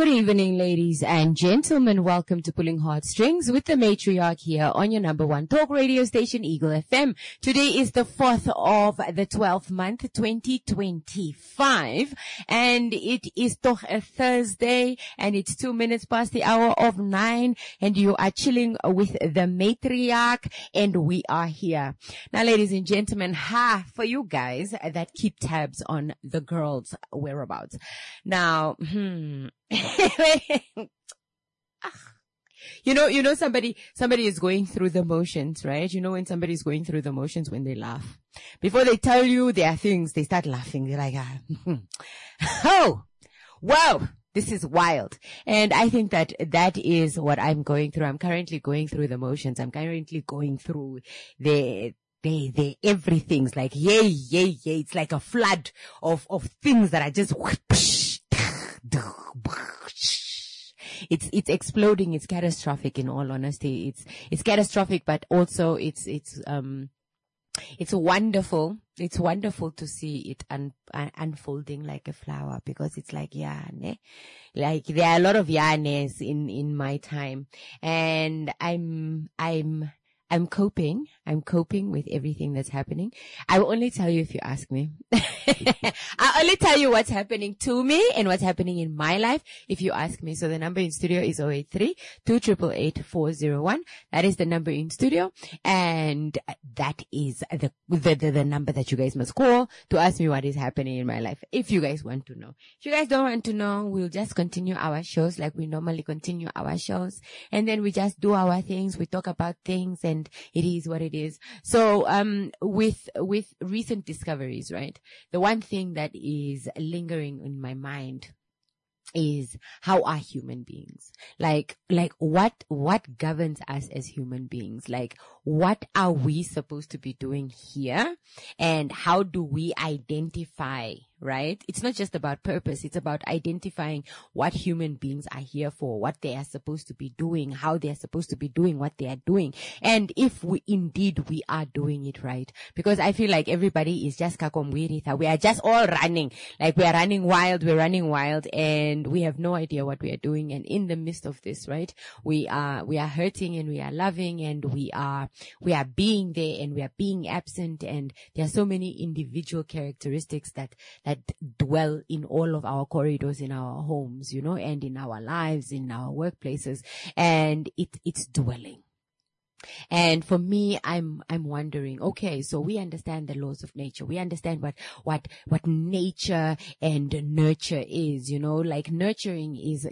Good evening, ladies and gentlemen. Welcome to Pulling Heartstrings with the Matriarch here on your number one talk radio station, Eagle FM. Today is the 4th of the 12th month, 2025, and it is toch a Thursday, and it's 2 minutes past the hour of 9, and you are chilling with the Matriarch, and we are here. Now, ladies and gentlemen, for you guys that keep tabs on the girls' whereabouts. Now, you know, somebody is going through the motions, right? You know, when somebody is going through the motions when they laugh. Before they tell you their things, they start laughing. They're like, oh, wow, this is wild. And I think that is what I'm going through. I'm currently going through the motions. I'm currently going through the everything's like, yay. It's like a flood of things that are just, it's exploding. It's catastrophic, in all honesty. It's catastrophic, but also it's wonderful. It's wonderful to see it unfolding like a flower, because it's like, like there are a lot of yarnes in my time, and I'm coping. I'm coping with everything that's happening. I will only tell you if you ask me. I'll only tell you what's happening to me and what's happening in my life if you ask me. So the number in studio is 083-288-401. That is the number in studio. And that is the number that you guys must call to ask me what is happening in my life, if you guys want to know. If you guys don't want to know, we'll just continue our shows like we normally continue our shows. And then we just do our things. We talk about things, and it is what it is. So, with recent discoveries, right? The one thing that is lingering in my mind is, how are human beings? Like what governs us as human beings? Like, what are we supposed to be doing here? And how do we identify, right? It's not just about purpose. It's about identifying what human beings are here for, what they are supposed to be doing, how they are supposed to be doing what they are doing. And if we are doing it right. Because I feel like everybody is just kakomwiritha. We are just all running. Like, we are running wild, and we have no idea what we are doing. And in the midst of this, right, we are hurting, and we are loving, and we are being there, and we are being absent. And there are so many individual characteristics that dwell in all of our corridors, in our homes, and in our lives, in our workplaces, and it's dwelling. And for me, I'm wondering, okay, so we understand the laws of nature. We understand what nature and nurture is, like nurturing is,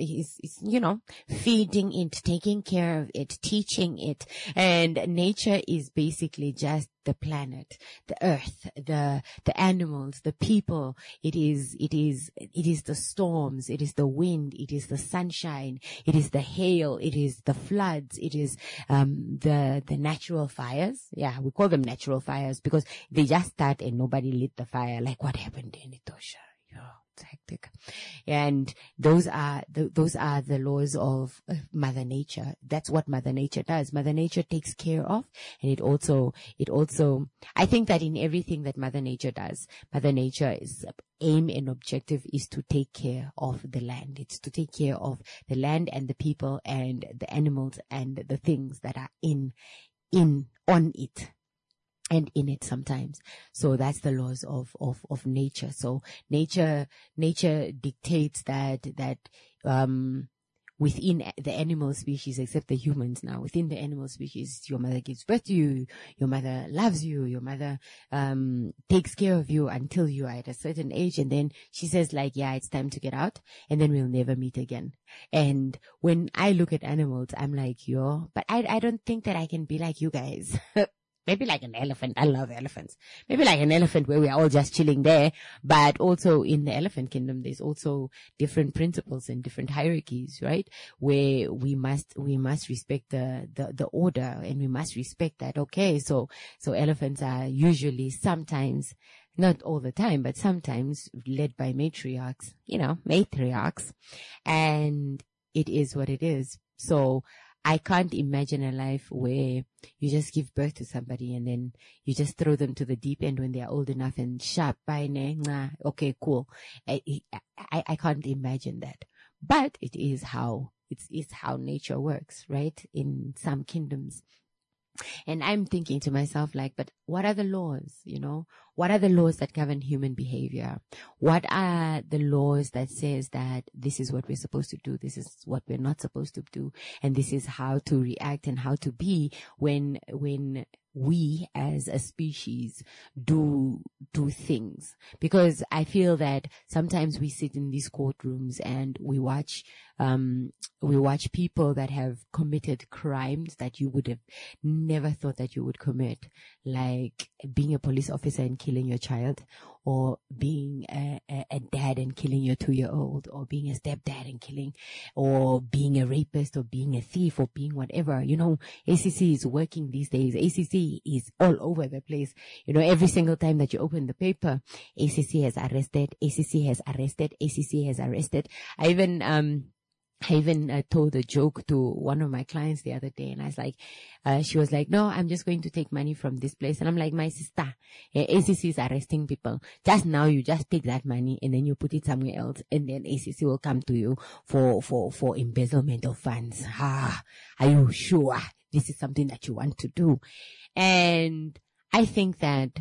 feeding it, taking care of it, teaching it. And nature is basically just the planet, the earth, the animals, the people. It is the storms. It is the wind. It is the sunshine. It is the hail. It is the floods. It is, the natural fires. Yeah, we call them natural fires because they just start and nobody lit the fire. Like what happened in Etosha. It's hectic. And those are the laws of Mother Nature. That's what Mother Nature does. Mother Nature takes care of, and it also, I think that in everything that Mother Nature does, Mother Nature's aim and objective is to take care of the land. It's to take care of the land and the people and the animals and the things that are on it. And in it sometimes. So that's the laws of nature. So nature dictates that, within the animal species, except the humans now, within the animal species, your mother gives birth to you, your mother loves you, your mother, takes care of you until you are at a certain age. And then she says like, yeah, it's time to get out. And then we'll never meet again. And when I look at animals, I'm like, but I don't think that I can be like you guys. Maybe like an elephant. I love elephants. Maybe like an elephant where we are all just chilling there. But also in the elephant kingdom, there's also different principles and different hierarchies, right? Where we must respect the order, and we must respect that. Okay. So elephants are usually sometimes, not all the time, but sometimes led by matriarchs, matriarchs. And it is what it is. So I can't imagine a life where you just give birth to somebody and then you just throw them to the deep end when they are old enough and sharp. Okay, cool. I can't imagine that. but it is how nature works, right? In some kingdoms. And I'm thinking to myself, like, but what are the laws, What are the laws that govern human behavior? What are the laws that says that this is what we're supposed to do, this is what we're not supposed to do, and this is how to react and how to be when we as a species do things? Because I feel that sometimes we sit in these courtrooms and we watch people that have committed crimes that you would have never thought that you would commit, like being a police officer and killing your child, or being a dad and killing your 2-year-old, or being a stepdad and killing, or being a rapist, or being a thief, or being whatever. ACC is working these days. ACC is all over the place. Every single time that you open the paper, ACC has arrested, ACC has arrested, ACC has arrested. I even told a joke to one of my clients the other day, and I was like, she was like, no, I'm just going to take money from this place. And I'm like, my sister, ACC is arresting people. Just now, you just take that money and then you put it somewhere else, and then ACC will come to you for embezzlement of funds. Are you sure this is something that you want to do? And I think that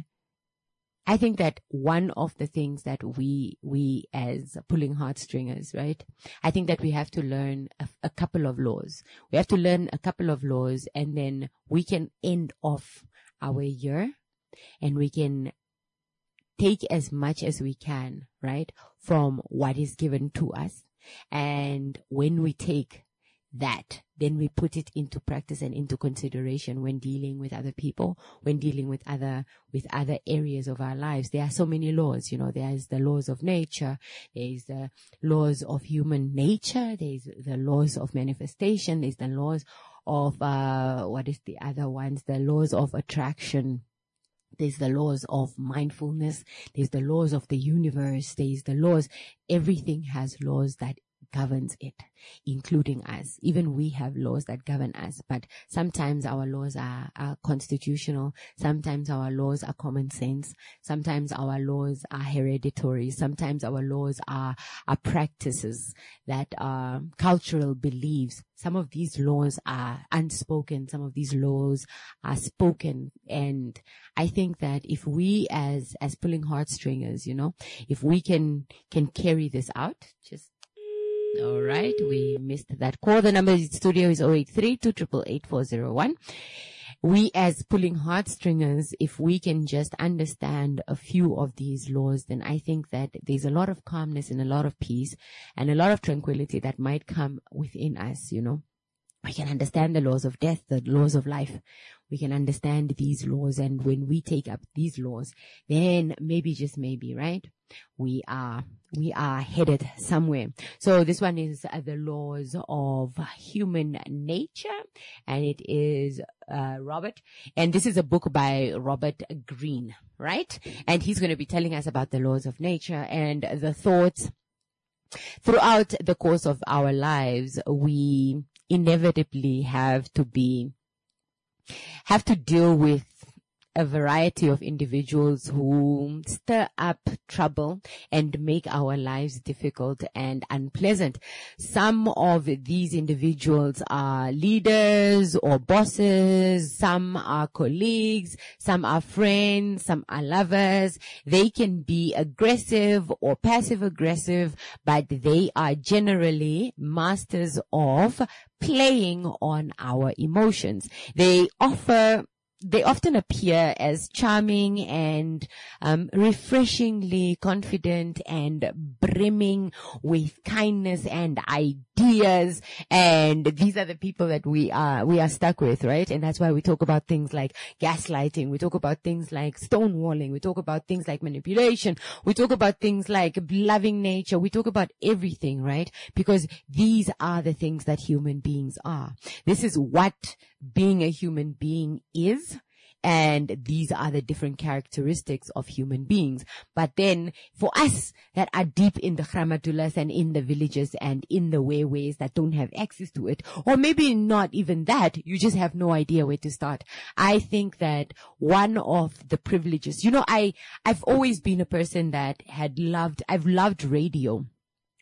one of the things that we as pulling heartstringers, right? I think that we have to learn a couple of laws. We have to learn a couple of laws, and then we can end off our year and we can take as much as we can, right, from what is given to us. And when we take that, then we put it into practice and into consideration when dealing with other people, when dealing with other areas of our lives. There are so many laws, there's the laws of nature, there's the laws of human nature, there's the laws of manifestation, there's the laws of, what is the other ones? The laws of attraction. There's the laws of mindfulness. There's the laws of the universe. There's the laws. Everything has laws that governs it, including us. Even we have laws that govern us, but sometimes our laws are constitutional. Sometimes our laws are common sense. Sometimes our laws are hereditary. Sometimes our laws are practices that are cultural beliefs. Some of these laws are unspoken. Some of these laws are spoken. And I think that if we as pulling heartstringers, if we can carry this out, all right, we missed that call. The number in studio is 083-288-8401. We as pulling heartstringers, if we can just understand a few of these laws, then I think that there's a lot of calmness and a lot of peace and a lot of tranquility that might come within us, We can understand the laws of death, the laws of life. We can understand these laws, and when we take up these laws, then maybe, just maybe, right? We are headed somewhere. So this one is the laws of human nature, and it is Robert, and this is a book by Robert Greene, right? And he's going to be telling us about the laws of nature and the thoughts. Throughout the course of our lives, we inevitably have to deal with a variety of individuals who stir up trouble and make our lives difficult and unpleasant. Some of these individuals are leaders or bosses, some are colleagues, some are friends, some are lovers. They can be aggressive or passive aggressive, but they are generally masters of playing on our emotions. They often appear as charming and refreshingly confident and brimming with kindness and ideas. And these are the people that we are stuck with, right? And that's why we talk about things like gaslighting. We talk about things like stonewalling. We talk about things like manipulation. We talk about things like loving nature. We talk about everything, right? Because these are the things that human beings are. This is what being a human being is. And these are the different characteristics of human beings. But then for us that are deep in the Gramadulas and in the villages and in the ways that don't have access to it, or maybe not even that, you just have no idea where to start. I think that one of the privileges, I've always been a person that I've loved radio.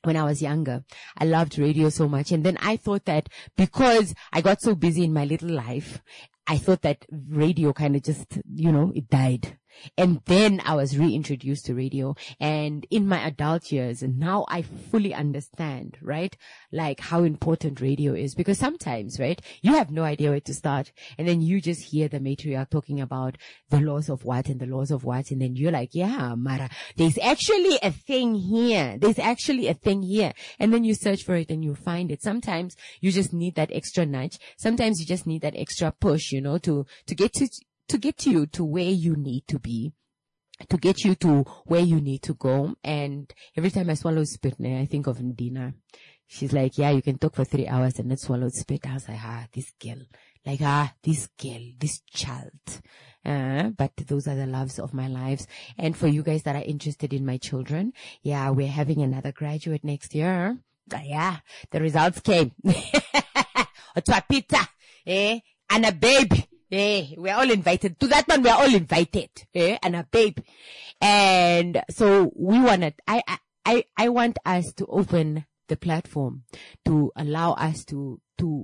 when I was younger. I loved radio so much. And then I thought that because I got so busy in my little life, I thought that radio kind of just, it died. And then I was reintroduced to radio. And in my adult years, and now I fully understand, right? Like how important radio is. Because sometimes, right, you have no idea where to start. And then you just hear the matriarch talking about the laws of what and the laws of what. And then you're like, yeah, Mara, there's actually a thing here. There's actually a thing here. And then you search for it and you find it. Sometimes you just need that extra nudge. Sometimes you just need that extra push, to get you to where you need to be, to get you to where you need to go. And every time I swallow spit, I think of Ndina. She's like, yeah, you can talk for 3 hours and not swallow spit. I was like, this girl, this child. But those are the loves of my lives. And for you guys that are interested in my children, yeah, we're having another graduate next year. Yeah, the results came. Otwapita, and a baby. We're all invited. To that one, we're all invited. And a babe. And so we I want us to open the platform to allow us to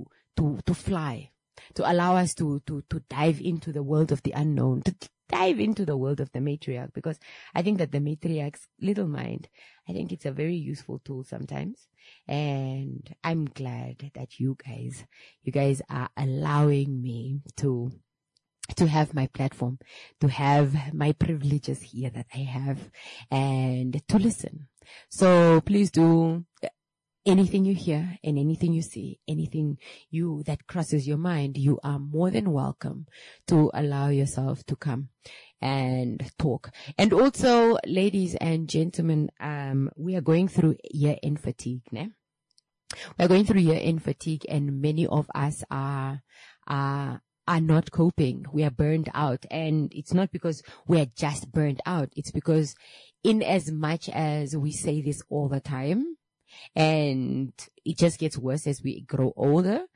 fly, to allow us to dive into the world of the unknown, to dive into the world of the matriarch, because I think that the matriarch's little mind, I think it's a very useful tool sometimes. And I'm glad that you guys are allowing me to have my platform, to have my privileges here that I have, and to listen. So please do anything you hear and anything you see, anything that crosses your mind, you are more than welcome to allow yourself to come and talk. And also, ladies and gentlemen, we are going through year-end fatigue, ne? We're going through year-end fatigue, and many of us are not coping. We are burned out, and it's not because we are just burned out. It's because in as much as we say this all the time, and it just gets worse as we grow older,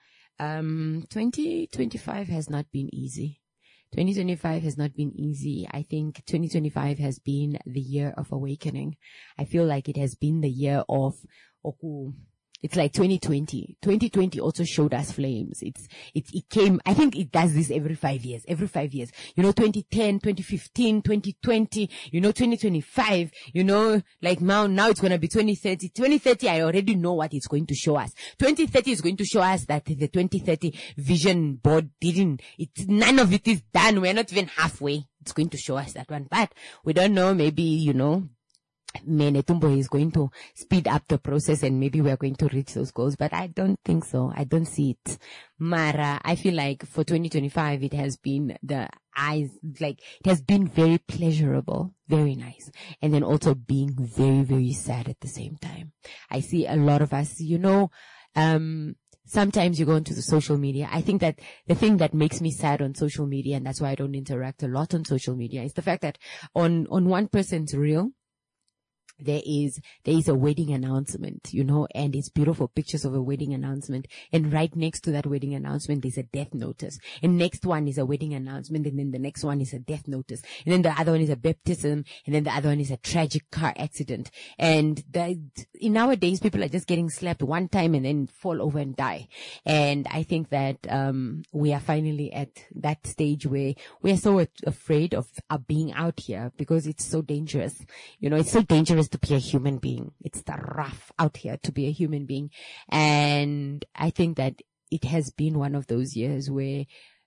2025 has not been easy. 2025 has not been easy. I think 2025 has been the year of awakening. I feel like it has been the year of Oku. It's like 2020. 2020 also showed us flames. It came, I think it does this every 5 years. 2010, 2015, 2020, 2025, like now it's going to be 2030. 2030, I already know what it's going to show us. 2030 is going to show us that the 2030 vision board none of it is done. We're not even halfway. It's going to show us that one, but we don't know. Maybe, Menetumbo is going to speed up the process and maybe we're going to reach those goals, but I don't think so. I don't see it. Mara, I feel like for 2025, it has been it has been very pleasurable, very nice. And then also being very, very sad at the same time. I see a lot of us, sometimes you go into the social media. I think that the thing that makes me sad on social media, and that's why I don't interact a lot on social media, is the fact that on one person's reel, there is a wedding announcement, and it's beautiful pictures of a wedding announcement. And right next to that wedding announcement, there's a death notice. And next one is a wedding announcement. And then the next one is a death notice. And then the other one is a baptism. And then the other one is a tragic car accident. And in nowadays, people are just getting slapped one time and then fall over and die. And I think that, we are finally at that stage where we are so afraid of being out here because it's so dangerous. It's so dangerous to be a human being. It's rough out here to be a human being. And I think that it has been one of those years where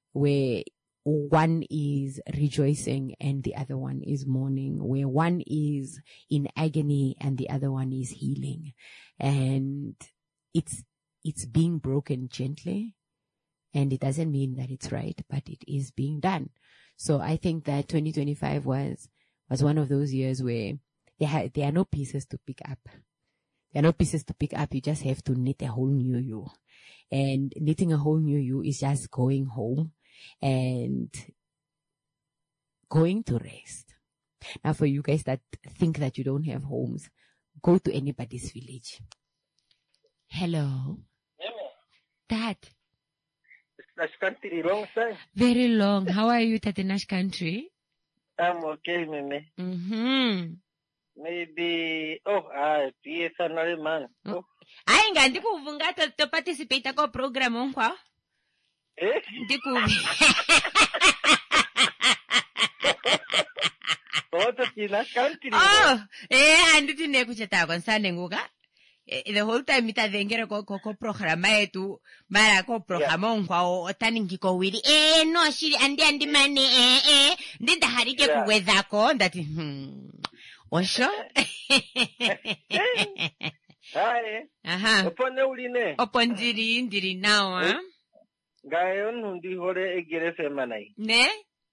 one is rejoicing and the other one is mourning, where one is in agony and the other one is healing. And it's being broken gently. And it doesn't mean that it's right, but it is being done. So I think that 2025 was one of those years where there are no pieces to pick up. There are no pieces to pick up. You just have to knit a whole new you. And knitting a whole new you is just going home and going to rest. Now, for you guys that think that you don't have homes, go to anybody's village. Hello. Dad. Nash country long time. Very long. How are you, Tate Nash country? I'm okay, Meme. Maybe, yes, another man. Oh. Ai nga ndikuvunga to participate ko program onkwa. Ndikuvi. Anditi nekucheta konsane nguka. The whole time mitadhengera ko programa yetu mara ko programa onkwa otaningiko wili no shiri andi mane ndinda harike kuwezako ndati osho. Aha. Opone uline. Ndiri nawa. Gayon hundi hore egere semanai. Ne?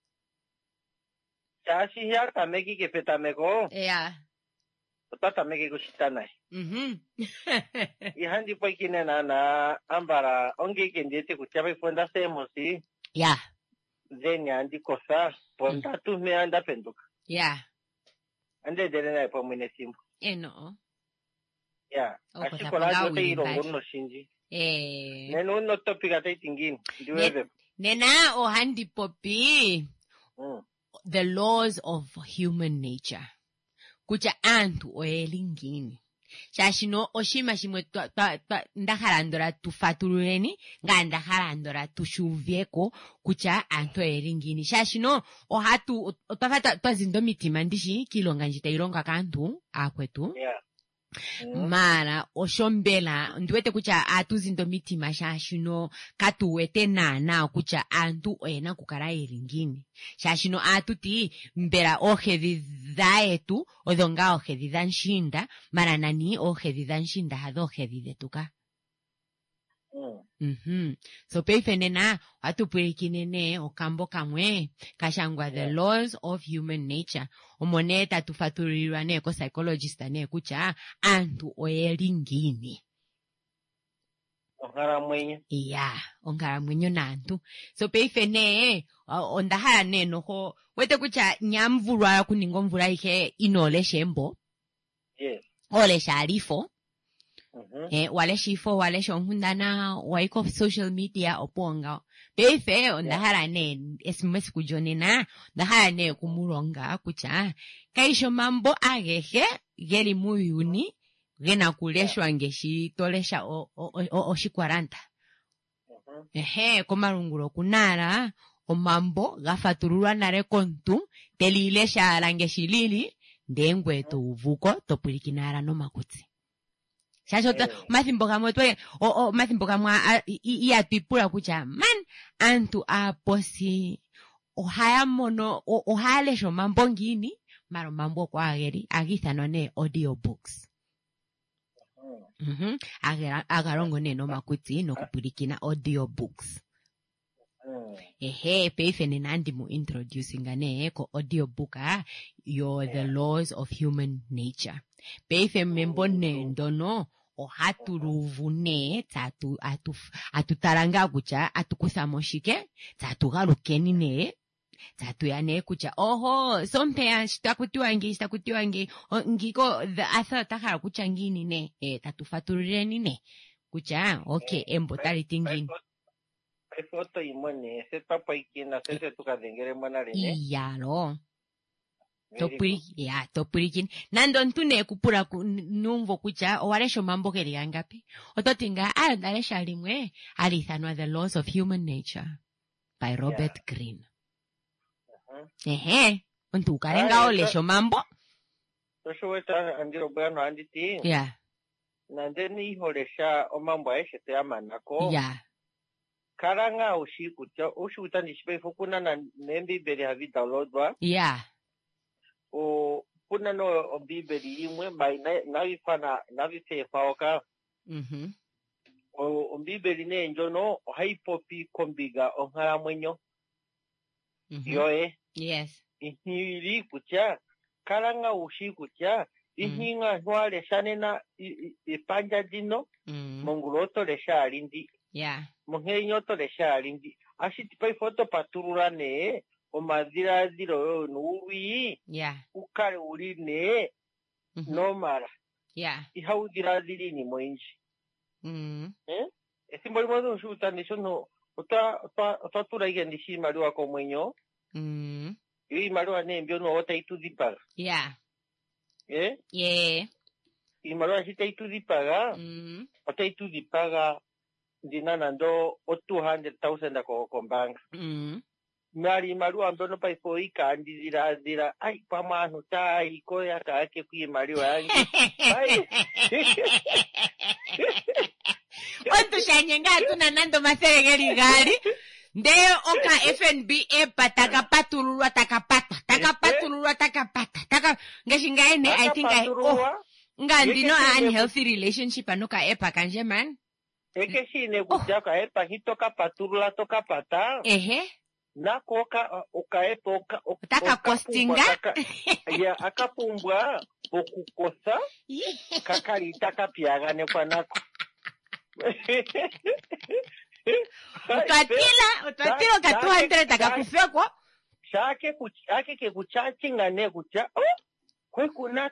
Chashi ya tameki ke petameko. Yeah. Ota tameki kushitanai. Ihandi po ikine na ambara onge kendete kuchabe fonda semosi. Yeah. Zenya andi kosa ponta tu me anda penduka. Yeah. Ande dere na po minesimu. No. Yeah. Ashikola jote irongo no shinji. Neno no topic tingin. Nena o handi popi. The laws of human nature. Kucha antu oelingini. Shashino oshima shimwe ndaharandora tufatureni nga ndaharandora tushuvyeko kucha antu oelingini. Shashino ohatu otafata twazindo mitima ndishi kilonga njita ilonga kantu akwetu. Yeah. Mara oshombela ndiwete kucha atuzindo mitima shashino katuwete na kucha antu oena kukara elingini. Shashino atuti mbera ohedhi dhaetu odonga ohedhi dhanshinda mara nani ohedhi dhanshinda hadho ohedhi detuka. So peifenena watupurikinene okambo kamwe kashangwa the laws of human nature. Omoneta tufaturirwa neko psychologist ne kucha antu oyelingini. Ongaramwenyo. Yeah, ongaramwenyo nantu. So peifene ondahala neno ho wete kucha nyamvulwa kuningo mvula ike inole shembo. Yes. Ole sharifo. Wale shifo wale shonhundana waiko social media oponga pefe ondahala ne SMS kujonena ndahala ne kumuronga kucha kaisho mambo agehe geli muyuni gena kuleshwa ngeshi tolesha oshikwaranta. Komarungulo kunara omambo gafaturulwa nare kontu telilesha alangeshi lili ndengwe tuvuko topulikinara no makutsi. Shashota mathimbo gamwe twe mathimbo gamwe iya twipula kucha man antu aposi ohaya mono ohalesho mambo ngini maro mambo kwa ageri agithanwa ne audiobooks. Agarongo ne no makuti no kupulikina audiobooks. Peife nandi mu introducing ane ko audiobooka the laws of human nature. Peife membone ndono ohaturuvune atutaranga kucha atukusamoshike tatugalukeni ne tatuyane kucha sompea shitakutiwangi ngiko the author takara kucha ngini ne tatufatureni ne kucha embotali tingini foto imone se papa ikina se tukadengere manare ne iyalo topurikin nando ntune kupura numvo kucha owaresho mambo geri angapi ototinga ndaresha limwe alithanwa The Laws of Human Nature by Robert Greene. Untu karenga olesho mambo tosho weta andiro bwana anditi nandeni holesha omambo aishe te amanako karanga ushikuta nishipefo kuna na nembi beri havi downloadwa o kuna no ombibeli imwe by navifefaoka o ombibeli ne njono haipopi kombiga onharamwenyo yoe ihiri kucha karanga ushikucha ihinga hwale shanena ipanja dino monguloto lesha alindi Mongenyoto lesha alindi ashitipai foto patururane omadhiladhilo nuwi ukale uline nomara ihaudhiladhilini moinji ethimbo limwe noshuutanisho no otwatula ike ndishi iimaliwa komwenyo yo iimaliwa ne mbyono otaitudhipaga Yeah. Imaluwa sitaitudhipaga. Otaitudhipaga ndina nando o 200,000 kombanga. Mali imaluwa mbyono paife oyikandidhiladhila ai pamwe aantu taayiko yakaake kwiimaliwa yange. Ontu shanyenga hatuna nando mathele geli gaali. Nde oka FNB epa takapatululwa takapata. Ngashi ngaene I think nga ndino unhealthy relationship anoka epa kanje man. Eke shine kutya ka epa hitoka patulula toka pata. Nako oka epa taka kostinga. Ya akapumbwa okukosa kakali takapiagane kwa nako. Utwatila ka 200 takakufekwa. Shake ke kuchachinga ne kucha. Kwe kuna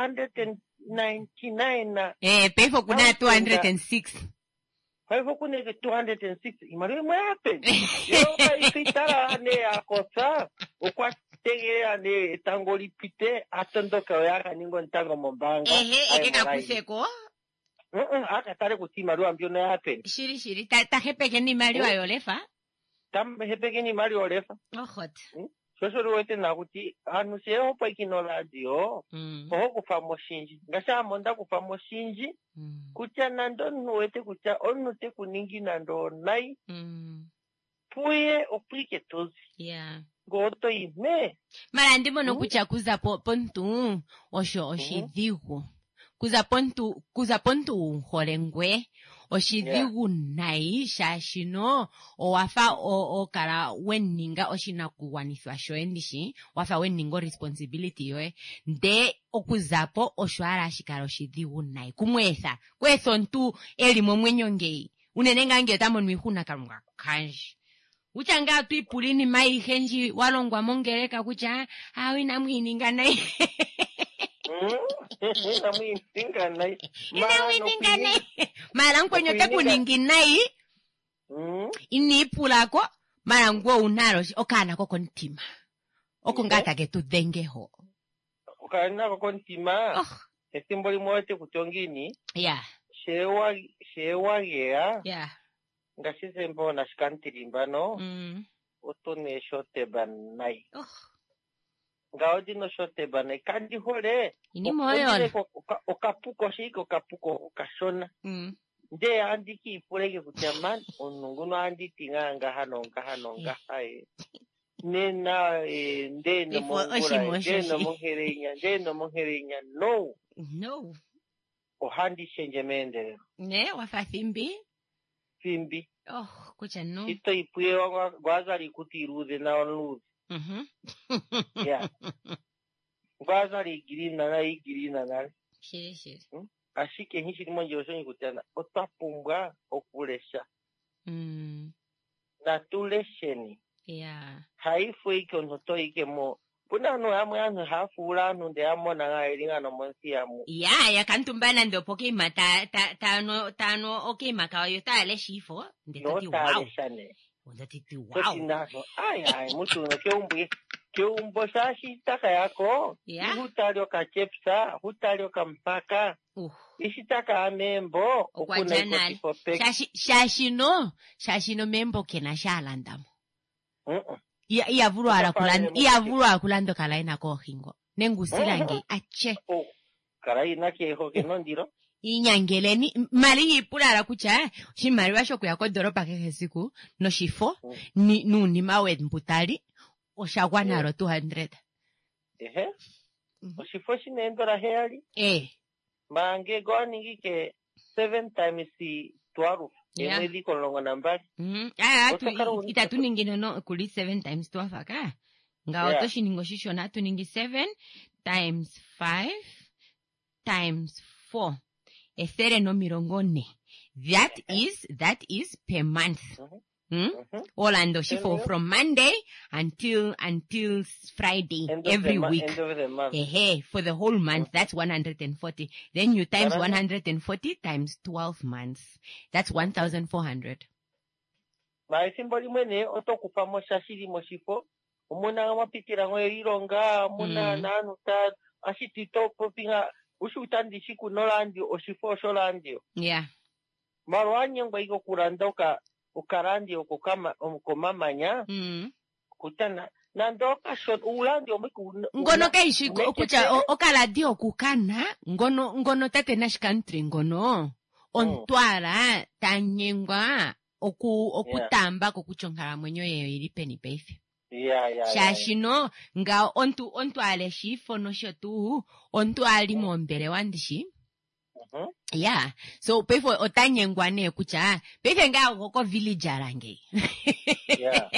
299 pefo kuna 206. Pefo kuna 206. Imari mwape. Yoka isitara ne akosa. Ukwa tege ne tangoli pite atondoka yaka ningo ntango mombanga. Eke kakufeko. Akatare kutima mbyo na happen. Shiri. Ta hepeke ni mali wa yolefa? Tam hepeke ni mali yolefa. Hot. Soso ruwete na kuti, anu siye hopa ikino radio, oho kufamo shinji. Ngasha amonda kufamo shinji, kucha nando nuwete kucha, onute kuningi nando nai, puye oplike tozi. Yeah. Goto ime. Mara ndimo no kucha kuza pontu, oshidhigu. Kuza pontu holengwe, oshidhigu nai, shashino, owafa okara weninga oshina kuwanithwa shoendishi, wafa weningo responsibility yoe, nde okuzapo oshwara ashikara oshidhigu nai, kumwetha, kwetho ntu elimo mwenyo ngei, unenenga nge tamo nwihuna karunga kanji. Uchanga tuipulini mai henji walongwa mongereka kucha, awina mwininga nai. Malango nyote kuninginai inipulako malango unalo okana koko ntima okungata ketu dengeho okana koko ntima esimboli mwote kutongini shewa gea ngashise mbona shikantirimbano otone shote banai Gaudi no shote bane kandi hore okapuko shiko okapuko okashona nde andiki ipureke kutaman onunguno anditi nganga hanonga hai nena nde no mongerenya no ohandi shenjemende ne wafa fimbi kucha no ito ipuye wazali kutiruze na onluze Yeah. Gwazali igirina na. Shiri. Ashike hishiri monje osoni kutana. Otapumbwa okulesha. Na tulesheni. Yeah. Haifu ike onoto ike mo. Puna no amu anu hafula anu de amo na nga elinga no monsi amu. Yeah, ya kantumbana ndo poke mata tano okay makawa yota ale shifo. Ndetati wow. Ndetati wow. Ay, mutu no keumbo sashi taka yako. Hutalio ka chepsa, hutalio ka mpaka. Ishitaka amembo. Okwajanali. Shashino membo kena shalandamo. Iyavuru akulando kalaina kohingo. Nengusilange, ache. Kalaina kieho kenondiro. Inyangeleni, mali yipulala kucha, shimari washo kuyako doropa kehesiku, no shifo, ni mawe mputali, oshagwanaro 200. Oshifo shinendora heali? Mange goni ke 7 times 12. Yemedi kolongo nambari. Itatu ningino no kuli 7 times 12 aka. Nga oto shiningo shishona tu ningi 7 times 5 times 4. Esere no mirongone. That is per month. Orlando shifo from Monday until Friday every week. End of the month. For the whole month, that's 140. Then you times 140 times 12 months. That's 1,400. Ma simboli mwene otokupa mo shashiri mo shifo. Umuna mapitira ngo erilonga, umuna nanu ta ashitito popinga ushutandisi kunolandio oshifosholandio. Yeah. Marwanye ngwaiko kurandoka ukarandio kumamanya. Kutana nandoka shot ulandio ngono kaishi kucha okaladio kukana ngono tate nash country ngono ontwala tanyengwa okutamba kokuchonkala mwenyo yeyo ili peni peife. Yeah. Shashino nga ontu ale shifono shotu ontu ali mombele wandishi. Yeah. So peife otanyengwa ne kucha peife nga goko village arange. Yeah.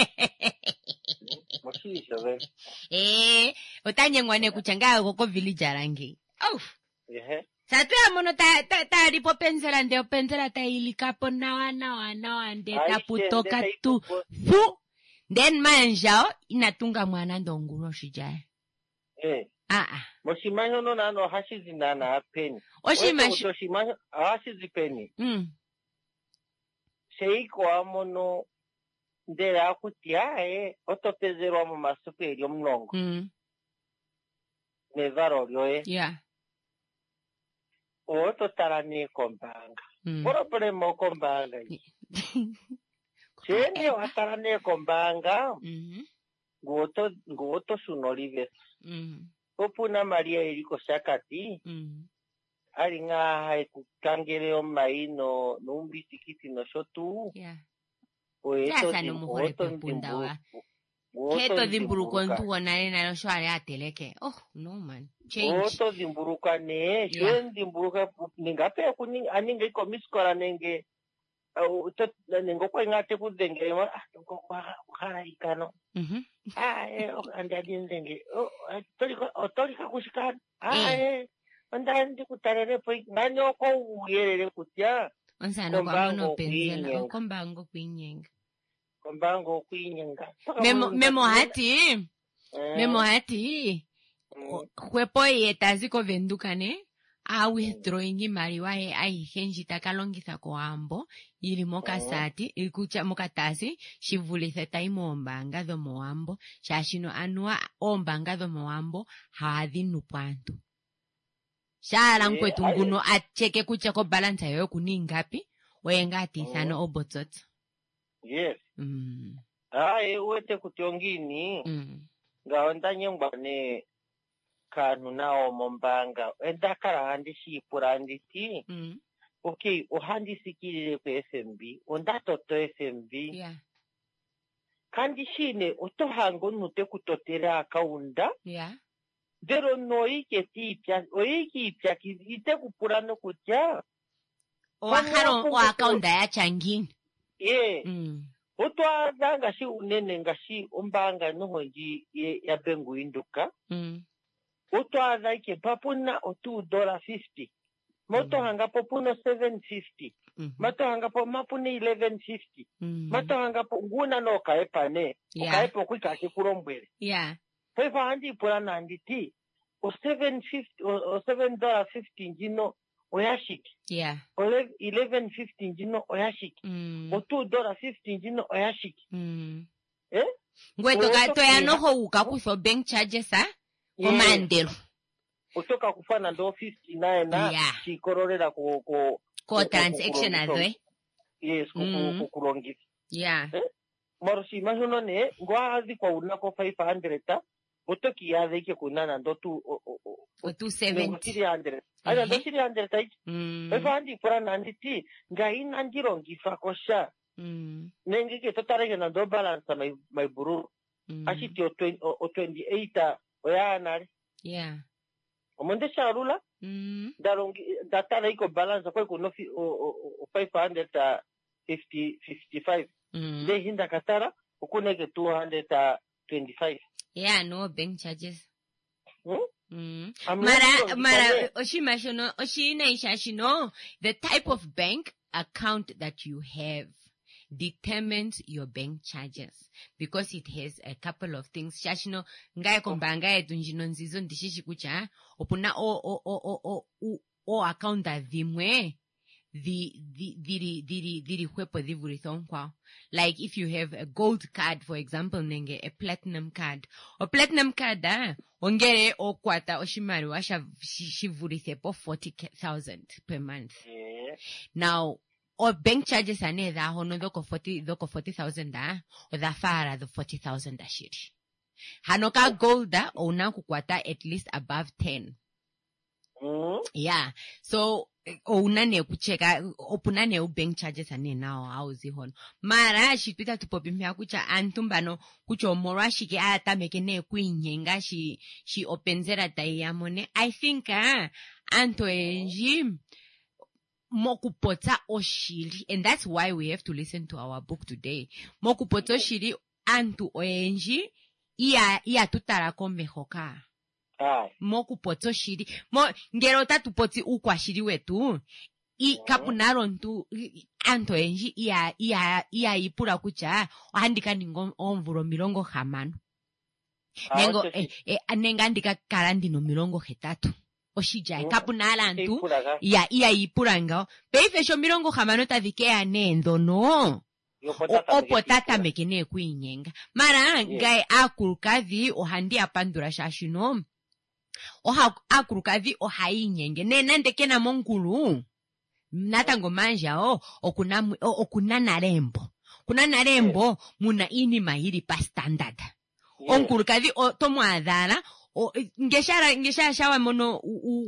Otanyengwa ne kucha nga goko village arange. Oh. Yeah. Satu ya mono ta ripo pensela nde pensela ta ilikapo nawa nde taputoka tu fu. Then manjao inatunga mwana ndonguro shijae. Moshimanyo no nano hashizi nana apeni. Oshimanyo hashizi peni. Seiko amono ndere akutia otopezero amo masuperi omnongo. Nevaro ryoe. Yeah. Oto tarani kombanga. Problema kombanga. Chene watarane kombanga. Goto sunolive. Opuna Maria eriko shakati. Aringa haikukangere omaino numbisikiti no shotu. Yeah. Sasa no muhore pepunda wa. Keto dimburuko ntuwa na shwari ateleke. Oh, no man. Change. Oto dimburuka ne. Shen dimburuka ningape kuni aninge komiskora nenge. Nengo kwa ingate kudenge kwa ikano. Andadindenge. Tolika kushikana. Andandi kutarere po nganyo ko uyerere kutya. Onsano kwa mono penzela. Kombango kuinyenga. Kombango kuinyenga. Memo hati. Kwepo yetaziko vendukane. A withdrawing maliwa aihenji takalongitha ko ambo ili mokasati ilikucha mokatasi shivulithe taimo ombanga dho moambo shashino anua ombanga dho moambo haadhinu pwantu shala nkwetu nguno acheke kucha ko balance yoyo kuningapi wenga atithano obotsotso. Yes. Wete kutiongini ngaonda nyengwa ne kanu nao mombanga endakara handisi puranditi. Okay, uhandisi kirire ku FMB ondatoto FMB. Yeah. Kandi shine otohango nute kutotera akaunda. Yeah. Dero noike tipya oikipya kizite kupurano kutya haro o akaunda ya changin. Yeah. Otwa ngashi unene ngashi ombanga nohonji ya bengu induka. Otwa ike papuna o $2.50. Moto hangapo puno $7.50. Moto hangapo mapune $11.50. Moto hangapo nguna no kaepane. Kaepo kwika kikurombwele. Yeah. Pefa handi purana handiti. O $7.50 njino oyashiki. Yeah. O $11.50 njino oyashiki. O $2.50 njino oyashiki. Ngweto gato ya noho ukakuso bank charges Komandelo. Utoka kufana ndo 59 na chikororera ko transaction azwe. Yes, kukulongisa. Yeah. Maroshi majono ne ngwazi kwa unako 500 utoki yaze ke kunana ndo 270. Aya ndo 300 tai. Efandi purana nditi ngaina njirongisa kosha. Nengi ke totarege na ndo balance my buru. Ashiti o 28 oyanari. Yeah. Omonde sharula. Darongi datara iko balance kwa kuno 555. De hinda katara ukuneke 225. Yeah, no bank charges. Mara oshimashono oshinaishashino the type of bank account that you have determines your bank charges because it has a couple of things. Shashino ngai kombanga yetu njino nzizo ndishishi kucha opuna o account avimwe the huepo di vurithonkwa. Like if you have a gold card, for example, nenge a platinum card. A platinum card, ongere okwata oshimariwa shivurithepo 40,000 per month. Yeah. Now, or bank charges ane da hono doko 40,000 da, or da fara the 40,000 da shiri. Hanoka gold da, ona kukwata at least above 10. Yeah. So, unane kucheka, opunane u bank charges ane nao hauzi hono. Mara, shituita tupopimia kucha antumbano, kucho mora shiki ata mekene kuinyenga, shi openzera taiyamone. I think, anto enjim, mokupota oshiri, and that's why we have to listen to our book today. Mokupota oshiri, antu oenji, iya tutarako mehoka. Mokupota oshiri, ngero tatupoti ukwashiri wetu, kapunaro ntu, antu oenji, iya ipura kucha, ohandika ningo onvuro milongo hamano. Nenga andika karandino milongo hetatu. Oshijai kapunala antu iya ipuranga peifesho mirongo hamano tadhikea nendo no opotata mekene kuinyenga mara gai akurukadhi ohandi apandura shashino akurukadhi ohainyenge nende kena mongulu natango manja okuna narembo kuna narembo muna inima hili pa standard onkurukadhi tomo adhala ngeshara shawa mono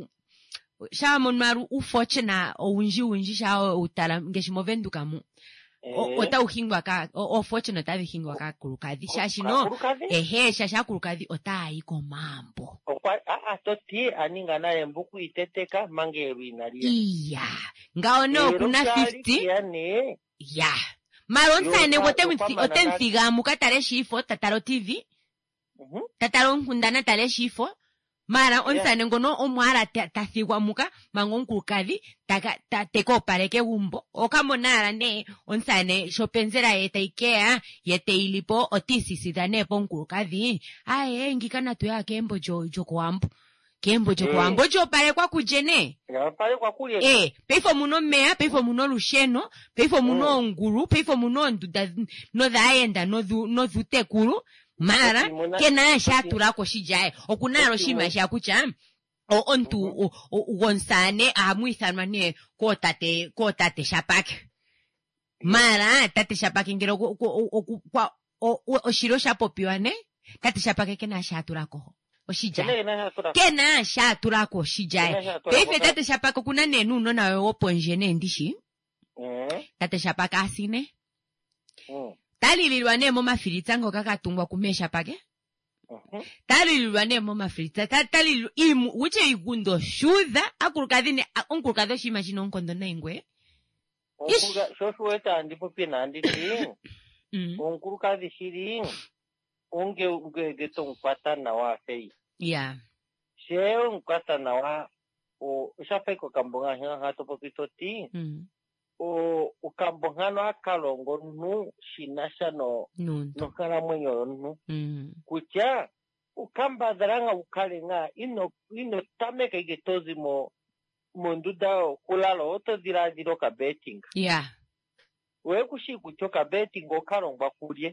maru ufortuna unji shawa utala ngeshimovenduka mu ota uhingwa ka fortuna tavi hingwa ka kurukadhi shashino shasha kurukadhi ota aiko mambo toti aninga naye mbuku iteteka mangeru inalia iya ngaono kuna 50 ya maronsa ne otensiga mukatare shifo tataro TV tataro nkundana tale shifo mara onsane ngono omwara tathigwa muka mangonkurukadhi teko pareke gumbo okamonara ne onsane shopenzera etaikea yeteilipo otisisitane ponkurukadhi ngikana tuya kembo jokwambo kembo jokwambo pare kwa kujene pare kwa kulie peifo muno mea peifo muno lusheno peifo muno nguru peifo muno nduda no dhaenda no dhutekuru mara kena shaturako shijae okunaro shima shakucha ontu ugonsane amuithanwa ne ko tate shapake mara tate shapake ngero kwa oshiro shapopiwa ne tate shapake kena shaturako oshijae kena shaturako shijae pefe tate shapake kuna nenu no nawe oponjene ndishi tate shapake asine talililwa nemo mafilitsa ngoka katungwa kumesha pake talililwa nemo mafilitsa talililwa uche igundo shudha onkurukadhi shima shino nkondo naingwe shoshuweta ndipo pina anditi onkurukadhi shiri geto nkwata na wa fei sheo nkwata na wa shafeko kambonga hinga topo pitoti ukambongano akalongo nu shinasha no kala mwenyo nu kucha ukamba dharanga ukalenga ino tameka igetozi monduda kulalo oto diradiro ka betting we kushiku choka betting okalongwa kulye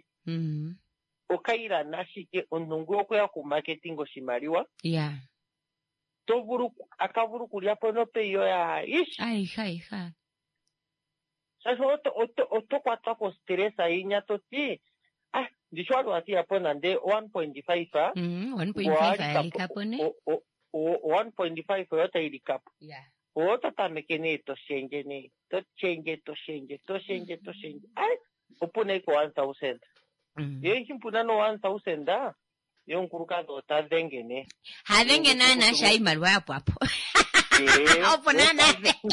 okaira nashike ondungu okuya ku marketing oshimaliwa tovuru akavuru kulya pono peyo ya aiha Sasa otokwata ko stress ainya toti ndishwalo atia pona nde 1.5 1.5 alikapone 1.5 yota ilikapo ota tamekene to change opune ko 1000 himpuna no 1000 da yonkurukado tadengene hadengena na shai malwa hapo opona na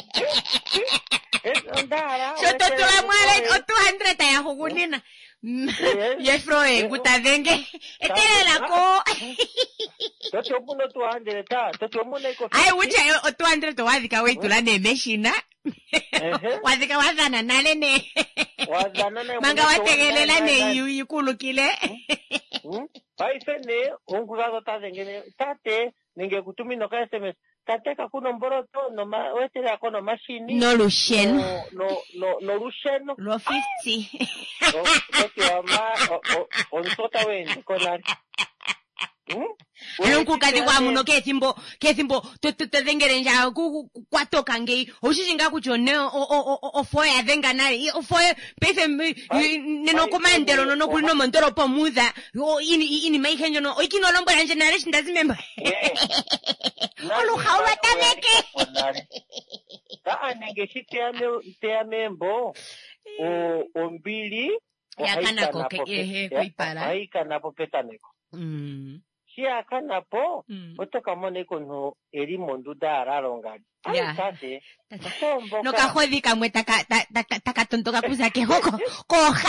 Shototoa mwale o 200 ya hugunina. Yefroe kutadenge. Etela ko. Toto muno 200 ta. Toto muno iko. Ai uche o 200 to wadika weitula ne meshina. Wadika wadana nalene. Wadana manga wategelela ne yukulukile. Paise ne onkurado tadenge tate ninge kutumino ka SMS tateka kuno mboroto no wetera kono machine no lusheno no lusheno lo 50 onsota wende konari Nkukazi kwa muno kesimbo tutengere nja kwatoka ngei oshishinga kuchone ofoya venga nari ofoya pefe neno komandero no kulino montoro pomuza ini maikenyo no ikino lombo ya generation ndazimemba olu hawa tameke ta anenge shitea membo ombili yakana koke kuipara haikana popetaneko Siaka po otoka moneko no eri mondu daralonga. Tate. No kajodi kamwe taka tontoka kuza ke hoko. Koja.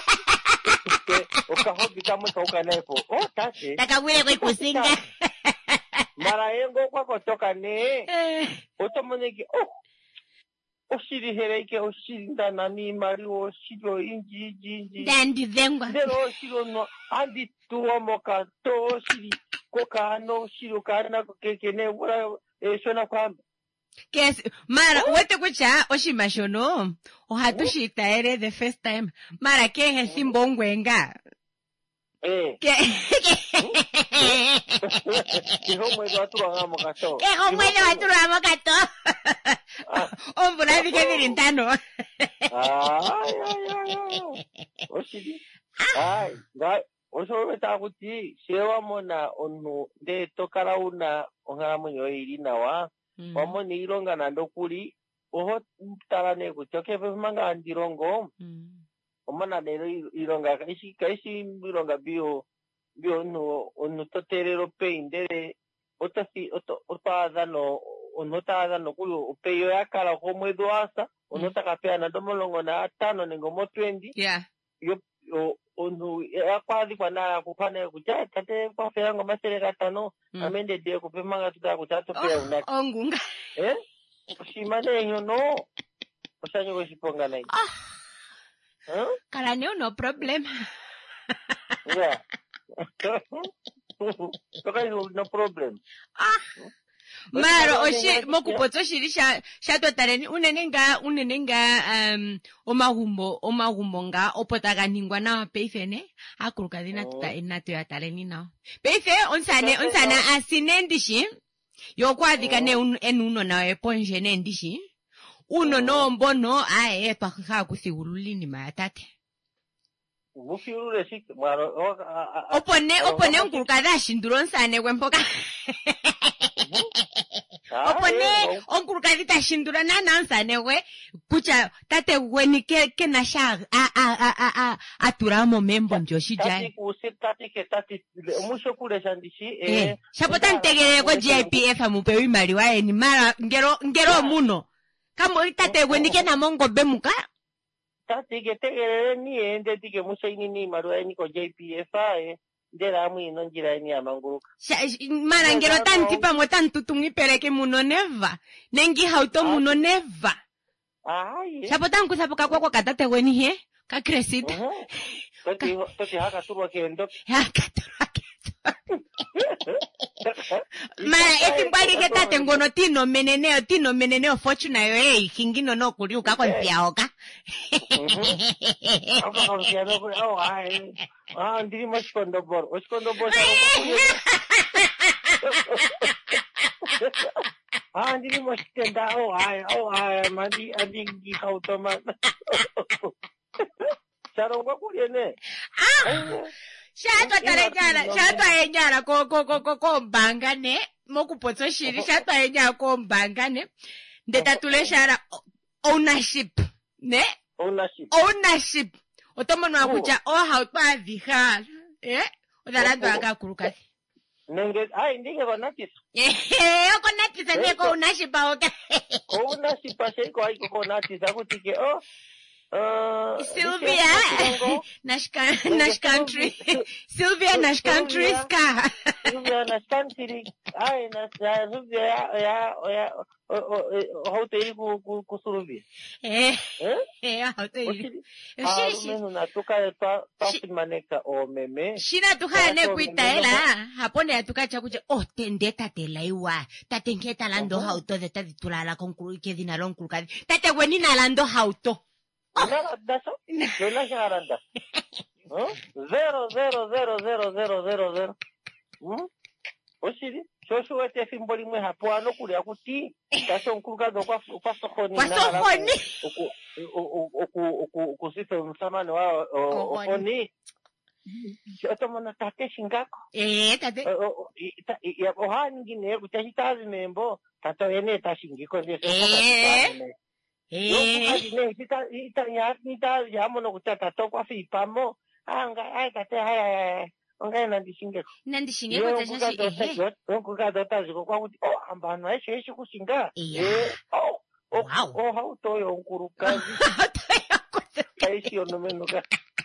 Okajodi kamwe kauka nepo. Tate. Taka wile kwa kusinga. Mara yengo kwa kutoka ne. Otomoneki oshiri hereike oshiri ndanani mari oshiro inji. Dandi zengwa. Dero oshiro no andi tuomoka to shiri koka no shiro kana kekene wala shona kwamba kes mara wete kucha oshimashono ohatushita ere the first time mara ke simbongwenga ke homwe watura mokato ombura dike dirintano oshiri ngai Oso takuti sewa mona onu de tokara una ongamunyo irina wa wamoni ironga nandokuri oho tarane kuchoke manga andirongo omana de ironga kaisi ironga bio no onu toterero peindere otada no onotada no kuyo peyo yakala como doasa onota kapea na domolongo na atano ningomo 20 yo onu akwadi kwana kupana kuja tate kwa ferango masere katano amende de kupemanga tuta kutato pia una ongunga shimane yo no osanyo ko siponga nai kala no problem yeah no problem Maro oshi mokupoto shirisha shato tareni unenenga omagumbo nga opotaganingwa na peifene akuruka dina tuta enato ya tareni na peife onsana asinendishi yokwadika ne enuno na eponje nendishi uno no mbono ae pakha kusigululini mayatate Bufiure sik maro opone nkuruka dashinduro nsane kwempoka opone onkuruka ditashindura nansane we kucha tate weni ke na sha aturamo membo njoshija tati musho kule sandishi shapota ntegere ko GIPF amupewi mali wae ni mara ngero muno kama tate weni ke na mongo bemuka tati ke tegere ni ende tike musho ni mali ni ko GIPF ndera mwino njira ni amanguruka mara ngero tantipa motantutungi pereke muno neva nengi hauto muno neva shapota nkusapoka kwako katate weni he ka crescita toti haka turwa kendo mara esimbali ke tate ngono tino meneneo fortuna yo kingino no kuriuka kwa mpiaoka ndiri mashikondo bor ndiri mashikenda mandi andi hautoma sarongwa kuriene Shato enyara ko mbangane mokupotso shiri shato enyara ko mbangane ndeta tuleshara ownership ne ownership otomonwa kucha hautwa vihal odalando akakuruka nenge ndinge konatisa konatisa ne ko ownership aoka ownership aseko ai ko konatisa kutike Sylvia Nash Country Sylvia Nash Country ska Rubia na stantiri. Ai na rubia ya hoteli kusurubia. Hoteli. Menu na tuka maneka o meme. Shina tuka ne kuitaela. Hapone ya tuka chakuche. Tende tate laiwa. Tate nketa lando hauto de tate tulala konkuru ke dinalon kulkadi. Tate weni na lando hauto. Nada daso. Nela sharanda. 0. Oshiri. Shoshu wete fimboli mwe hapuano kuli akuti. Tasho nkulkado kwa sokoni. Kwa sokoni. Kusite msamani wa okoni. Shoto mwana tate shingako. Tate. Ya oha ngine kutahitazi membo. Tato ene tashingiko. Ita yamono kutata kwa fipamo. Anga tate haya. Onga nandishingeko. Nandishingeko tashashi. Nkukado taziko kwa kuti ambano eshe kushinga. Hauto yo nkurukazi. Aishi onomenuka.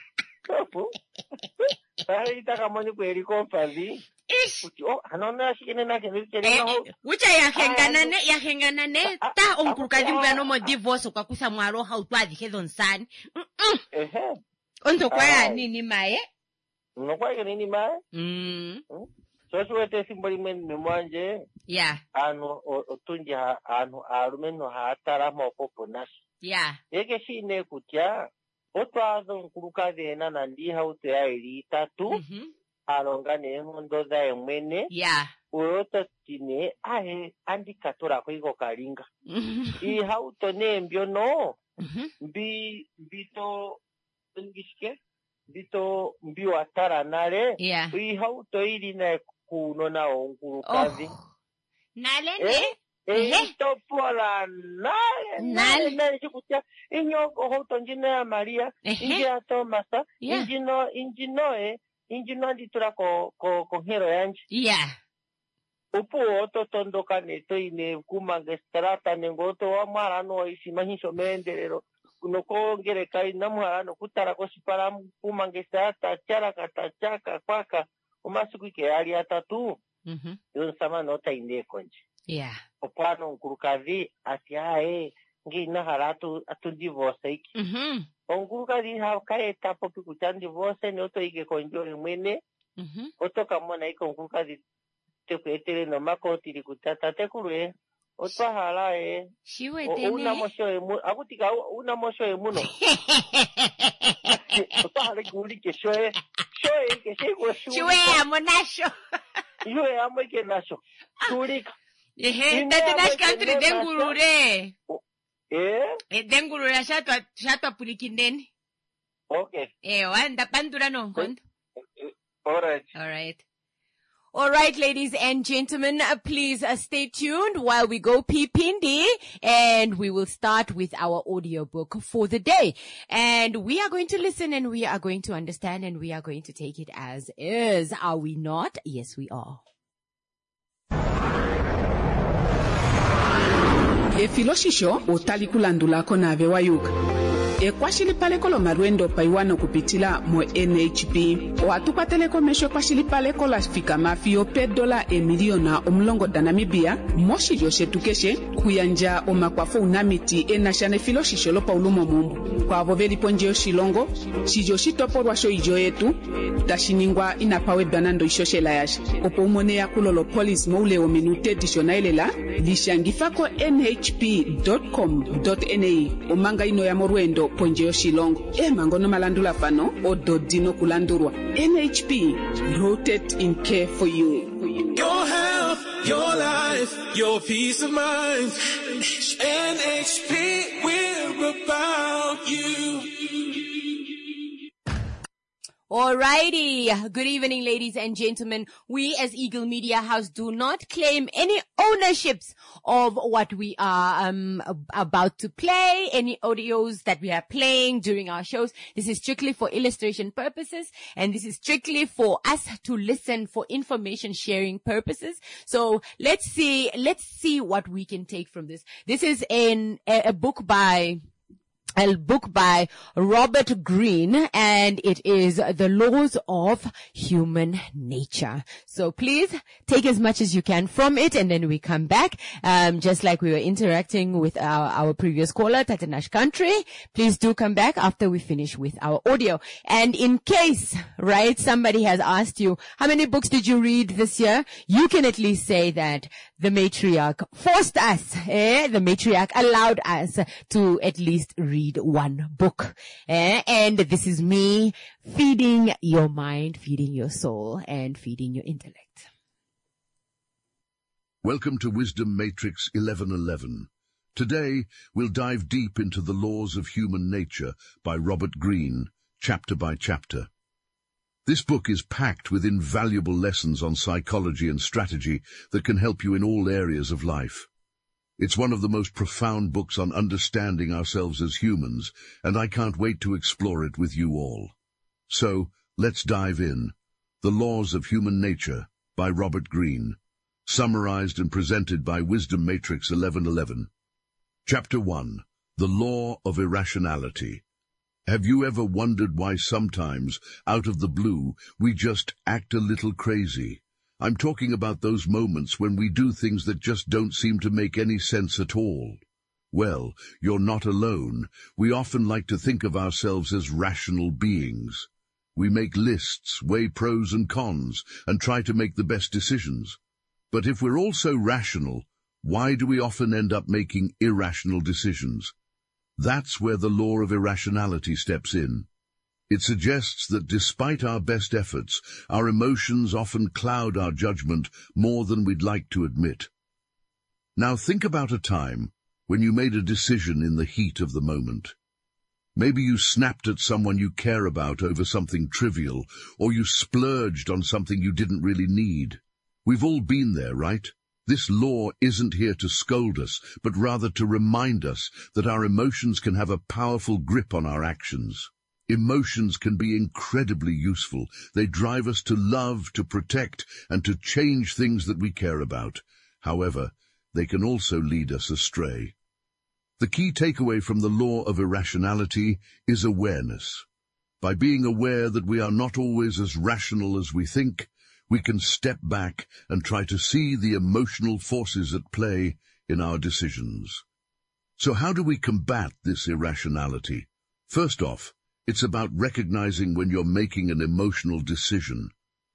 Ita moni kweli komfazi. Anona shikene na kene Ucha yahenganane ta onkurukazi mbano mo divorce kwa kusa mwaro hauto adike nsani. Onto kwa nini mae? No kwa nini mae? So wete simboli meni mwanje. Yeah. Anu otunja anu arumeno hatara mopopo nashi. Yeah. Eke shine kutia otwazo nkurukazi na nandi hauto ya ili tatu. Alongane mundo za emwene. Yeah. Urota tine andikatora kwiko kalinga. I hauto nembyo no. Bito ngishike. Bito mbio atara nale. Yeah. I hauto ili na kuno na onkurukazi. Nale Ito pola nale chikutia inyoko hauto njine ya Maria. Injia Tomasa. Injino nditura ko hero yanji. Yeah. Upu oto tondoka neto ine kumangestrata nengoto wa marano isimahisho mendelero. Kunoko ngere kai namuharano kutara ko sipara kumangestrata chaka kwaka umasuku ke ali atatu. Yonsama nota ine konje. Yeah. Opano nkurukazi ati ngina haratu divorce iki. Onkurukazi hakae tapo kikutan divorce ne oto ike konjo mwene. Oto kamona iko onkurukazi te kuetere no mako tiri kutata te kurue. Oto hala Shiwe tene. Una mosho muno. Oto hala kuri ke shoe ke shego Shiwe amonasho. Yue amo ke nasho. Kurika. Tate nash country dengurure. Dengurure shatwa purikindeni. Okay. Wanda pandura no kondo. Alright. All right, ladies and gentlemen, please stay tuned while we go Pipindi, and we will start with our audiobook for the day. And we are going to listen, and we are going to understand, and we are going to take it as is. Are we not? Yes, we are. Efiloshisho utalikulandulako na bewayuka. Ekwashilipaleko lo marwendo paiwano kupitila mo NHP. Oatupateleko mesho kwashilipaleko la fika mafio $1 miliona omulongo da Namibia. Moshi yoshe tukeshe kuyanja omakwafo unamiti enashane filoshisho lo paulumo mumbu. Kwa avoveli ponje yoshilongo, shijoshi topolwa sho ijo yetu, dashiningwa inapawe banando ishoshe la yashi. Opo umone ya kulolo police mo ule ominute dishonailela, lishangifako nhp.com.na. Omanga ino ya morwendo ponje yoshilongo. Mangono malandula fano, ododino kulandurwa. NHP, rooted in care for you. Your health, your life, your peace of mind. NHP, we're about you. Alrighty. Good evening, ladies and gentlemen. We as Eagle Media House do not claim any ownerships of what we are about to play, any audios that we are playing during our shows. This is strictly for illustration purposes, and this is strictly for us to listen for information sharing purposes. So let's see what we can take from this. This is a book by a book by Robert Greene, and it is The Laws of Human Nature. So please take as much as you can from it, and then we come back. Just like we were interacting with our previous caller, Tatanash Country, please do come back after we finish with our audio. And in case, right, somebody has asked you, how many books did you read this year? You can at least say that the matriarch forced us, the matriarch allowed us to at least read one book. And this is me feeding your mind, feeding your soul, and feeding your intellect. Welcome to Wisdom Matrix 1111. Today, we'll dive deep into The Laws of Human Nature by Robert Greene, chapter by chapter. This book is packed with invaluable lessons on psychology and strategy that can help you in all areas of life. It's one of the most profound books on understanding ourselves as humans, and I can't wait to explore it with you all. So, let's dive in. The Laws of Human Nature by Robert Greene, summarized and presented by Wisdom Matrix 1111. Chapter 1. The Law of Irrationality. Have you ever wondered why sometimes, out of the blue, we just act a little crazy? I'm talking about those moments when we do things that just don't seem to make any sense at all. Well, you're not alone. We often like to think of ourselves as rational beings. We make lists, weigh pros and cons, and try to make the best decisions. But if we're all so rational, why do we often end up making irrational decisions? That's where the law of irrationality steps in. It suggests that despite our best efforts, our emotions often cloud our judgment more than we'd like to admit. Now think about a time when you made a decision in the heat of the moment. Maybe you snapped at someone you care about over something trivial, or you splurged on something you didn't really need. We've all been there, right? This law isn't here to scold us, but rather to remind us that our emotions can have a powerful grip on our actions. Emotions can be incredibly useful. They drive us to love, to protect, and to change things that we care about. However, they can also lead us astray. The key takeaway from the law of irrationality is awareness. By being aware that we are not always as rational as we think, we can step back and try to see the emotional forces at play in our decisions. So how do we combat this irrationality? First off, it's about recognizing when you're making an emotional decision.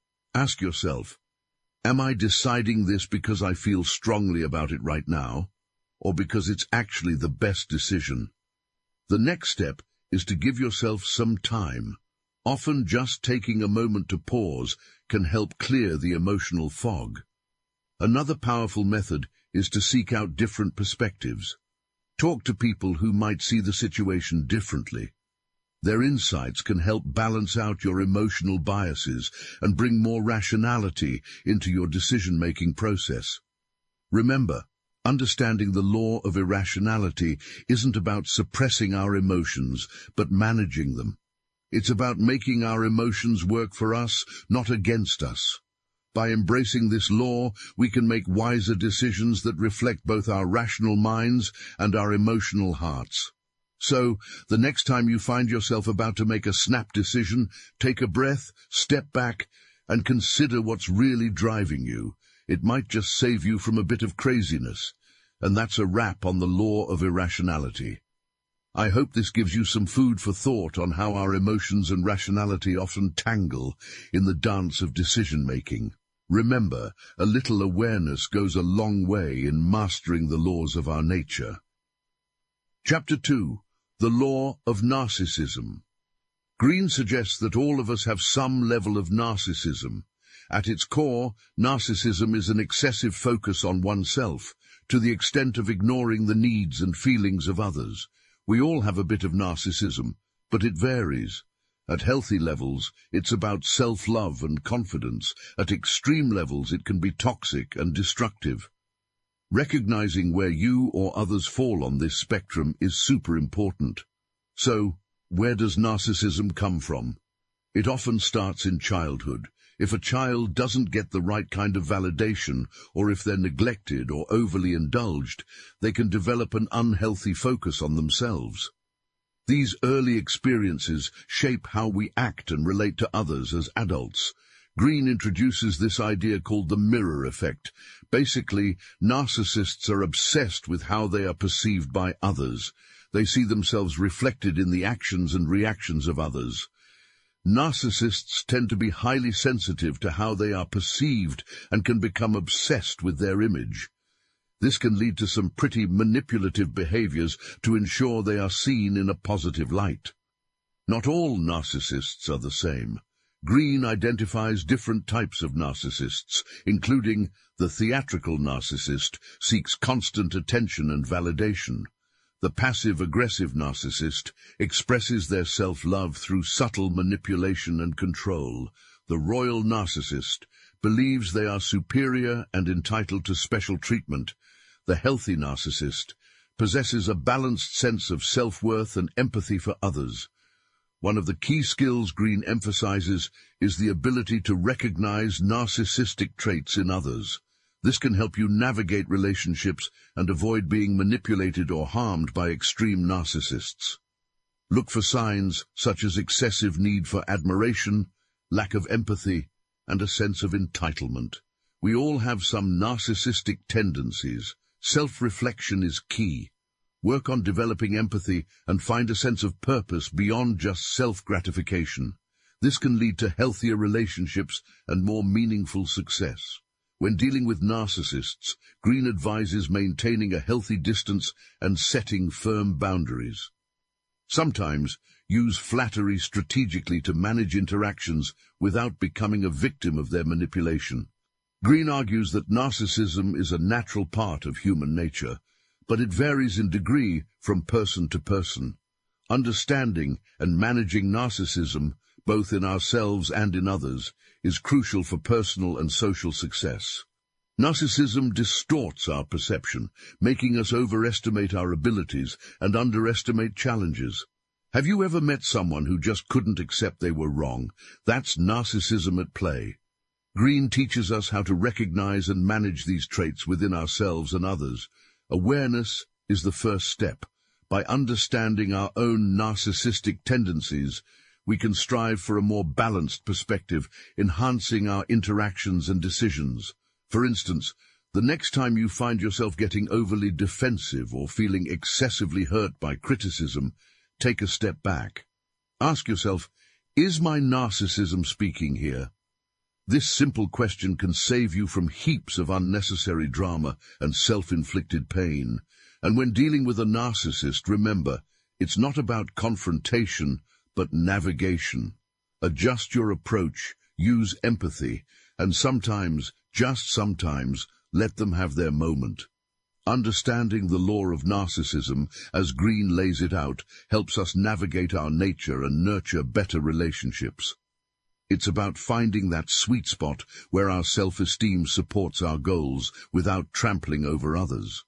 Ask yourself, am I deciding this because I feel strongly about it right now, or because it's actually the best decision? The next step is to give yourself some time. Often just taking a moment to pause can help clear the emotional fog. Another powerful method is to seek out different perspectives. Talk to people who might see the situation differently. Their insights can help balance out your emotional biases and bring more rationality into your decision-making process. Remember, understanding the law of irrationality isn't about suppressing our emotions, but managing them. It's about making our emotions work for us, not against us. By embracing this law, we can make wiser decisions that reflect both our rational minds and our emotional hearts. So, the next time you find yourself about to make a snap decision, take a breath, step back, and consider what's really driving you. It might just save you from a bit of craziness. And that's a wrap on the law of irrationality. I hope this gives you some food for thought on how our emotions and rationality often tangle in the dance of decision-making. Remember, a little awareness goes a long way in mastering the laws of our nature. Chapter 2. The Law of Narcissism. Greene suggests that all of us have some level of narcissism. At its core, narcissism is an excessive focus on oneself, to the extent of ignoring the needs and feelings of others. We all have a bit of narcissism, but it varies. At healthy levels, it's about self-love and confidence. At extreme levels, it can be toxic and destructive. Recognizing where you or others fall on this spectrum is super important. So, where does narcissism come from? It often starts in childhood. If a child doesn't get the right kind of validation, or if they're neglected or overly indulged, they can develop an unhealthy focus on themselves. These early experiences shape how we act and relate to others as adults. Green introduces this idea called the mirror effect. Basically, narcissists are obsessed with how they are perceived by others. They see themselves reflected in the actions and reactions of others. Narcissists tend to be highly sensitive to how they are perceived and can become obsessed with their image. This can lead to some pretty manipulative behaviors to ensure they are seen in a positive light. Not all narcissists are the same. Green identifies different types of narcissists, including the theatrical narcissist, seeks constant attention and validation. The passive-aggressive narcissist expresses their self-love through subtle manipulation and control. The royal narcissist believes they are superior and entitled to special treatment. The healthy narcissist possesses a balanced sense of self-worth and empathy for others. One of the key skills Green emphasizes is the ability to recognize narcissistic traits in others. This can help you navigate relationships and avoid being manipulated or harmed by extreme narcissists. Look for signs such as excessive need for admiration, lack of empathy, and a sense of entitlement. We all have some narcissistic tendencies. Self-reflection is key. Work on developing empathy and find a sense of purpose beyond just self-gratification. This can lead to healthier relationships and more meaningful success. When dealing with narcissists, Green advises maintaining a healthy distance and setting firm boundaries. Sometimes, use flattery strategically to manage interactions without becoming a victim of their manipulation. Green argues that narcissism is a natural part of human nature, but it varies in degree from person to person. Understanding and managing narcissism, both in ourselves and in others, is crucial for personal and social success. Narcissism distorts our perception, making us overestimate our abilities and underestimate challenges. Have you ever met someone who just couldn't accept they were wrong? That's narcissism at play. Green teaches us how to recognize and manage these traits within ourselves and others. Awareness is the first step. By understanding our own narcissistic tendencies, we can strive for a more balanced perspective, enhancing our interactions and decisions. For instance, the next time you find yourself getting overly defensive or feeling excessively hurt by criticism, take a step back. Ask yourself, is my narcissism speaking here? This simple question can save you from heaps of unnecessary drama and self-inflicted pain. And when dealing with a narcissist, remember, it's not about confrontation, but navigation. Adjust your approach, use empathy, and sometimes, just sometimes, let them have their moment. Understanding the law of narcissism, as Green lays it out, helps us navigate our nature and nurture better relationships. It's about finding that sweet spot where our self-esteem supports our goals without trampling over others.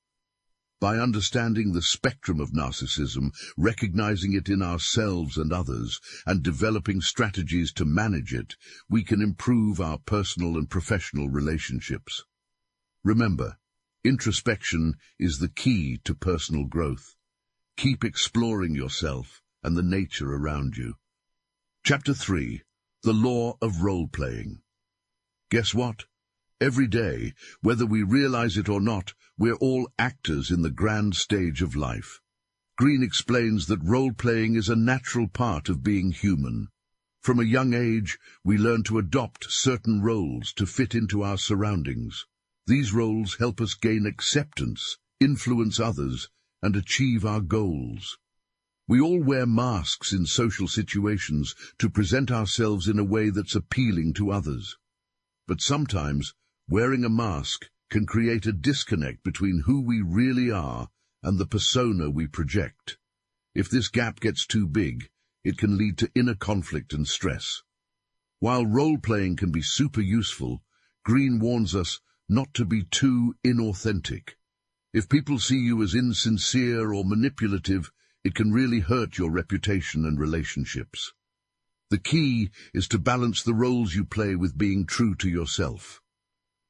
By understanding the spectrum of narcissism, recognizing it in ourselves and others, and developing strategies to manage it, we can improve our personal and professional relationships. Remember, introspection is the key to personal growth. Keep exploring yourself and the nature around you. Chapter 3. The Law of Role-Playing. Guess what? Every day, whether we realize it or not, we're all actors in the grand stage of life. Green explains that role-playing is a natural part of being human. From a young age, we learn to adopt certain roles to fit into our surroundings. These roles help us gain acceptance, influence others, and achieve our goals. We all wear masks in social situations to present ourselves in a way that's appealing to others. But sometimes, wearing a mask can create a disconnect between who we really are and the persona we project. If this gap gets too big, it can lead to inner conflict and stress. While role-playing can be super useful, Green warns us not to be too inauthentic. If people see you as insincere or manipulative, it can really hurt your reputation and relationships. The key is to balance the roles you play with being true to yourself.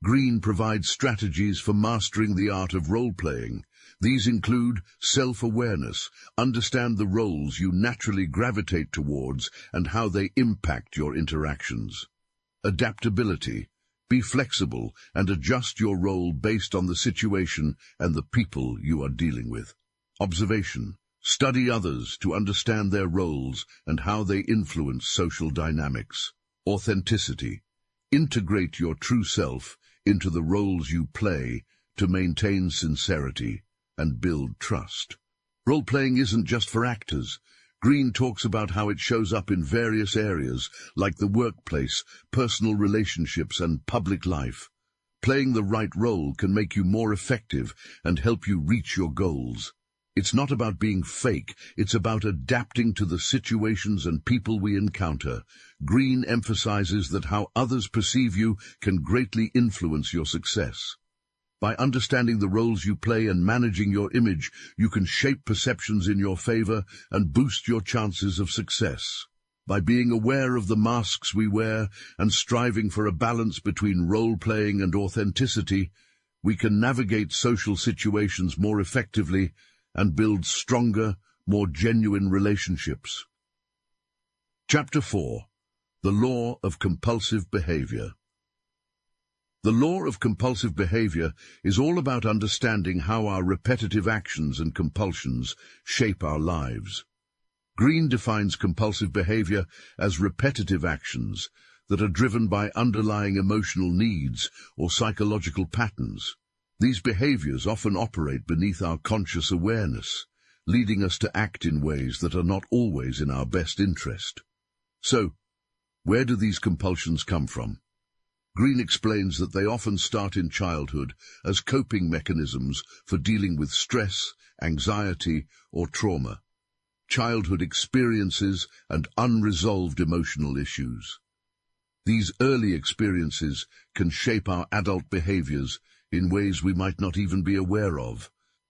Green provides strategies for mastering the art of role-playing. These include self-awareness, understand the roles you naturally gravitate towards and how they impact your interactions. Adaptability, be flexible and adjust your role based on the situation and the people you are dealing with. Observation, study others to understand their roles and how they influence social dynamics. Authenticity, integrate your true self into the roles you play to maintain sincerity and build trust. Role-playing isn't just for actors. Green talks about how it shows up in various areas like the workplace, personal relationships, and public life. Playing the right role can make you more effective and help you reach your goals. It's not about being fake, it's about adapting to the situations and people we encounter. Green emphasizes that how others perceive you can greatly influence your success. By understanding the roles you play and managing your image, you can shape perceptions in your favor and boost your chances of success. By being aware of the masks we wear and striving for a balance between role-playing and authenticity, we can navigate social situations more effectively and build stronger, more genuine relationships. Chapter 4. The Law of Compulsive Behavior. The law of compulsive behavior is all about understanding how our repetitive actions and compulsions shape our lives. Green defines compulsive behavior as repetitive actions that are driven by underlying emotional needs or psychological patterns. These behaviors often operate beneath our conscious awareness, leading us to act in ways that are not always in our best interest. So, where do these compulsions come from? Green explains that they often start in childhood as coping mechanisms for dealing with stress, anxiety, or trauma, childhood experiences, and unresolved emotional issues. These early experiences can shape our adult behaviors in ways we might not even be aware of.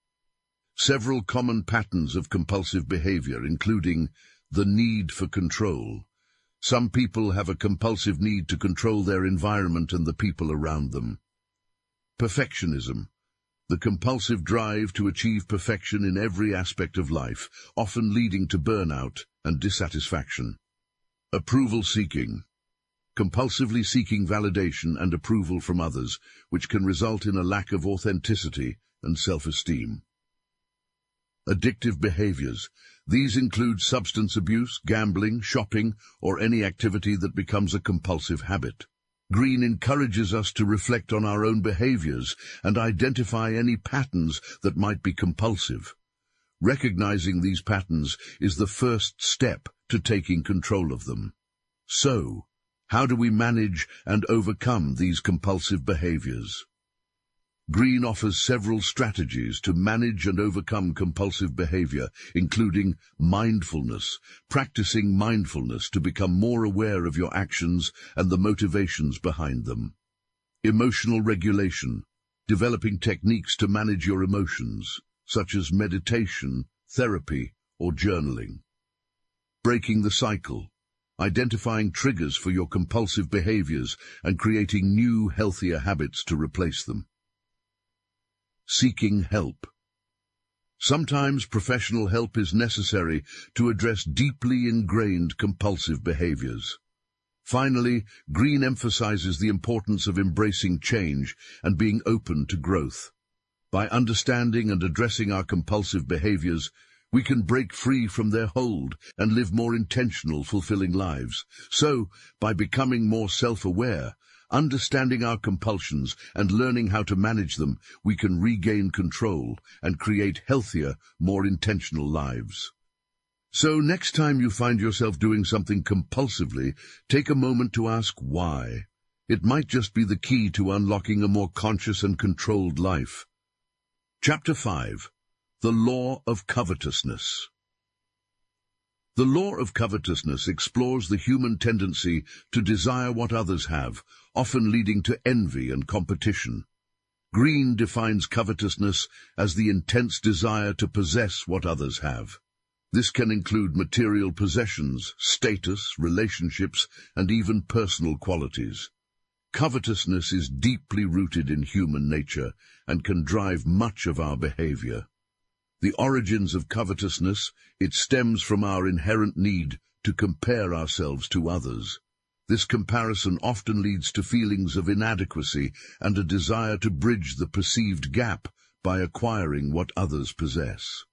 Several common patterns of compulsive behavior, including the need for control. Some people have a compulsive need to control their environment and the people around them. Perfectionism, the compulsive drive to achieve perfection in every aspect of life, often leading to burnout and dissatisfaction. Approval seeking, compulsively seeking validation and approval from others, which can result in a lack of authenticity and self-esteem. Addictive behaviors. These include substance abuse, gambling, shopping, or any activity that becomes a compulsive habit. Green encourages us to reflect on our own behaviors and identify any patterns that might be compulsive. Recognizing these patterns is the first step to taking control of them. So, how do we manage and overcome these compulsive behaviors? Green offers several strategies to manage and overcome compulsive behavior, including mindfulness, practicing mindfulness to become more aware of your actions and the motivations behind them. Emotional regulation, developing techniques to manage your emotions, such as meditation, therapy, or journaling. Breaking the cycle, identifying triggers for your compulsive behaviors and creating new, healthier habits to replace them. Seeking help. Sometimes professional help is necessary to address deeply ingrained compulsive behaviors. Finally, Green emphasizes the importance of embracing change and being open to growth. By understanding and addressing our compulsive behaviors, we can break free from their hold and live more intentional, fulfilling lives. So, by becoming more self-aware, understanding our compulsions and learning how to manage them, we can regain control and create healthier, more intentional lives. So next time you find yourself doing something compulsively, take a moment to ask why. It might just be the key to unlocking a more conscious and controlled life. Chapter 5. The Law of Covetousness. The law of covetousness explores the human tendency to desire what others have, often leading to envy and competition. Green defines covetousness as the intense desire to possess what others have. This can include material possessions, status, relationships, and even personal qualities. Covetousness is deeply rooted in human nature and can drive much of our behavior. The origins of covetousness, it stems from our inherent need to compare ourselves to others. This comparison often leads to feelings of inadequacy and a desire to bridge the perceived gap by acquiring what others possess.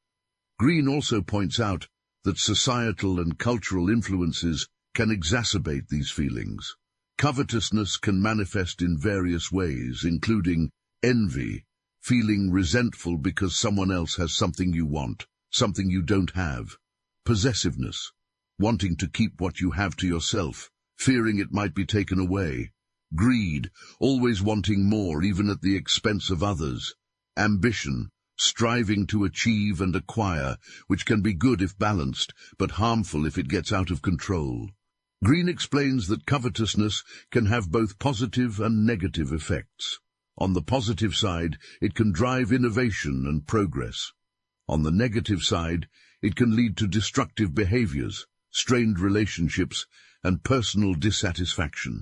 Green also points out that societal and cultural influences can exacerbate these feelings. Covetousness can manifest in various ways, including envy, feeling resentful because someone else has something you want, something you don't have; possessiveness, wanting to keep what you have to yourself, fearing it might be taken away; greed, always wanting more even at the expense of others; ambition, striving to achieve and acquire, which can be good if balanced, but harmful if it gets out of control. Green explains that covetousness can have both positive and negative effects. On the positive side, it can drive innovation and progress. On the negative side, it can lead to destructive behaviors, strained relationships, and personal dissatisfaction.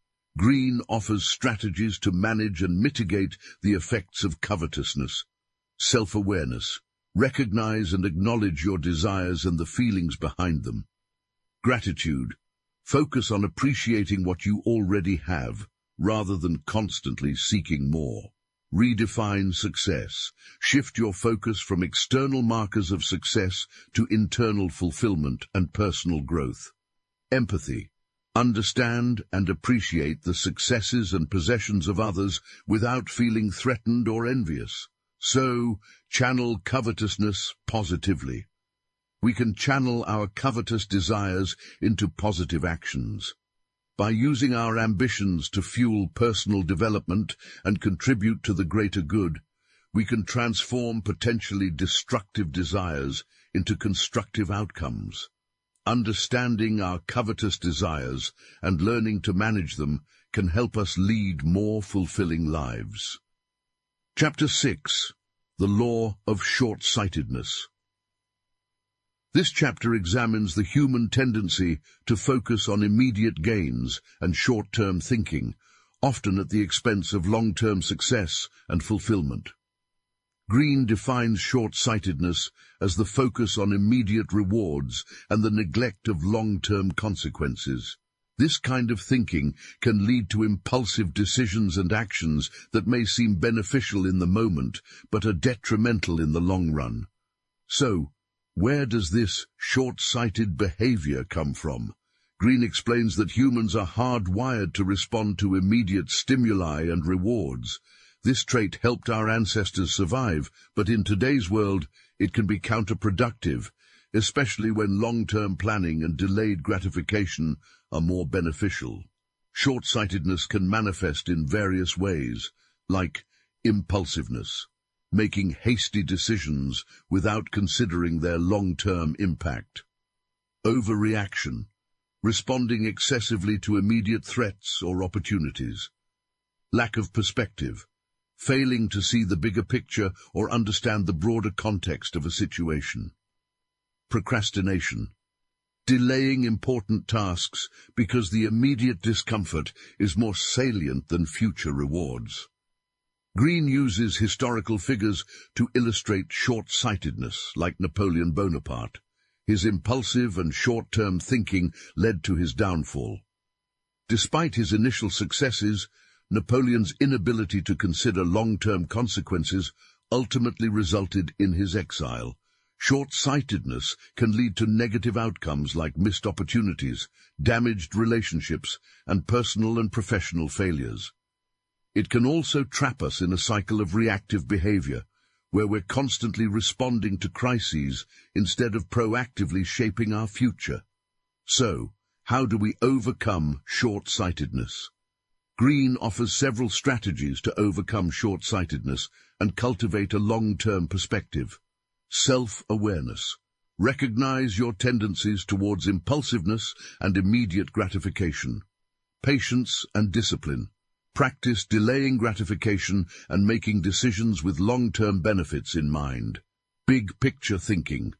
Green offers strategies to manage and mitigate the effects of covetousness. Self-awareness. Recognize and acknowledge your desires and the feelings behind them. Gratitude. Focus on appreciating what you already have, rather than constantly seeking more. Redefine success. Shift your focus from external markers of success to internal fulfillment and personal growth. Empathy. Understand and appreciate the successes and possessions of others without feeling threatened or envious. So, channel covetousness positively. We can channel our covetous desires into positive actions. By using our ambitions to fuel personal development and contribute to the greater good, we can transform potentially destructive desires into constructive outcomes. Understanding our covetous desires and learning to manage them can help us lead more fulfilling lives. Chapter 6. The Law of Short-Sightedness. This chapter examines the human tendency to focus on immediate gains and short-term thinking, often at the expense of long-term success and fulfillment. Green defines short-sightedness as the focus on immediate rewards and the neglect of long-term consequences. This kind of thinking can lead to impulsive decisions and actions that may seem beneficial in the moment, but are detrimental in the long run. So, where does this short-sighted behavior come from? Green explains that humans are hardwired to respond to immediate stimuli and rewards. This trait helped our ancestors survive, but in today's world, it can be counterproductive, especially when long-term planning and delayed gratification are more beneficial. Short-sightedness can manifest in various ways, like impulsiveness, making hasty decisions without considering their long-term impact; overreaction, responding excessively to immediate threats or opportunities; lack of perspective, failing to see the bigger picture or understand the broader context of a situation; procrastination, delaying important tasks because the immediate discomfort is more salient than future rewards. Green uses historical figures to illustrate short-sightedness, like Napoleon Bonaparte. His impulsive and short-term thinking led to his downfall. Despite his initial successes, Napoleon's inability to consider long-term consequences ultimately resulted in his exile. Short-sightedness can lead to negative outcomes like missed opportunities, damaged relationships, and personal and professional failures. It can also trap us in a cycle of reactive behavior, where we're constantly responding to crises instead of proactively shaping our future. So, how do we overcome short-sightedness? Green offers several strategies to overcome short-sightedness and cultivate a long-term perspective. Self-awareness. Recognize your tendencies towards impulsiveness and immediate gratification. Patience and discipline. Practice delaying gratification and making decisions with long-term benefits in mind. Big picture thinking.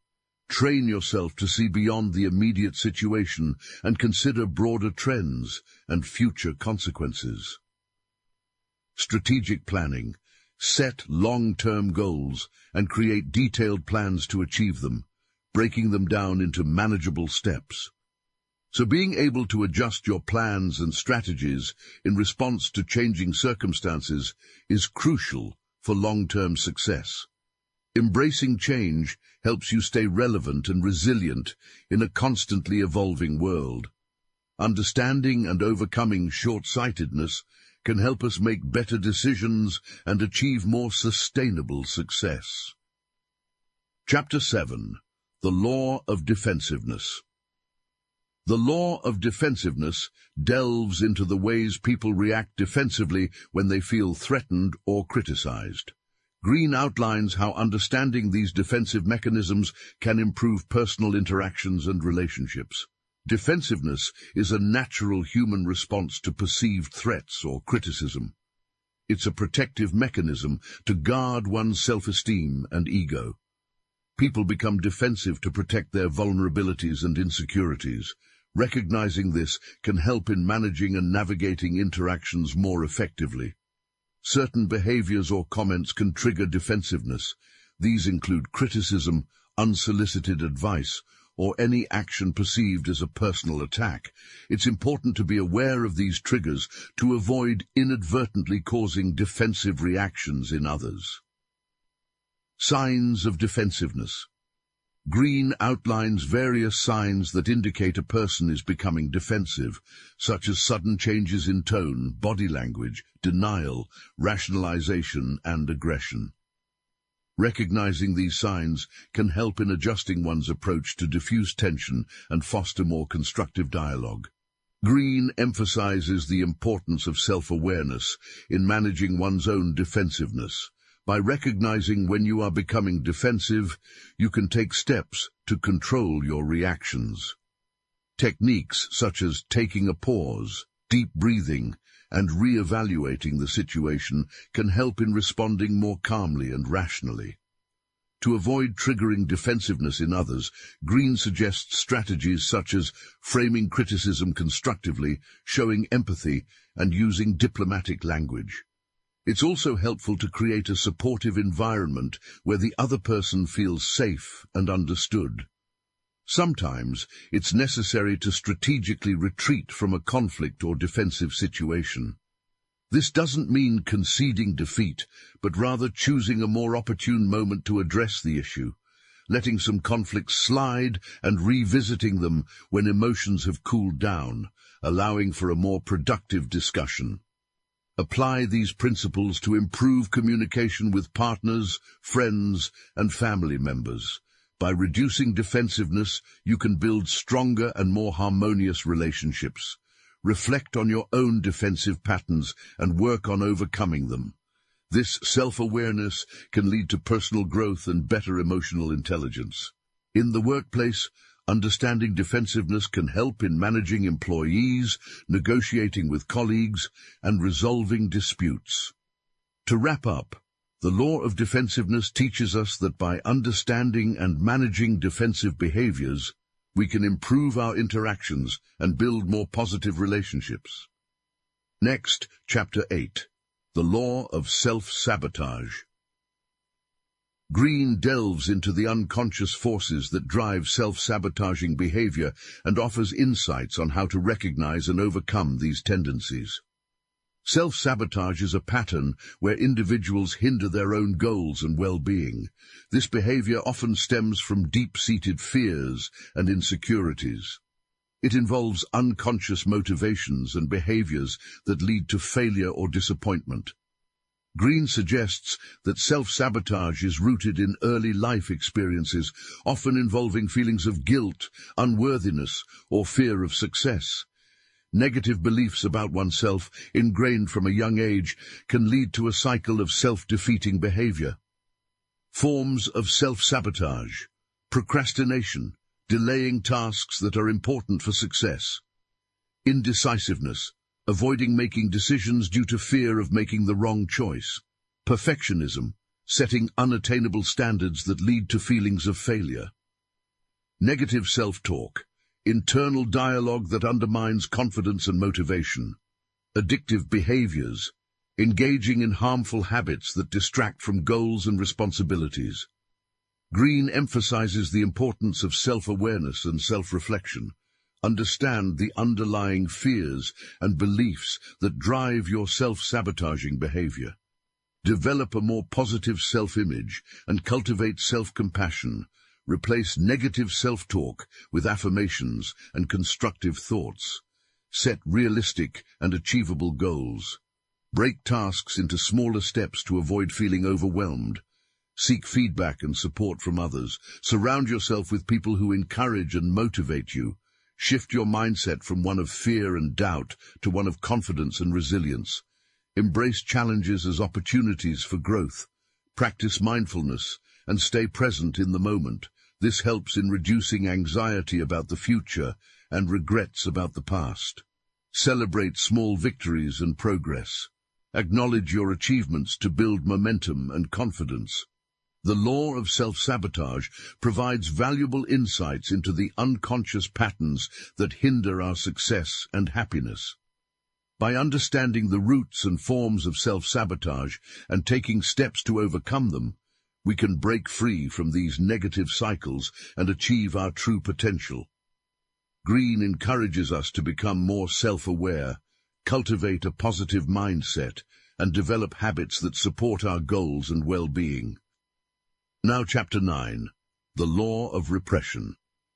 Train yourself to see beyond the immediate situation and consider broader trends and future consequences. Strategic planning. Set long-term goals and create detailed plans to achieve them, breaking them down into manageable steps. So being able to adjust your plans and strategies in response to changing circumstances is crucial for long-term success. Embracing change helps you stay relevant and resilient in a constantly evolving world. Understanding and overcoming short-sightedness can help us make better decisions and achieve more sustainable success. Chapter 7. The Law of Defensiveness. The law of defensiveness delves into the ways people react defensively when they feel threatened or criticized. Green outlines how understanding these defensive mechanisms can improve personal interactions and relationships. Defensiveness is a natural human response to perceived threats or criticism. It's a protective mechanism to guard one's self-esteem and ego. People become defensive to protect their vulnerabilities and insecurities. Recognizing this can help in managing and navigating interactions more effectively. Certain behaviors or comments can trigger defensiveness. These include criticism, unsolicited advice, or any action perceived as a personal attack. It's important to be aware of these triggers to avoid inadvertently causing defensive reactions in others. Signs of defensiveness. Green outlines various signs that indicate a person is becoming defensive, such as sudden changes in tone, body language, denial, rationalization, and aggression. Recognizing these signs can help in adjusting one's approach to diffuse tension and foster more constructive dialogue. Green emphasizes the importance of self-awareness in managing one's own defensiveness. By recognizing when you are becoming defensive, you can take steps to control your reactions. Techniques such as taking a pause, deep breathing, and re-evaluating the situation can help in responding more calmly and rationally. To avoid triggering defensiveness in others, Green suggests strategies such as framing criticism constructively, showing empathy, and using diplomatic language. It's also helpful to create a supportive environment where the other person feels safe and understood. Sometimes it's necessary to strategically retreat from a conflict or defensive situation. This doesn't mean conceding defeat, but rather choosing a more opportune moment to address the issue, letting some conflicts slide and revisiting them when emotions have cooled down, allowing for a more productive discussion. Apply these principles to improve communication with partners, friends, and family members. By reducing defensiveness, you can build stronger and more harmonious relationships. Reflect on your own defensive patterns and work on overcoming them. This self-awareness can lead to personal growth and better emotional intelligence. In the workplace, understanding defensiveness can help in managing employees, negotiating with colleagues, and resolving disputes. To wrap up, the law of defensiveness teaches us that by understanding and managing defensive behaviors, we can improve our interactions and build more positive relationships. Next, Chapter 8. The Law of Self-Sabotage. Green delves into the unconscious forces that drive self-sabotaging behavior and offers insights on how to recognize and overcome these tendencies. Self-sabotage is a pattern where individuals hinder their own goals and well-being. This behavior often stems from deep-seated fears and insecurities. It involves unconscious motivations and behaviors that lead to failure or disappointment. Green suggests that self-sabotage is rooted in early life experiences, often involving feelings of guilt, unworthiness, or fear of success. Negative beliefs about oneself, ingrained from a young age, can lead to a cycle of self-defeating behavior. Forms of self-sabotage: procrastination, delaying tasks that are important for success; indecisiveness, avoiding making decisions due to fear of making the wrong choice; perfectionism, setting unattainable standards that lead to feelings of failure; Negative self-talk, internal dialogue that undermines confidence and motivation. Addictive behaviors, engaging in harmful habits that distract from goals and responsibilities. Green emphasizes the importance of self-awareness and self-reflection. Understand the underlying fears and beliefs that drive your self-sabotaging behavior. Develop a more positive self-image and cultivate self-compassion. Replace negative self-talk with affirmations and constructive thoughts. Set realistic and achievable goals. Break tasks into smaller steps to avoid feeling overwhelmed. Seek feedback and support from others. Surround yourself with people who encourage and motivate you. Shift your mindset from one of fear and doubt to one of confidence and resilience. Embrace challenges as opportunities for growth. Practice mindfulness and stay present in the moment. This helps in reducing anxiety about the future and regrets about the past. Celebrate small victories and progress. Acknowledge your achievements to build momentum and confidence. The law of self-sabotage provides valuable insights into the unconscious patterns that hinder our success and happiness. By understanding the roots and forms of self-sabotage and taking steps to overcome them, we can break free from these negative cycles and achieve our true potential. Green encourages us to become more self-aware, cultivate a positive mindset, and develop habits that support our goals and well-being. Now, Chapter 9, The Law of Repression.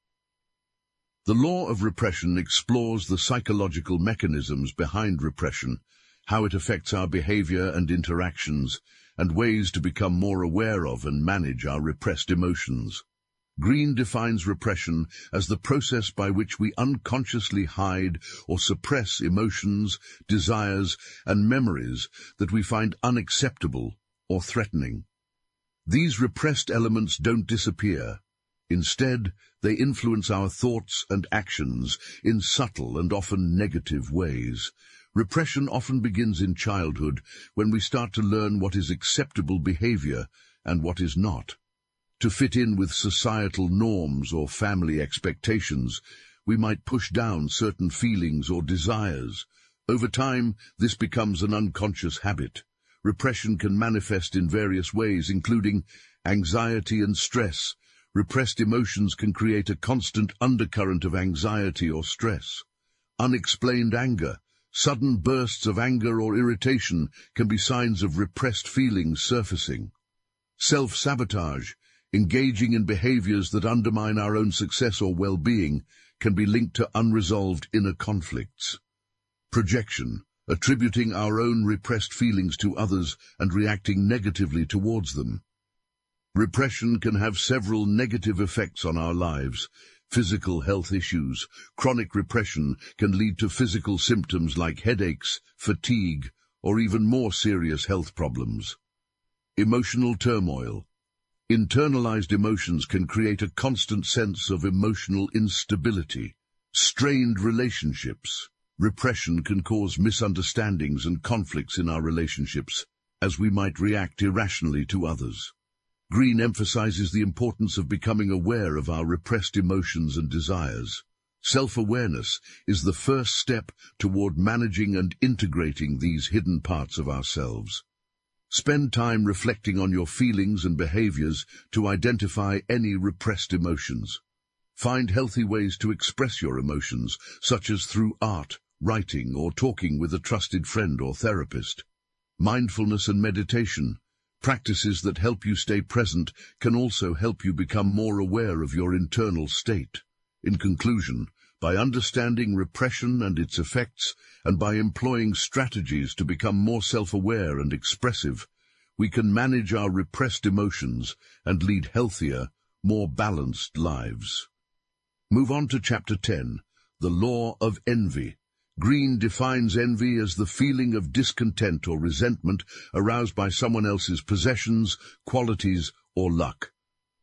The law of repression explores the psychological mechanisms behind repression, how it affects our behavior and interactions, and ways to become more aware of and manage our repressed emotions. Green defines repression as the process by which we unconsciously hide or suppress emotions, desires, and memories that we find unacceptable or threatening. These repressed elements don't disappear. Instead, they influence our thoughts and actions in subtle and often negative ways. Repression often begins in childhood, when we start to learn what is acceptable behavior and what is not. To fit in with societal norms or family expectations, we might push down certain feelings or desires. Over time, this becomes an unconscious habit. Repression can manifest in various ways, including anxiety and stress. Repressed emotions can create a constant undercurrent of anxiety or stress. Unexplained anger. Sudden bursts of anger or irritation can be signs of repressed feelings surfacing. Self-sabotage. Engaging in behaviors that undermine our own success or well-being can be linked to unresolved inner conflicts. Projection. Attributing our own repressed feelings to others and reacting negatively towards them. Repression can have several negative effects on our lives. Physical health issues. Chronic repression can lead to physical symptoms like headaches, fatigue, or even more serious health problems. Emotional turmoil. Internalized emotions can create a constant sense of emotional instability. Strained relationships. Repression can cause misunderstandings and conflicts in our relationships, as we might react irrationally to others. Green emphasizes the importance of becoming aware of our repressed emotions and desires. Self-awareness is the first step toward managing and integrating these hidden parts of ourselves. Spend time reflecting on your feelings and behaviors to identify any repressed emotions. Find healthy ways to express your emotions, such as through art, writing, or talking with a trusted friend or therapist. Mindfulness and meditation, practices that help you stay present, can also help you become more aware of your internal state. In conclusion, by understanding repression and its effects, and by employing strategies to become more self-aware and expressive, we can manage our repressed emotions and lead healthier, more balanced lives. Move on to Chapter 10, The Law of Envy. Green defines envy as the feeling of discontent or resentment aroused by someone else's possessions, qualities, or luck.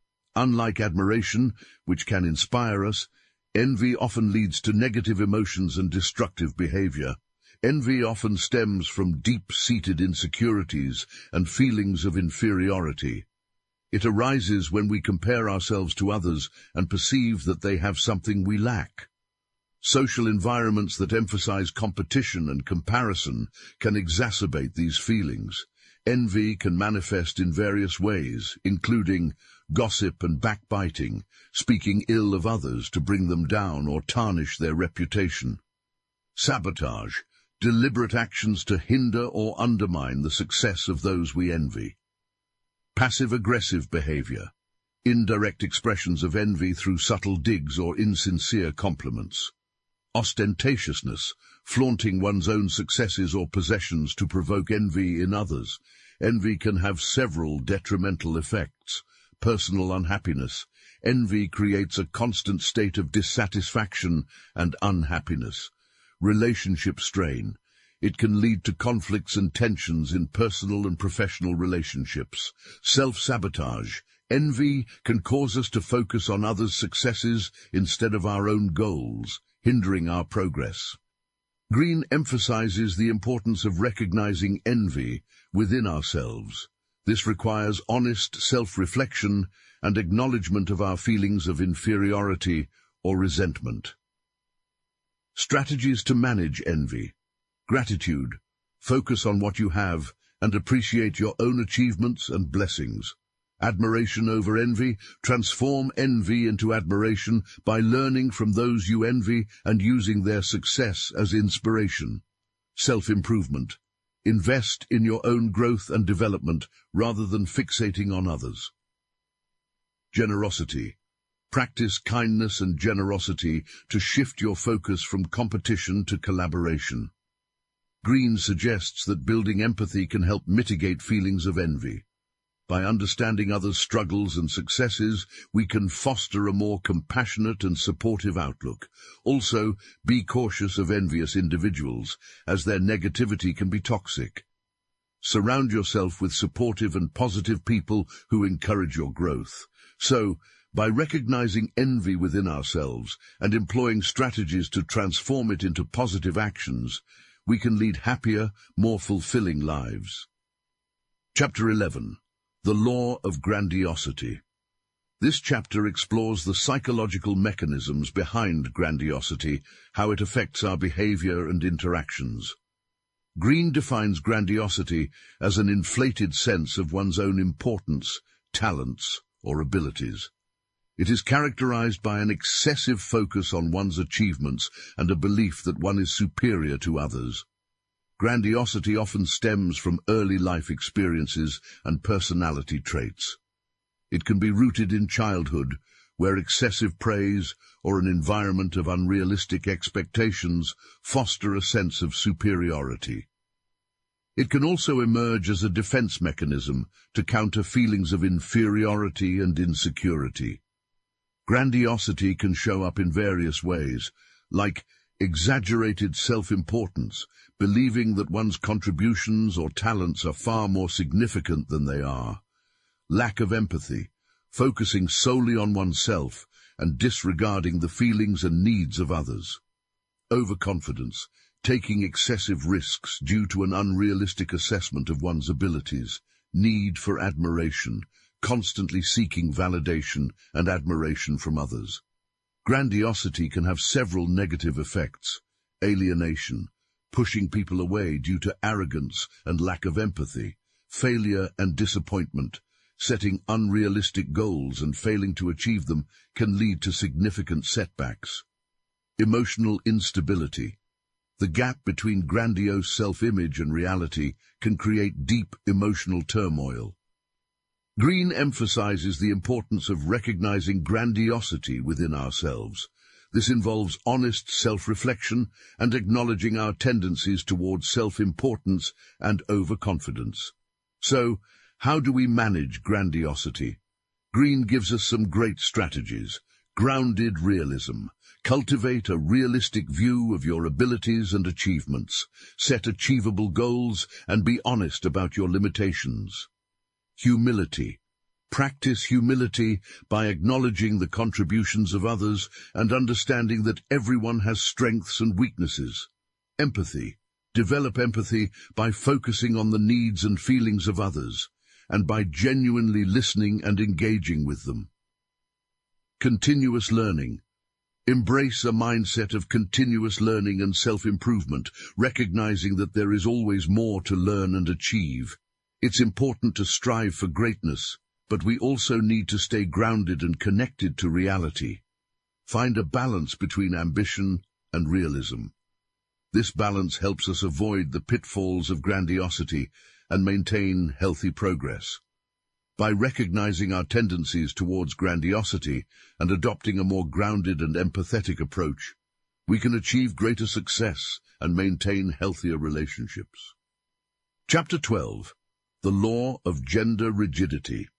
Unlike admiration, which can inspire us, envy often leads to negative emotions and destructive behavior. Envy often stems from deep-seated insecurities and feelings of inferiority. It arises when we compare ourselves to others and perceive that they have something we lack. Social environments that emphasize competition and comparison can exacerbate these feelings. Envy can manifest in various ways, including gossip and backbiting, speaking ill of others to bring them down or tarnish their reputation. Sabotage, deliberate actions to hinder or undermine the success of those we envy. Passive-aggressive behavior, indirect expressions of envy through subtle digs or insincere compliments. Ostentatiousness, flaunting one's own successes or possessions to provoke envy in others. Envy can have several detrimental effects. Personal unhappiness. Envy creates a constant state of dissatisfaction and unhappiness. Relationship strain. It can lead to conflicts and tensions in personal and professional relationships. Self-sabotage. Envy can cause us to focus on others' successes instead of our own goals, hindering our progress. Green emphasizes the importance of recognizing envy within ourselves. This requires honest self-reflection and acknowledgement of our feelings of inferiority or resentment. Strategies to manage envy. Gratitude. Focus on what you have and appreciate your own achievements and blessings. Admiration over envy. Transform envy into admiration by learning from those you envy and using their success as inspiration. Self-improvement. Invest in your own growth and development rather than fixating on others. Generosity. Practice kindness and generosity to shift your focus from competition to collaboration. Green suggests that building empathy can help mitigate feelings of envy. By understanding others' struggles and successes, we can foster a more compassionate and supportive outlook. Also, be cautious of envious individuals, as their negativity can be toxic. Surround yourself with supportive and positive people who encourage your growth. So, by recognizing envy within ourselves and employing strategies to transform it into positive actions, we can lead happier, more fulfilling lives. Chapter 11. The Law of Grandiosity. This chapter explores the psychological mechanisms behind grandiosity, how it affects our behavior and interactions. Green defines grandiosity as an inflated sense of one's own importance, talents, or abilities. It is characterized by an excessive focus on one's achievements and a belief that one is superior to others. Grandiosity often stems from early life experiences and personality traits. It can be rooted in childhood, where excessive praise or an environment of unrealistic expectations foster a sense of superiority. It can also emerge as a defense mechanism to counter feelings of inferiority and insecurity. Grandiosity can show up in various ways, like exaggerated self-importance, believing that one's contributions or talents are far more significant than they are. Lack of empathy, focusing solely on oneself and disregarding the feelings and needs of others. Overconfidence, taking excessive risks due to an unrealistic assessment of one's abilities. Need for admiration, constantly seeking validation and admiration from others. Grandiosity can have several negative effects. Alienation, pushing people away due to arrogance and lack of empathy. Failure and disappointment, setting unrealistic goals and failing to achieve them can lead to significant setbacks. Emotional instability. The gap between grandiose self-image and reality can create deep emotional turmoil. Green emphasizes the importance of recognizing grandiosity within ourselves. This involves honest self-reflection and acknowledging our tendencies towards self-importance and overconfidence. So, how do we manage grandiosity? Green gives us some great strategies. Grounded realism. Cultivate a realistic view of your abilities and achievements. Set achievable goals and be honest about your limitations. Humility. Practice humility by acknowledging the contributions of others and understanding that everyone has strengths and weaknesses. Empathy. Develop empathy by focusing on the needs and feelings of others. and by genuinely listening and engaging with them. Continuous learning. Embrace a mindset of continuous learning and self-improvement, recognizing that there is always more to learn and achieve. It's important to strive for greatness, but we also need to stay grounded and connected to reality. Find a balance between ambition and realism. This balance helps us avoid the pitfalls of grandiosity and maintain healthy progress. By recognizing our tendencies towards grandiosity and adopting a more grounded and empathetic approach, we can achieve greater success and maintain healthier relationships. Chapter 12. The Law of Gender Rigidity.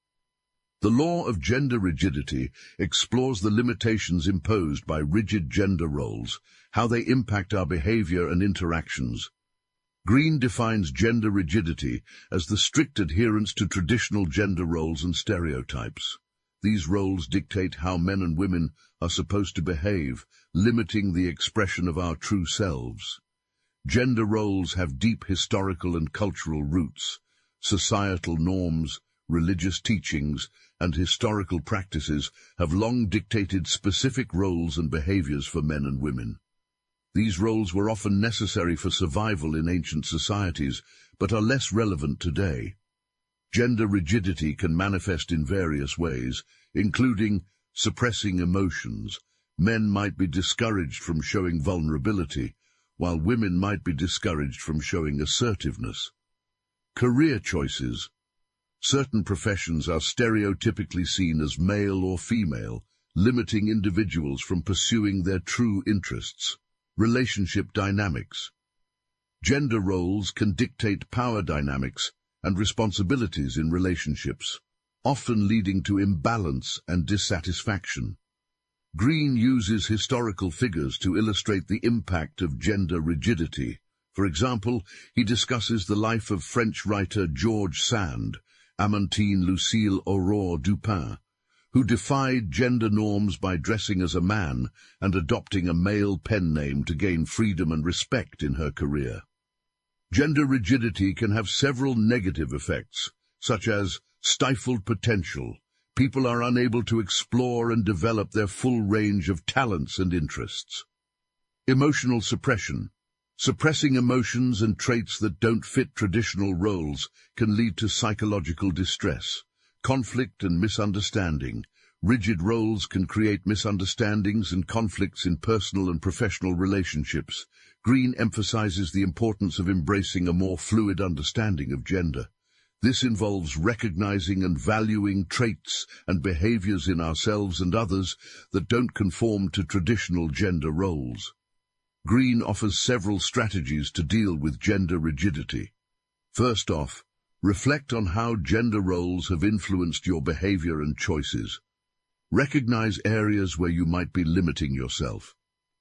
The law of gender rigidity explores the limitations imposed by rigid gender roles, how they impact our behavior and interactions. Green defines gender rigidity as the strict adherence to traditional gender roles and stereotypes. These roles dictate how men and women are supposed to behave, limiting the expression of our true selves. Gender roles have deep historical and cultural roots. Societal norms, religious teachings, and historical practices have long dictated specific roles and behaviors for men and women. These roles were often necessary for survival in ancient societies, but are less relevant today. Gender rigidity can manifest in various ways, including suppressing emotions. Men might be discouraged from showing vulnerability, while women might be discouraged from showing assertiveness. Career choices. Certain professions are stereotypically seen as male or female, limiting individuals from pursuing their true interests. Relationship dynamics. Gender roles can dictate power dynamics and responsibilities in relationships, often leading to imbalance and dissatisfaction. Green uses historical figures to illustrate the impact of gender rigidity. For example, he discusses the life of French writer George Sand, Amantine Lucille Aurore Dupin, who defied gender norms by dressing as a man and adopting a male pen name to gain freedom and respect in her career. Gender rigidity can have several negative effects, such as stifled potential. People are unable to explore and develop their full range of talents and interests. Emotional suppression. Suppressing emotions and traits that don't fit traditional roles can lead to psychological distress, conflict and misunderstanding. Rigid roles can create misunderstandings and conflicts in personal and professional relationships. Green emphasizes the importance of embracing a more fluid understanding of gender. This involves recognizing and valuing traits and behaviors in ourselves and others that don't conform to traditional gender roles. Green offers several strategies to deal with gender rigidity. First off, reflect on how gender roles have influenced your behavior and choices. Recognize areas where you might be limiting yourself.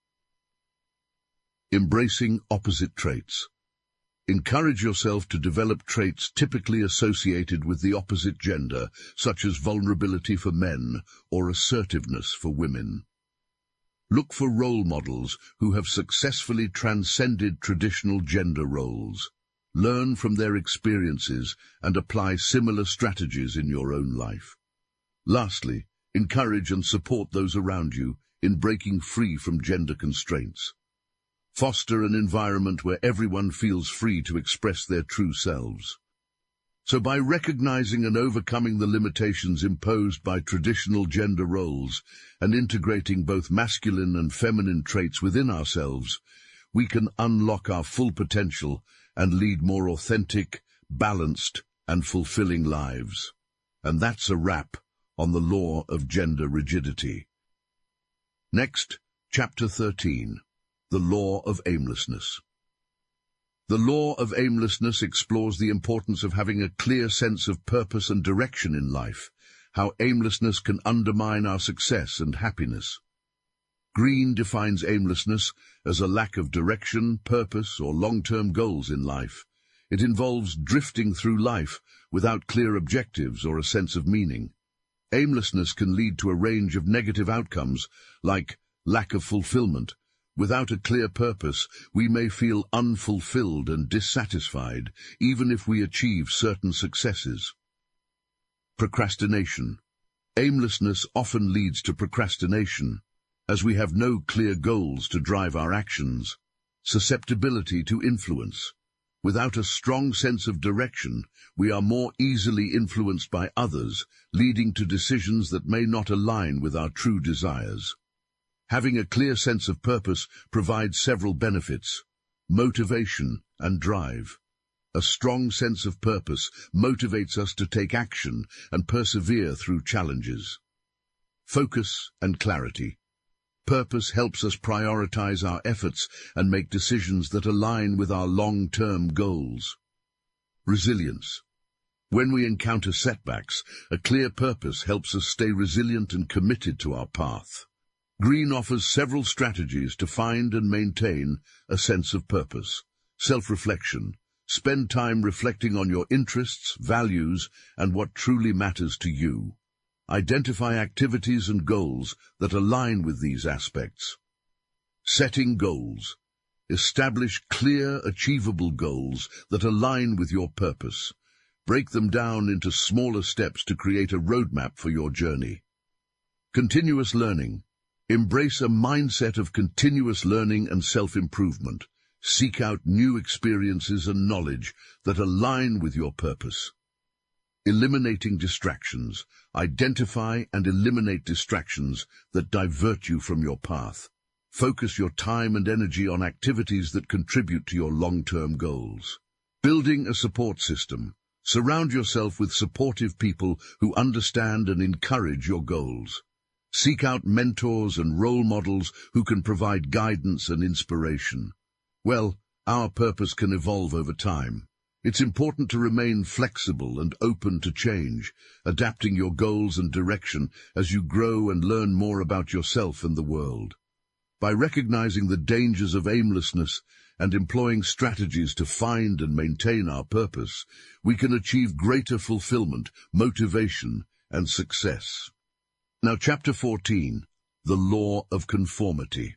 Embracing opposite traits. Encourage yourself to develop traits typically associated with the opposite gender, such as vulnerability for men or assertiveness for women. Look for role models who have successfully transcended traditional gender roles. Learn from their experiences and apply similar strategies in your own life. Lastly, encourage and support those around you in breaking free from gender constraints. Foster an environment where everyone feels free to express their true selves. So by recognizing and overcoming the limitations imposed by traditional gender roles and integrating both masculine and feminine traits within ourselves, we can unlock our full potential and lead more authentic, balanced, and fulfilling lives. And that's a wrap on the law of gender rigidity. Next, Chapter 13. The Law of Aimlessness. The law of aimlessness explores the importance of having a clear sense of purpose and direction in life, how aimlessness can undermine our success and happiness. Green defines aimlessness as a lack of direction, purpose, or long-term goals in life. It involves drifting through life without clear objectives or a sense of meaning. Aimlessness can lead to a range of negative outcomes, like lack of fulfillment. Without a clear purpose, we may feel unfulfilled and dissatisfied, even if we achieve certain successes. Procrastination. Aimlessness often leads to procrastination, as we have no clear goals to drive our actions. Susceptibility to influence. Without a strong sense of direction, we are more easily influenced by others, leading to decisions that may not align with our true desires. Having a clear sense of purpose provides several benefits: motivation and drive. A strong sense of purpose motivates us to take action and persevere through challenges. Focus and clarity. Purpose helps us prioritize our efforts and make decisions that align with our long-term goals. Resilience. When we encounter setbacks, a clear purpose helps us stay resilient and committed to our path. Green offers several strategies to find and maintain a sense of purpose. Self-reflection. Spend time reflecting on your interests, values, and what truly matters to you. Identify activities and goals that align with these aspects. Setting goals. Establish clear, achievable goals that align with your purpose. Break them down into smaller steps to create a roadmap for your journey. Continuous learning. Embrace a mindset of continuous learning and self-improvement. Seek out new experiences and knowledge that align with your purpose. Eliminating distractions. Identify and eliminate distractions that divert you from your path. Focus your time and energy on activities that contribute to your long-term goals. Building a support system. Surround yourself with supportive people who understand and encourage your goals. Seek out mentors and role models who can provide guidance and inspiration. Well, our purpose can evolve over time. It's important to remain flexible and open to change, adapting your goals and direction as you grow and learn more about yourself and the world. By recognizing the dangers of aimlessness and employing strategies to find and maintain our purpose, we can achieve greater fulfillment, motivation, and success. Now, Chapter 14, The Law of Conformity.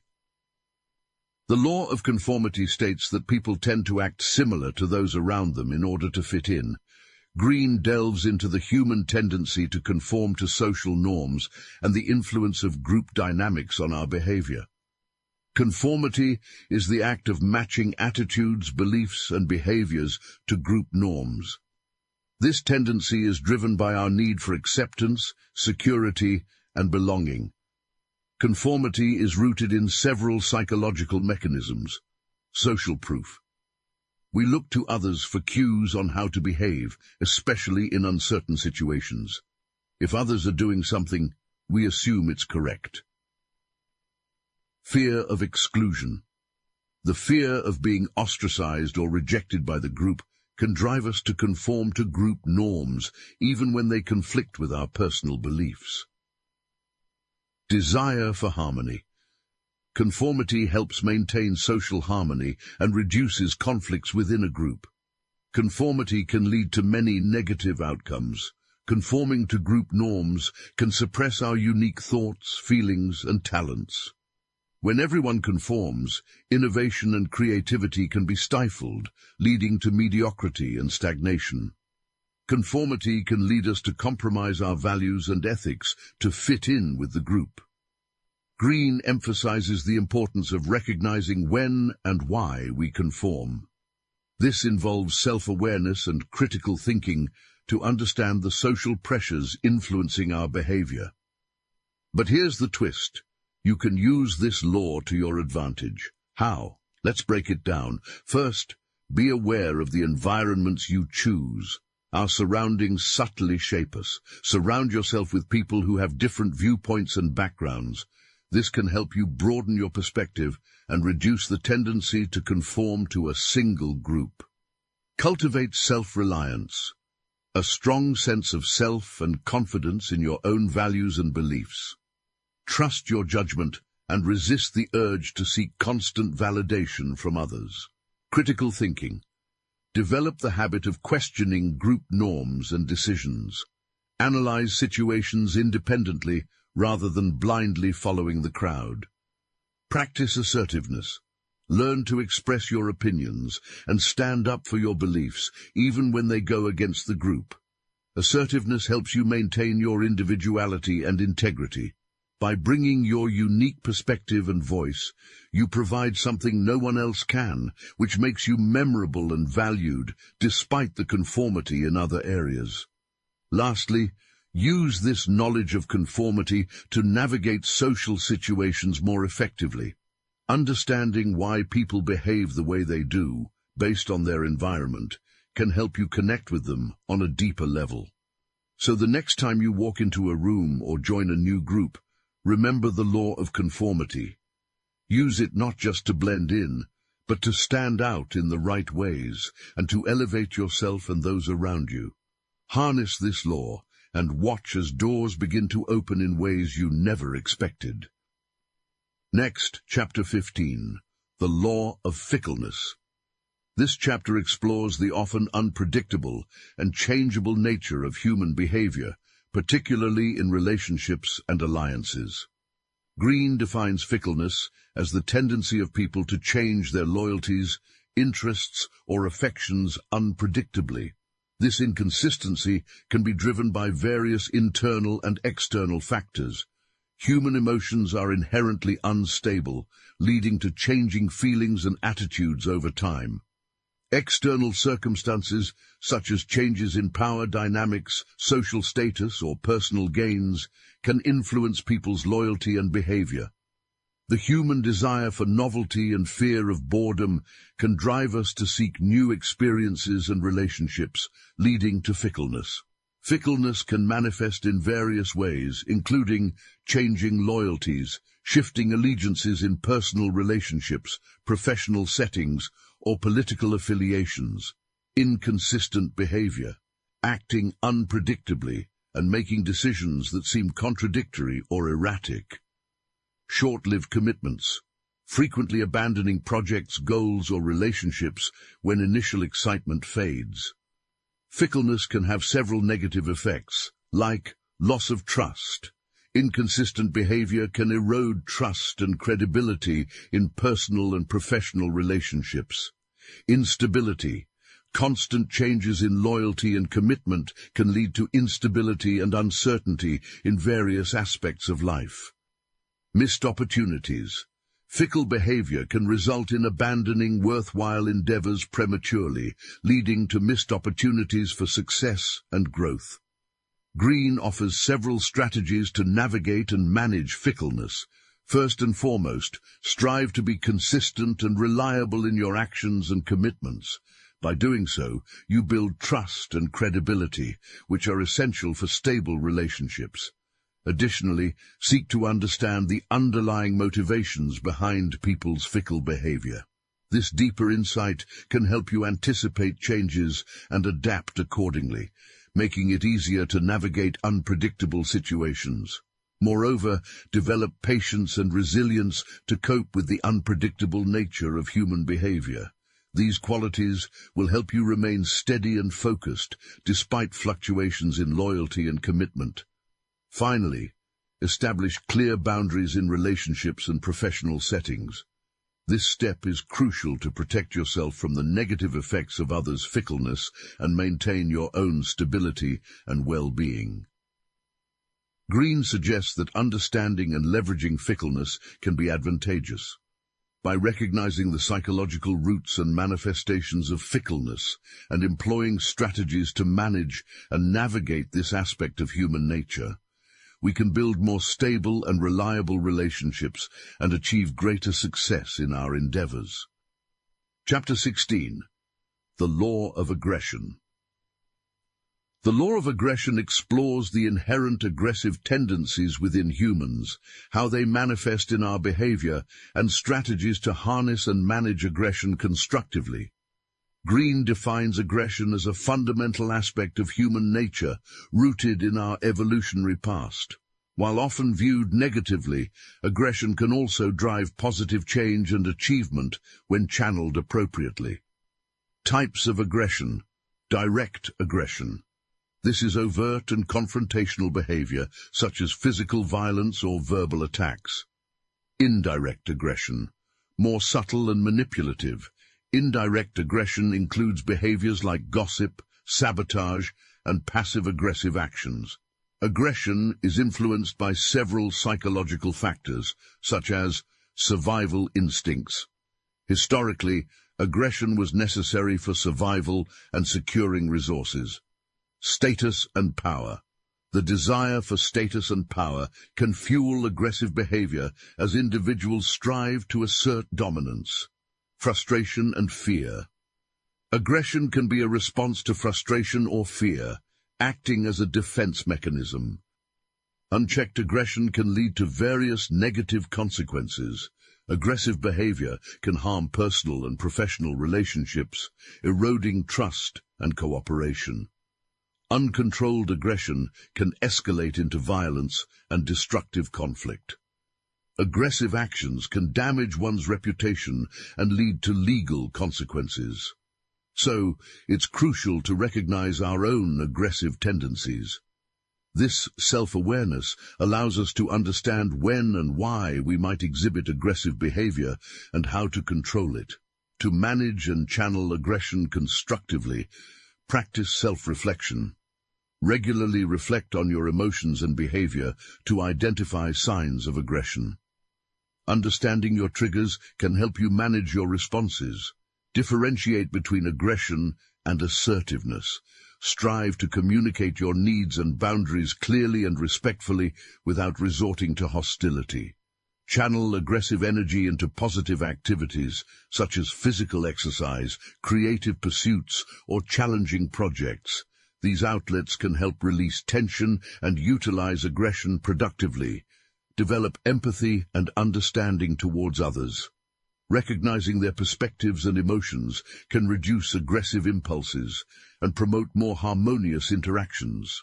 The law of conformity states that people tend to act similar to those around them in order to fit in. Green delves into the human tendency to conform to social norms and the influence of group dynamics on our behavior. Conformity is the act of matching attitudes, beliefs, and behaviors to group norms. This tendency is driven by our need for acceptance, security, and belonging. Conformity is rooted in several psychological mechanisms. Social proof. We look to others for cues on how to behave, especially in uncertain situations. If others are doing something, we assume it's correct. Fear of exclusion. The fear of being ostracized or rejected by the group can drive us to conform to group norms, even when they conflict with our personal beliefs. Desire for harmony. Conformity helps maintain social harmony and reduces conflicts within a group. Conformity can lead to many negative outcomes. Conforming to group norms can suppress our unique thoughts, feelings, and talents. When everyone conforms, innovation and creativity can be stifled, leading to mediocrity and stagnation. Conformity can lead us to compromise our values and ethics to fit in with the group. Green emphasizes the importance of recognizing when and why we conform. This involves self-awareness and critical thinking to understand the social pressures influencing our behavior. But here's the twist. You can use this law to your advantage. How? Let's break it down. First, be aware of the environments you choose. Our surroundings subtly shape us. Surround yourself with people who have different viewpoints and backgrounds. This can help you broaden your perspective and reduce the tendency to conform to a single group. Cultivate self-reliance, a strong sense of self and confidence in your own values and beliefs. Trust your judgment and resist the urge to seek constant validation from others. Critical thinking. Develop the habit of questioning group norms and decisions. Analyze situations independently rather than blindly following the crowd. Practice assertiveness. Learn to express your opinions and stand up for your beliefs, even when they go against the group. Assertiveness helps you maintain your individuality and integrity. By bringing your unique perspective and voice, you provide something no one else can, which makes you memorable and valued, despite the conformity in other areas. Lastly, use this knowledge of conformity to navigate social situations more effectively. Understanding why people behave the way they do, based on their environment, can help you connect with them on a deeper level. So the next time you walk into a room or join a new group, remember the law of conformity. Use it not just to blend in, but to stand out in the right ways and to elevate yourself and those around you. Harness this law and watch as doors begin to open in ways you never expected. Next, Chapter 15, The Law of Fickleness. This chapter explores the often unpredictable and changeable nature of human behavior, particularly in relationships and alliances. Green defines fickleness as the tendency of people to change their loyalties, interests, or affections unpredictably. This inconsistency can be driven by various internal and external factors. Human emotions are inherently unstable, leading to changing feelings and attitudes over time. External circumstances, such as changes in power dynamics, social status, or personal gains, can influence people's loyalty and behavior. The human desire for novelty and fear of boredom can drive us to seek new experiences and relationships, leading to fickleness. Fickleness can manifest in various ways, including changing loyalties, shifting allegiances in personal relationships, professional settings, or political affiliations, inconsistent behavior, acting unpredictably, and making decisions that seem contradictory or erratic. Short-lived commitments, frequently abandoning projects, goals, or relationships when initial excitement fades. Fickleness can have several negative effects, like loss of trust. Inconsistent behavior can erode trust and credibility in personal and professional relationships. Instability. Constant changes in loyalty and commitment can lead to instability and uncertainty in various aspects of life. Missed opportunities. Fickle behavior can result in abandoning worthwhile endeavors prematurely, leading to missed opportunities for success and growth. Green offers several strategies to navigate and manage fickleness. First and foremost, strive to be consistent and reliable in your actions and commitments. By doing so, you build trust and credibility, which are essential for stable relationships. Additionally, seek to understand the underlying motivations behind people's fickle behavior. This deeper insight can help you anticipate changes and adapt accordingly, making it easier to navigate unpredictable situations. Moreover, develop patience and resilience to cope with the unpredictable nature of human behavior. These qualities will help you remain steady and focused despite fluctuations in loyalty and commitment. Finally, establish clear boundaries in relationships and professional settings. This step is crucial to protect yourself from the negative effects of others' fickleness and maintain your own stability and well-being. Green suggests that understanding and leveraging fickleness can be advantageous. By recognizing the psychological roots and manifestations of fickleness and employing strategies to manage and navigate this aspect of human nature, we can build more stable and reliable relationships and achieve greater success in our endeavors. Chapter 16. The Law of Aggression. The law of aggression explores the inherent aggressive tendencies within humans, how they manifest in our behavior, and strategies to harness and manage aggression constructively. Green defines aggression as a fundamental aspect of human nature, rooted in our evolutionary past. While often viewed negatively, aggression can also drive positive change and achievement when channeled appropriately. Types of aggression. Direct aggression. This is overt and confrontational behavior, such as physical violence or verbal attacks. Indirect aggression. More subtle and manipulative. Indirect aggression includes behaviors like gossip, sabotage, and passive-aggressive actions. Aggression is influenced by several psychological factors, such as survival instincts. Historically, aggression was necessary for survival and securing resources. Status and power. The desire for status and power can fuel aggressive behavior as individuals strive to assert dominance. Frustration and fear. Aggression can be a response to frustration or fear, acting as a defense mechanism. Unchecked aggression can lead to various negative consequences. Aggressive behavior can harm personal and professional relationships, eroding trust and cooperation. Uncontrolled aggression can escalate into violence and destructive conflict. Aggressive actions can damage one's reputation and lead to legal consequences. So, it's crucial to recognize our own aggressive tendencies. This self-awareness allows us to understand when and why we might exhibit aggressive behavior and how to control it. To manage and channel aggression constructively, practice self-reflection. Regularly reflect on your emotions and behavior to identify signs of aggression. Understanding your triggers can help you manage your responses. Differentiate between aggression and assertiveness. Strive to communicate your needs and boundaries clearly and respectfully without resorting to hostility. Channel aggressive energy into positive activities such as physical exercise, creative pursuits, or challenging projects. These outlets can help release tension and utilize aggression productively. Develop empathy and understanding towards others. Recognizing their perspectives and emotions can reduce aggressive impulses and promote more harmonious interactions.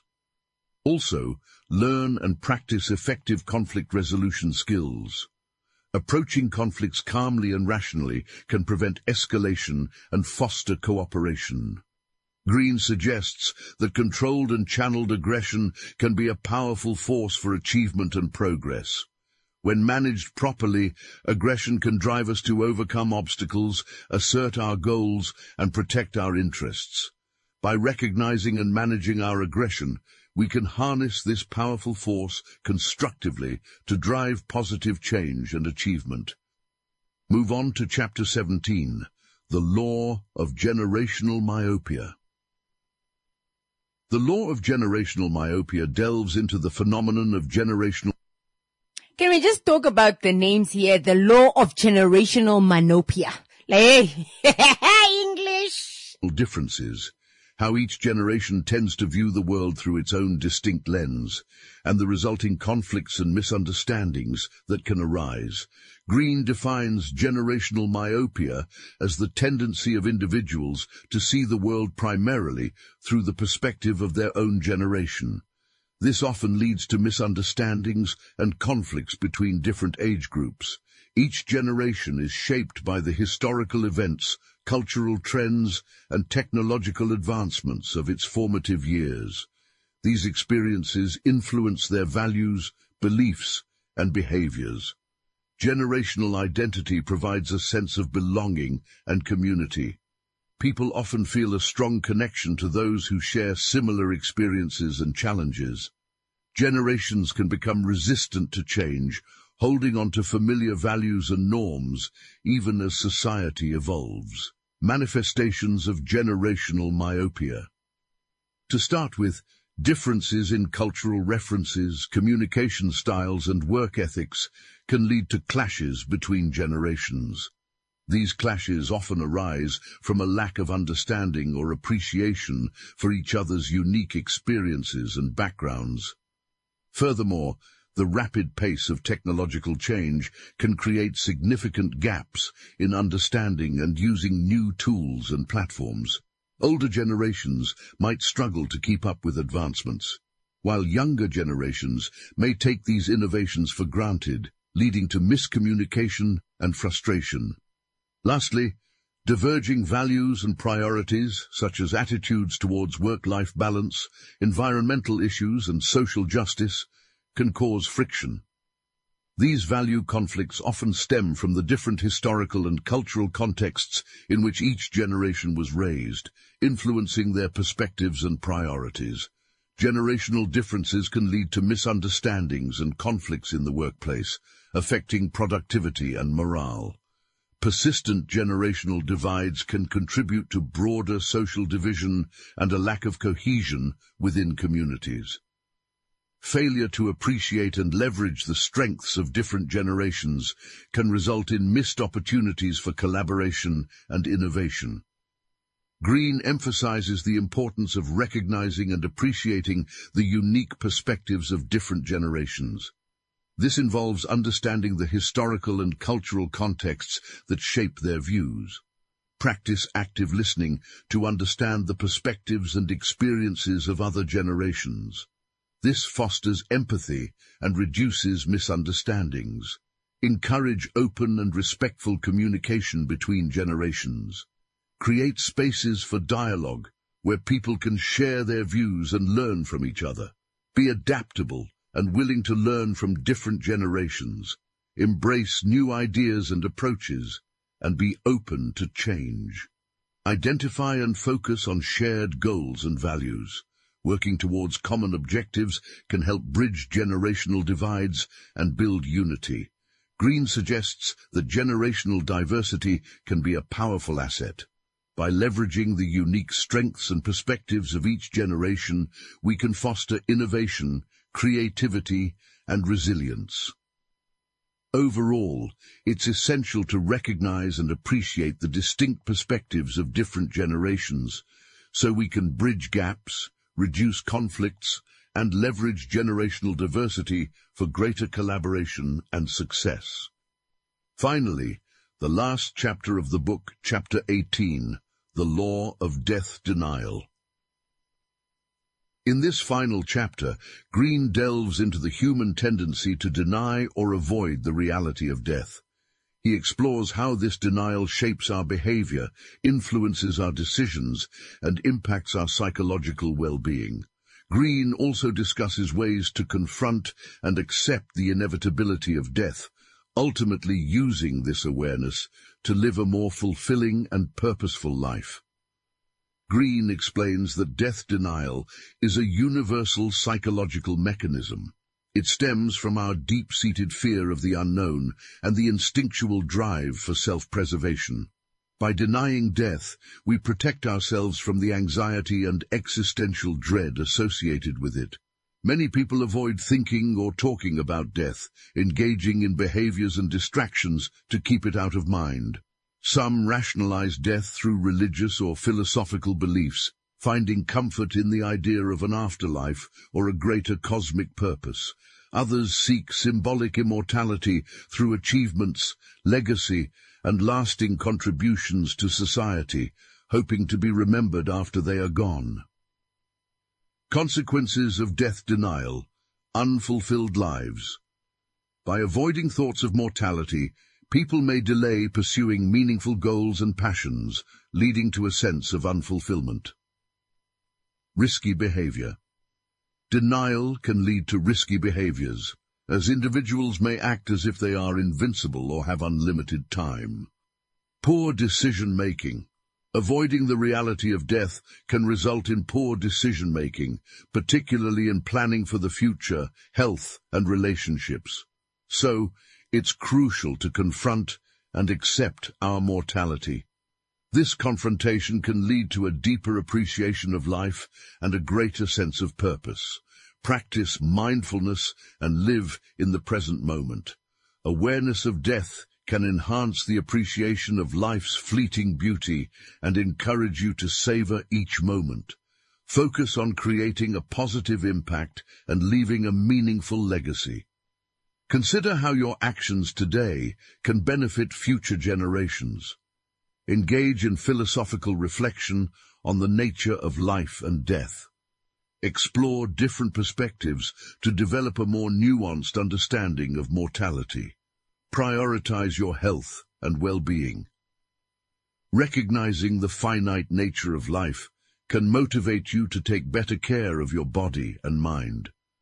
Also, learn and practice effective conflict resolution skills. Approaching conflicts calmly and rationally can prevent escalation and foster cooperation. Green suggests that controlled and channeled aggression can be a powerful force for achievement and progress. When managed properly, aggression can drive us to overcome obstacles, assert our goals, and protect our interests. By recognizing and managing our aggression, we can harness this powerful force constructively to drive positive change and achievement. Move on to Chapter 17, The Law of Generational Myopia. The law of generational myopia delves into the phenomenon of generational... Can we just talk about the names here? The law of generational myopia. English! Differences, how each generation tends to view the world through its own distinct lens, and the resulting conflicts and misunderstandings that can arise. Green defines generational myopia as the tendency of individuals to see the world primarily through the perspective of their own generation. This often leads to misunderstandings and conflicts between different age groups. Each generation is shaped by the historical events, cultural trends, and technological advancements of its formative years. These experiences influence their values, beliefs, and behaviors. Generational identity provides a sense of belonging and community. People often feel a strong connection to those who share similar experiences and challenges. Generations can become resistant to change, holding on to familiar values and norms, even as society evolves. Manifestations of generational myopia. To start with, differences in cultural references, communication styles, and work ethics can lead to clashes between generations. These clashes often arise from a lack of understanding or appreciation for each other's unique experiences and backgrounds. Furthermore, the rapid pace of technological change can create significant gaps in understanding and using new tools and platforms. Older generations might struggle to keep up with advancements, while younger generations may take these innovations for granted, leading to miscommunication and frustration. Lastly, diverging values and priorities, such as attitudes towards work-life balance, environmental issues, and social justice, can cause friction. These value conflicts often stem from the different historical and cultural contexts in which each generation was raised, influencing their perspectives and priorities. Generational differences can lead to misunderstandings and conflicts in the workplace, affecting productivity and morale. Persistent generational divides can contribute to broader social division and a lack of cohesion within communities. Failure to appreciate and leverage the strengths of different generations can result in missed opportunities for collaboration and innovation. Green emphasizes the importance of recognizing and appreciating the unique perspectives of different generations. This involves understanding the historical and cultural contexts that shape their views. Practice active listening to understand the perspectives and experiences of other generations. This fosters empathy and reduces misunderstandings. Encourage open and respectful communication between generations. Create spaces for dialogue where people can share their views and learn from each other. Be adaptable and willing to learn from different generations. Embrace new ideas and approaches, and be open to change. Identify and focus on shared goals and values. Working towards common objectives can help bridge generational divides and build unity. Green suggests that generational diversity can be a powerful asset. By leveraging the unique strengths and perspectives of each generation, we can foster innovation, creativity, and resilience. Overall, it's essential to recognize and appreciate the distinct perspectives of different generations, so we can bridge gaps, reduce conflicts, and leverage generational diversity for greater collaboration and success. Finally, the last chapter of the book, Chapter 18, The Law of Death Denial. In this final chapter, Green delves into the human tendency to deny or avoid the reality of death. He explores how this denial shapes our behavior, influences our decisions, and impacts our psychological well-being. Green also discusses ways to confront and accept the inevitability of death, ultimately using this awareness to live a more fulfilling and purposeful life. Green explains that death denial is a universal psychological mechanism. It stems from our deep-seated fear of the unknown and the instinctual drive for self-preservation. By denying death, we protect ourselves from the anxiety and existential dread associated with it. Many people avoid thinking or talking about death, engaging in behaviors and distractions to keep it out of mind. Some rationalize death through religious or philosophical beliefs, finding comfort in the idea of an afterlife or a greater cosmic purpose. Others seek symbolic immortality through achievements, legacy, and lasting contributions to society, hoping to be remembered after they are gone. Consequences of death denial: unfulfilled lives. By avoiding thoughts of mortality, people may delay pursuing meaningful goals and passions, leading to a sense of unfulfillment. Risky behavior. Denial can lead to risky behaviors, as individuals may act as if they are invincible or have unlimited time. Poor decision-making. Avoiding the reality of death can result in poor decision-making, particularly in planning for the future, health, and relationships. So, it's crucial to confront and accept our mortality. This confrontation can lead to a deeper appreciation of life and a greater sense of purpose. Practice mindfulness and live in the present moment. Awareness of death can enhance the appreciation of life's fleeting beauty and encourage you to savor each moment. Focus on creating a positive impact and leaving a meaningful legacy. Consider how your actions today can benefit future generations. Engage in philosophical reflection on the nature of life and death. Explore different perspectives to develop a more nuanced understanding of mortality. Prioritize your health and well-being. Recognizing the finite nature of life can motivate you to take better care of your body and mind.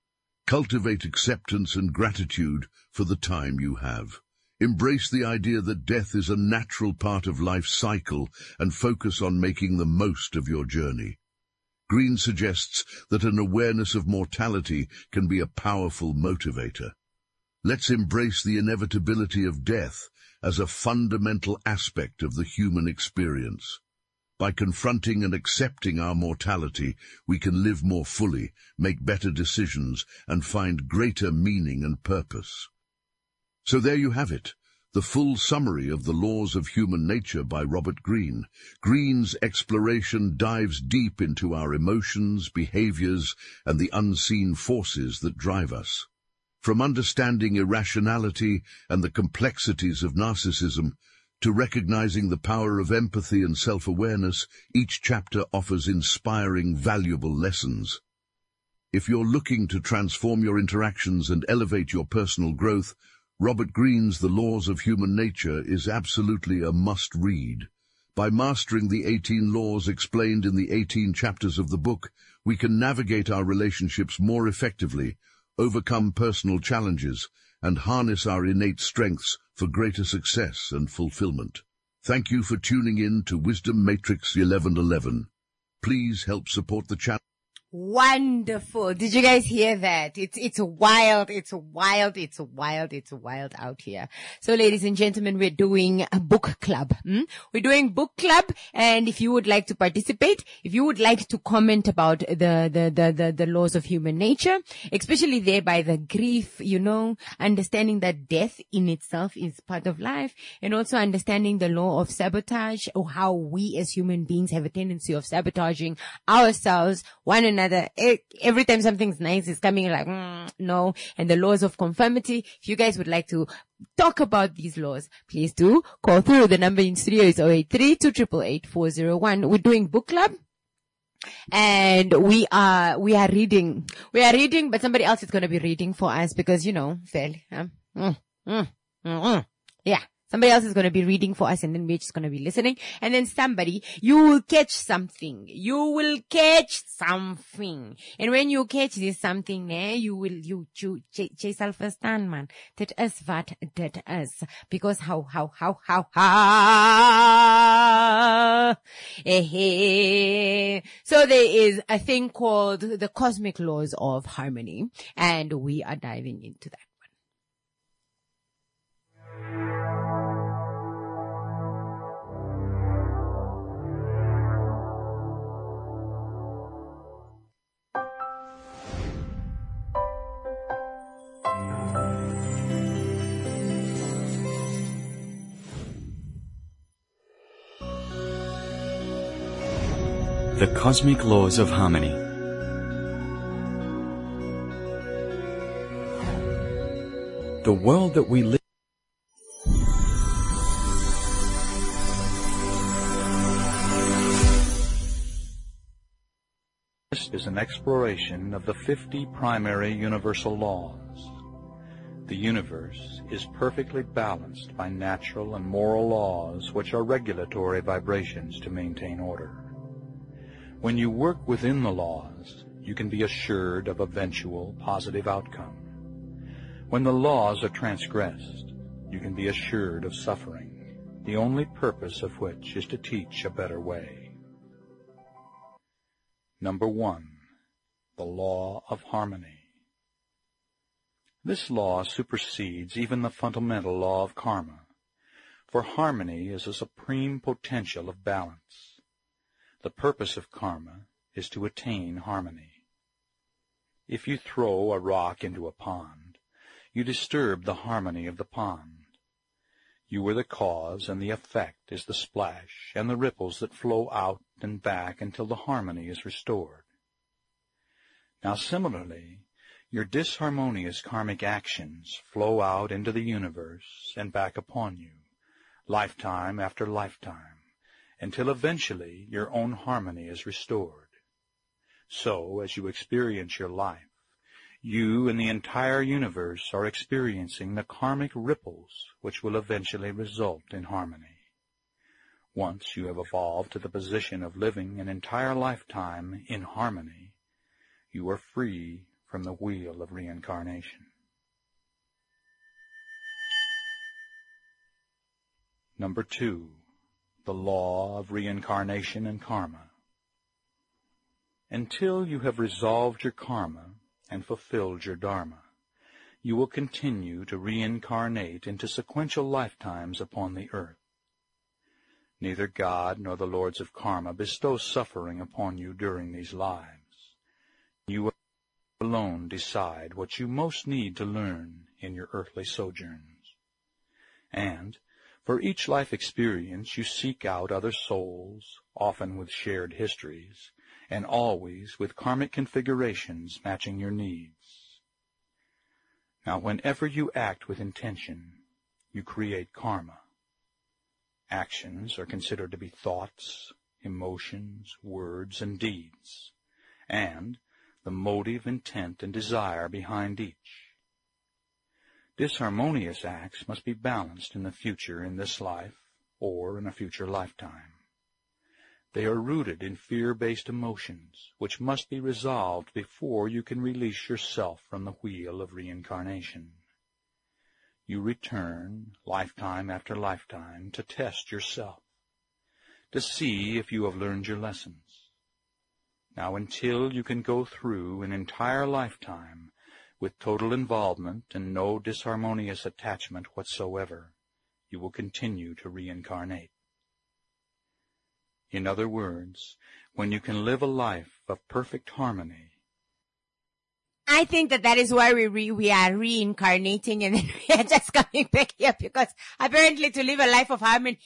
Cultivate acceptance and gratitude for the time you have. Embrace the idea that death is a natural part of life's cycle and focus on making the most of your journey. Green suggests that an awareness of mortality can be a powerful motivator. Let's embrace the inevitability of death as a fundamental aspect of the human experience. By confronting and accepting our mortality, we can live more fully, make better decisions, and find greater meaning and purpose. So there you have it, the full summary of The Laws of Human Nature by Robert Greene. Greene's exploration dives deep into our emotions, behaviors, and the unseen forces that drive us. From understanding irrationality and the complexities of narcissism, to recognizing the power of empathy and self-awareness, each chapter offers inspiring, valuable lessons. If you're looking to transform your interactions and elevate your personal growth, Robert Greene's The Laws of Human Nature is absolutely a must-read. By mastering the 18 laws explained in the 18 chapters of the book, we can navigate our relationships more effectively, overcome personal challenges, and harness our innate strengths for greater success and fulfillment. Thank you for tuning in to Wisdom Matrix 1111. Please help support the channel. Wonderful. Did you guys hear that? It's wild out here. So ladies and gentlemen, we're doing a book club. We're doing book club, and if you would like to participate, if you would like to comment about the laws of human nature, especially there by the grief, understanding that death in itself is part of life, and also understanding the law of sabotage, or how we as human beings have a tendency of sabotaging ourselves, one another. Every time something's nice is coming like, no. And the laws of conformity. If you guys would like to talk about these laws, please do call through. The number in studio is 083-288-401. We're doing book club. And we are reading, but somebody else is going to be reading for us because, yeah. Somebody else is going to be reading for us, and then we're just going to be listening. And then you will catch something. And when you catch this something, you self-understand, man. That is what that is. Because how. So there is a thing called the cosmic laws of harmony, and we are diving into that. The Cosmic Laws of Harmony. The world that we live This is an exploration of the 50 primary universal laws. The universe is perfectly balanced by natural and moral laws which are regulatory vibrations to maintain order. When you work within the laws, you can be assured of eventual positive outcome. When the laws are transgressed, you can be assured of suffering, the only purpose of which is to teach a better way. Number 1, the law of harmony. This law supersedes even the fundamental law of karma, for harmony is a supreme potential of balance. The purpose of karma is to attain harmony. If you throw a rock into a pond, you disturb the harmony of the pond. You are the cause, and the effect is the splash and the ripples that flow out and back until the harmony is restored. Now similarly, your disharmonious karmic actions flow out into the universe and back upon you, lifetime after lifetime, until eventually your own harmony is restored. So, as you experience your life, you and the entire universe are experiencing the karmic ripples which will eventually result in harmony. Once you have evolved to the position of living an entire lifetime in harmony, you are free from the wheel of reincarnation. Number 2, the law of reincarnation and karma. Until you have resolved your karma and fulfilled your dharma, you will continue to reincarnate into sequential lifetimes upon the earth. Neither God nor the lords of karma bestow suffering upon you during these lives. You alone decide what you most need to learn in your earthly sojourns. And for each life experience you seek out other souls, often with shared histories, and always with karmic configurations matching your needs. Now, whenever you act with intention, you create karma. Actions are considered to be thoughts, emotions, words, and deeds, and the motive, intent, and desire behind each. Disharmonious acts must be balanced in the future in this life or in a future lifetime. They are rooted in fear-based emotions, which must be resolved before you can release yourself from the wheel of reincarnation. You return, lifetime after lifetime, to test yourself, to see if you have learned your lessons. Now, until you can go through an entire lifetime with total involvement and no disharmonious attachment whatsoever, you will continue to reincarnate. In other words, when you can live a life of perfect harmony. I think that is why we are reincarnating and then we are just coming back here, because apparently to live a life of harmony,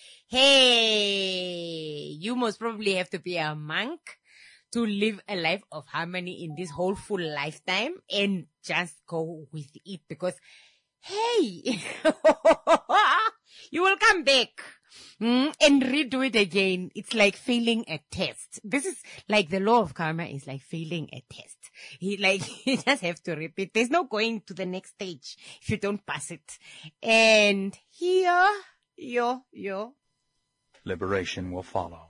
hey, you most probably have to be a monk to live a life of harmony in this whole full lifetime and just go with it, because hey, you will come back. And redo it again. It's like failing a test. This is like the law of karma is like failing a test. You just have to repeat. There's no going to the next stage if you don't pass it. And here, liberation will follow.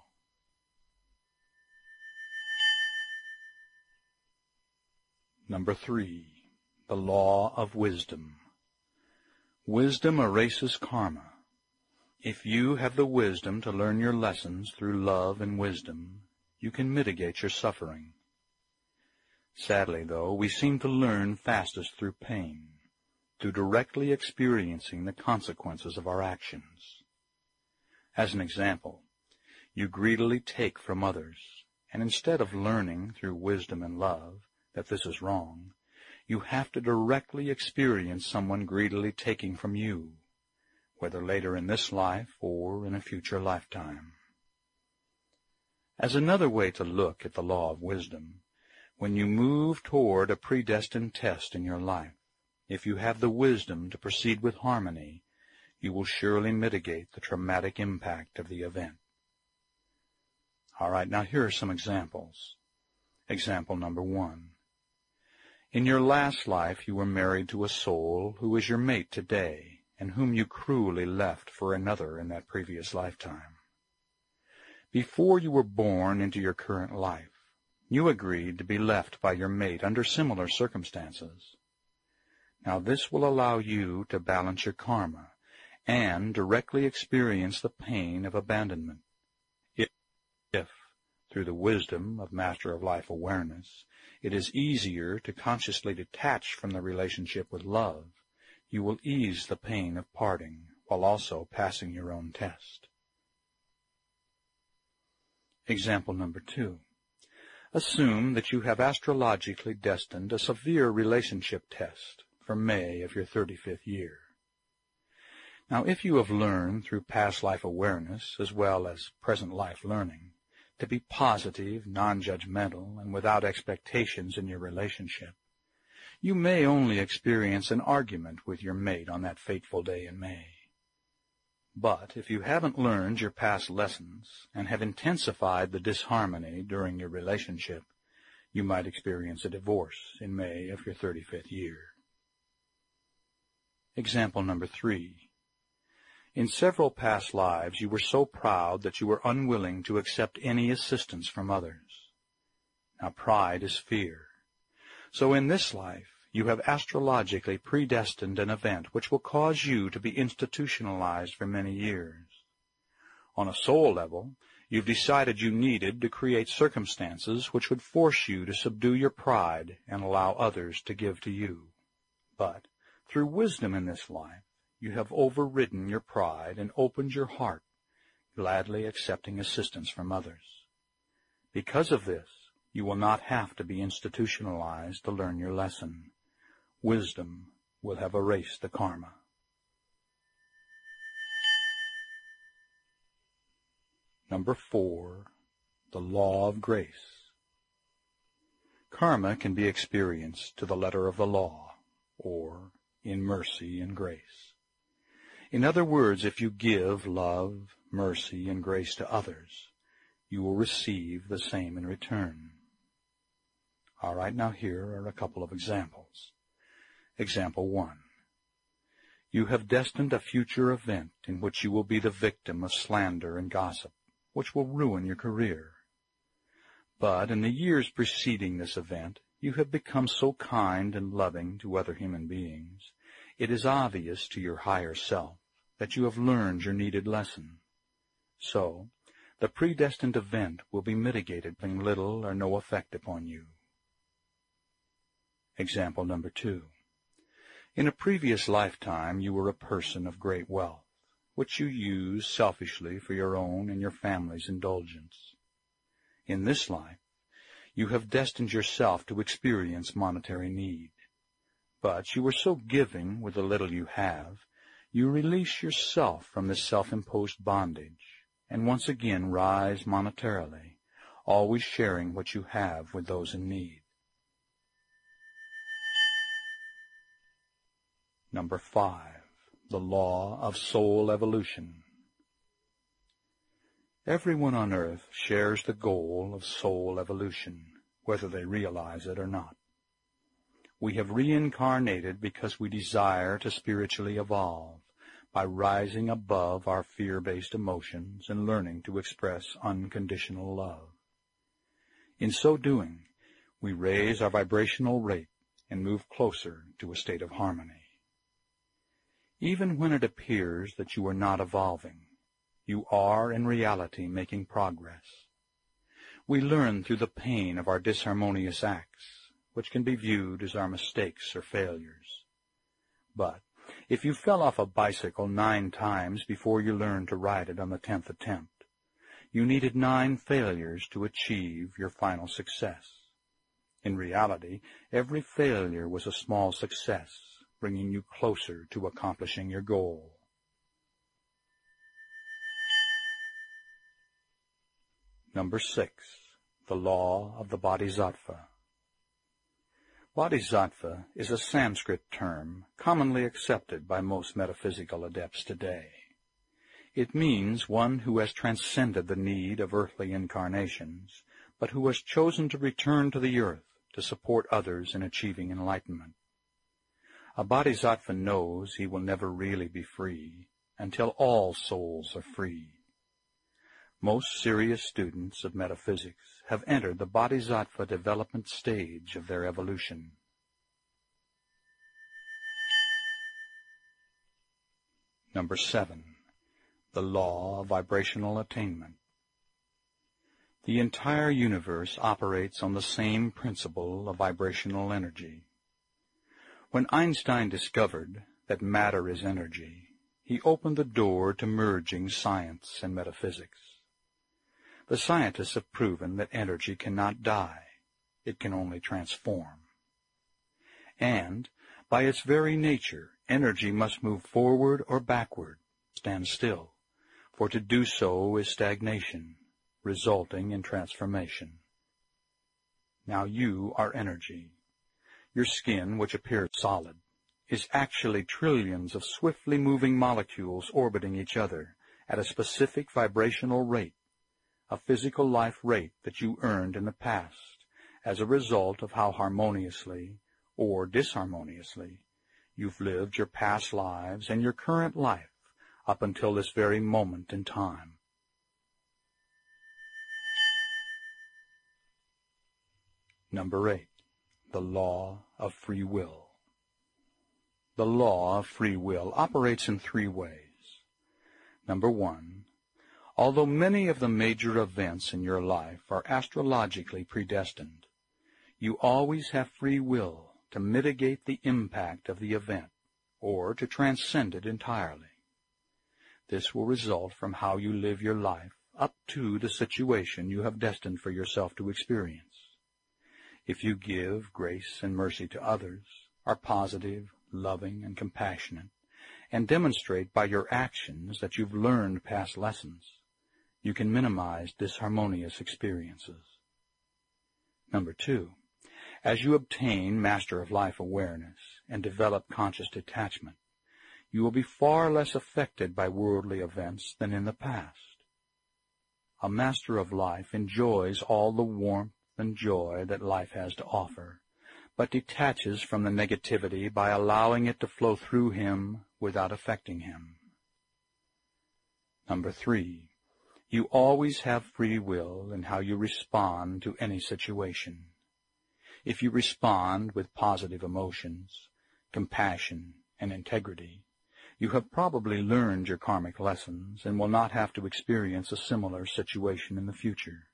Number 3, the law of wisdom. Wisdom erases karma. If you have the wisdom to learn your lessons through love and wisdom, you can mitigate your suffering. Sadly, though, we seem to learn fastest through pain, through directly experiencing the consequences of our actions. As an example, you greedily take from others, and instead of learning through wisdom and love that this is wrong, you have to directly experience someone greedily taking from you, whether later in this life or in a future lifetime. As another way to look at the law of wisdom, when you move toward a predestined test in your life, if you have the wisdom to proceed with harmony, you will surely mitigate the traumatic impact of the event. All right, now here are some examples. Example number 1. In your last life, you were married to a soul who is your mate today, and whom you cruelly left for another in that previous lifetime. Before you were born into your current life, you agreed to be left by your mate under similar circumstances. Now this will allow you to balance your karma and directly experience the pain of abandonment. If, through the wisdom of Master of Life awareness, it is easier to consciously detach from the relationship with love, you will ease the pain of parting while also passing your own test. Example number 2. Assume that you have astrologically destined a severe relationship test for May of your 35th year. Now, if you have learned through past life awareness as well as present life learning to be positive, non-judgmental, and without expectations in your relationship, you may only experience an argument with your mate on that fateful day in May. But if you haven't learned your past lessons and have intensified the disharmony during your relationship, you might experience a divorce in May of your 35th year. Example number 3. In several past lives, you were so proud that you were unwilling to accept any assistance from others. Now, pride is fear. So in this life, you have astrologically predestined an event which will cause you to be institutionalized for many years. On a soul level, you've decided you needed to create circumstances which would force you to subdue your pride and allow others to give to you. But through wisdom in this life, you have overridden your pride and opened your heart, gladly accepting assistance from others. Because of this, you will not have to be institutionalized to learn your lesson. Wisdom will have erased the karma. Number 4, the law of grace. Karma can be experienced to the letter of the law, or in mercy and grace. In other words, if you give love, mercy, and grace to others, you will receive the same in return. All right, now here are a couple of examples. Example 1. You have destined a future event in which you will be the victim of slander and gossip, which will ruin your career. But in the years preceding this event, you have become so kind and loving to other human beings, it is obvious to your higher self that you have learned your needed lesson. So, the predestined event will be mitigated, having little or no effect upon you. Example number 2. In a previous lifetime, you were a person of great wealth, which you used selfishly for your own and your family's indulgence. In this life, you have destined yourself to experience monetary need. But you are so giving with the little you have, you release yourself from this self-imposed bondage, and once again rise monetarily, always sharing what you have with those in need. Number 5, the law of soul evolution. Everyone on earth shares the goal of soul evolution, whether they realize it or not. We have reincarnated because we desire to spiritually evolve by rising above our fear-based emotions and learning to express unconditional love. In so doing, we raise our vibrational rate and move closer to a state of harmony. Even when it appears that you are not evolving, you are in reality making progress. We learn through the pain of our disharmonious acts, which can be viewed as our mistakes or failures. But if you fell off a bicycle 9 times before you learned to ride it on the 10th attempt, you needed 9 failures to achieve your final success. In reality, every failure was a small success, bringing you closer to accomplishing your goal. Number 6, the law of the Bodhisattva. Bodhisattva is a Sanskrit term commonly accepted by most metaphysical adepts today. It means one who has transcended the need of earthly incarnations, but who has chosen to return to the earth to support others in achieving enlightenment. A bodhisattva knows he will never really be free until all souls are free. Most serious students of metaphysics have entered the bodhisattva development stage of their evolution. Number 7, the law of vibrational attainment. The entire universe operates on the same principle of vibrational energy. When Einstein discovered that matter is energy, he opened the door to merging science and metaphysics. The scientists have proven that energy cannot die. It can only transform. And, by its very nature, energy must move forward or backward, stand still, for to do so is stagnation, resulting in transformation. Now you are energy. Your skin, which appears solid, is actually trillions of swiftly moving molecules orbiting each other at a specific vibrational rate, a physical life rate that you earned in the past as a result of how harmoniously or disharmoniously you've lived your past lives and your current life up until this very moment in time. Number 8, the law of free will. The law of free will operates in 3 ways. Number 1, although many of the major events in your life are astrologically predestined, you always have free will to mitigate the impact of the event or to transcend it entirely. This will result from how you live your life up to the situation you have destined for yourself to experience. If you give grace and mercy to others, are positive, loving, and compassionate, and demonstrate by your actions that you've learned past lessons, you can minimize disharmonious experiences. Number 2, as you obtain Master of Life awareness and develop conscious detachment, you will be far less affected by worldly events than in the past. A Master of Life enjoys all the warmth and joy that life has to offer, but detaches from the negativity by allowing it to flow through him without affecting him. Number 3, you always have free will in how you respond to any situation. If you respond with positive emotions, compassion, and integrity, you have probably learned your karmic lessons and will not have to experience a similar situation in the future.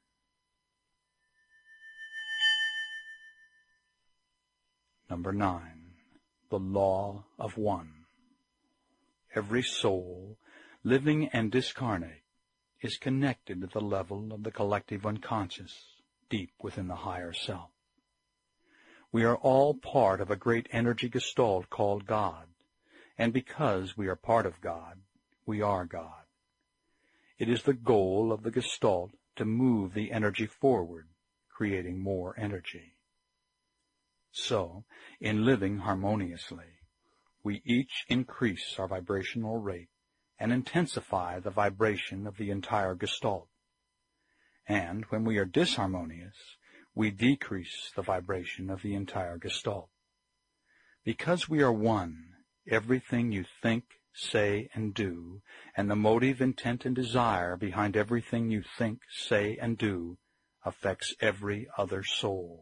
Number 9, the law of one. Every soul, living and discarnate, is connected to the level of the collective unconscious, deep within the higher self. We are all part of a great energy gestalt called God, and because we are part of God, we are God. It is the goal of the gestalt to move the energy forward, creating more energy. So, in living harmoniously, we each increase our vibrational rate and intensify the vibration of the entire gestalt. And when we are disharmonious, we decrease the vibration of the entire gestalt. Because we are one, everything you think, say, and do, and the motive, intent, and desire behind everything you think, say, and do, affects every other soul.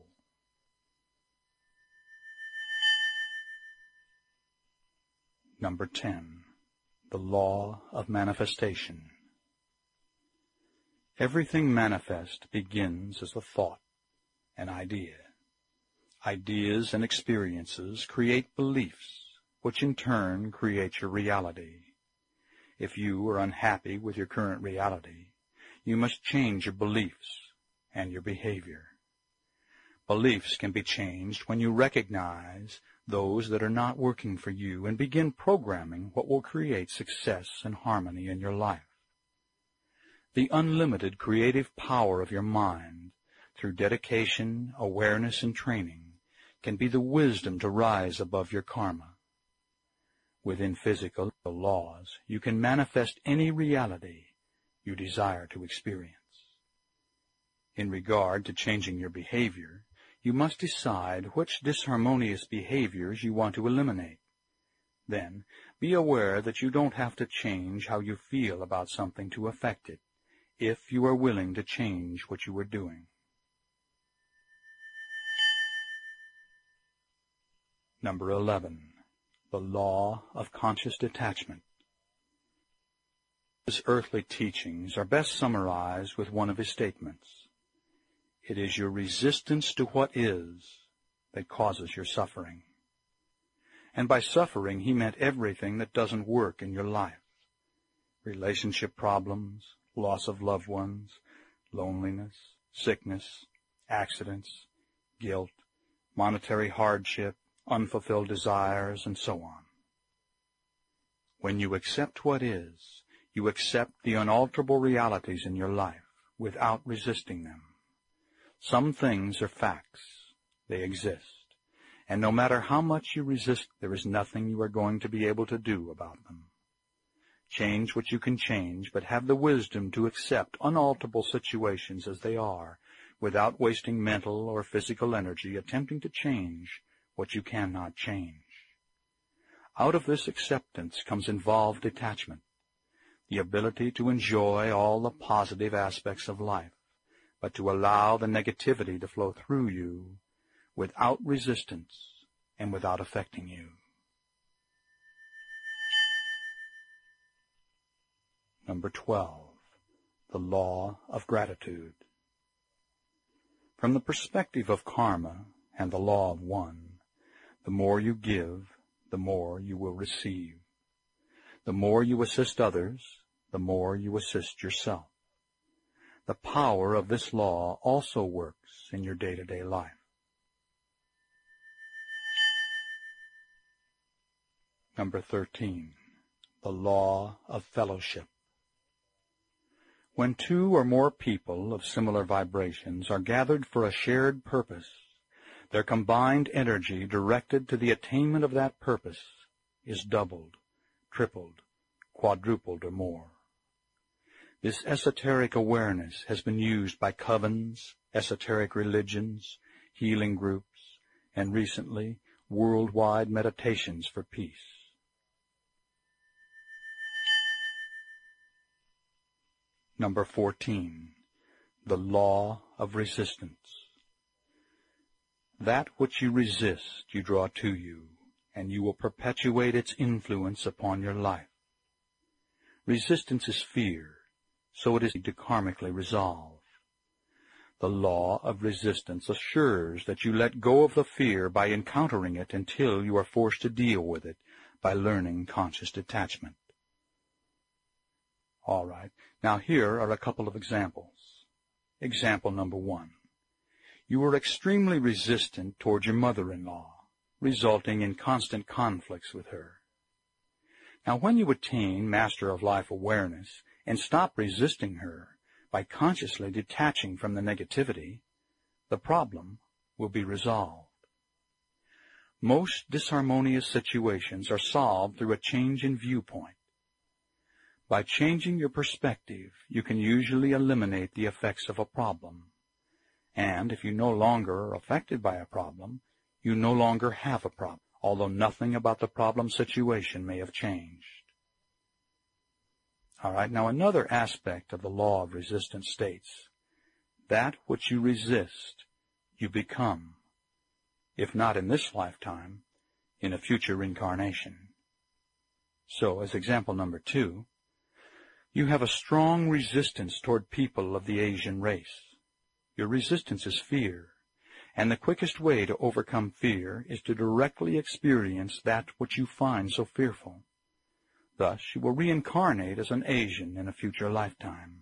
Number 10, the law of manifestation. Everything manifest begins as a thought, an idea. Ideas and experiences create beliefs, which in turn create your reality. If you are unhappy with your current reality, you must change your beliefs and your behavior. Beliefs can be changed when you recognize those that are not working for you and begin programming what will create success and harmony in your life. The unlimited creative power of your mind, through dedication, awareness, and training, can be the wisdom to rise above your karma. Within physical laws, you can manifest any reality you desire to experience. In regard to changing your behavior, you must decide which disharmonious behaviors you want to eliminate. Then, be aware that you don't have to change how you feel about something to affect it, if you are willing to change what you are doing. Number 11, the law of conscious detachment. His earthly teachings are best summarized with one of his statements. It is your resistance to what is that causes your suffering. And by suffering, he meant everything that doesn't work in your life. Relationship problems, loss of loved ones, loneliness, sickness, accidents, guilt, monetary hardship, unfulfilled desires, and so on. When you accept what is, you accept the unalterable realities in your life without resisting them. Some things are facts. They exist. And no matter how much you resist, there is nothing you are going to be able to do about them. Change what you can change, but have the wisdom to accept unalterable situations as they are, without wasting mental or physical energy attempting to change what you cannot change. Out of this acceptance comes involved detachment, the ability to enjoy all the positive aspects of life, but to allow the negativity to flow through you without resistance and without affecting you. Number 12, the law of gratitude. From the perspective of karma and the law of one, the more you give, the more you will receive. The more you assist others, the more you assist yourself. The power of this law also works in your day-to-day life. Number 13, the law of fellowship. When two or more people of similar vibrations are gathered for a shared purpose, their combined energy directed to the attainment of that purpose is doubled, tripled, quadrupled, or more. This esoteric awareness has been used by covens, esoteric religions, healing groups, and recently, worldwide meditations for peace. Number 14, the law of resistance. That which you resist, you draw to you, and you will perpetuate its influence upon your life. Resistance is fear, so it is to karmically resolve. The law of resistance assures that you let go of the fear by encountering it until you are forced to deal with it by learning conscious detachment. All right, now here are a couple of examples. Example number 1. You were extremely resistant toward your mother-in-law, resulting in constant conflicts with her. Now, when you attain Master of Life awareness and stop resisting her by consciously detaching from the negativity, the problem will be resolved. Most disharmonious situations are solved through a change in viewpoint. By changing your perspective, you can usually eliminate the effects of a problem. And if you no longer are affected by a problem, you no longer have a problem, although nothing about the problem situation may have changed. All right, now another aspect of the law of resistance states, that which you resist, you become, if not in this lifetime, in a future incarnation. So, as example number 2, you have a strong resistance toward people of the Asian race. Your resistance is fear, and the quickest way to overcome fear is to directly experience that which you find so fearful. Thus, you will reincarnate as an Asian in a future lifetime.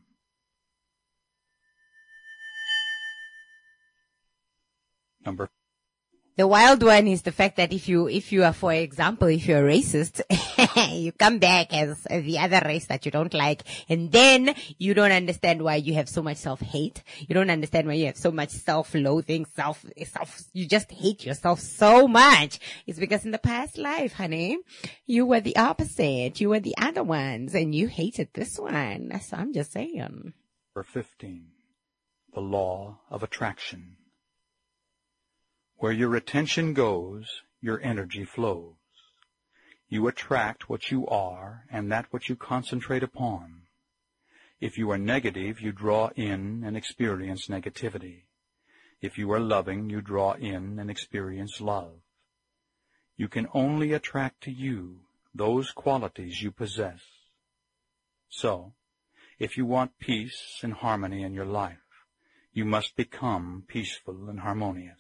Number The wild one is the fact that if you are, for example, if you're racist, you come back as the other race that you don't like, and then you don't understand why you have so much self-hate. You don't understand why you have so much self-loathing, you just hate yourself so much. It's because in the past life, honey, you were the opposite. You were the other ones, and you hated this one. So I'm just saying. Number 15, the law of attraction. Where your attention goes, your energy flows. You attract what you are and that which you concentrate upon. If you are negative, you draw in and experience negativity. If you are loving, you draw in and experience love. You can only attract to you those qualities you possess. So, if you want peace and harmony in your life, you must become peaceful and harmonious.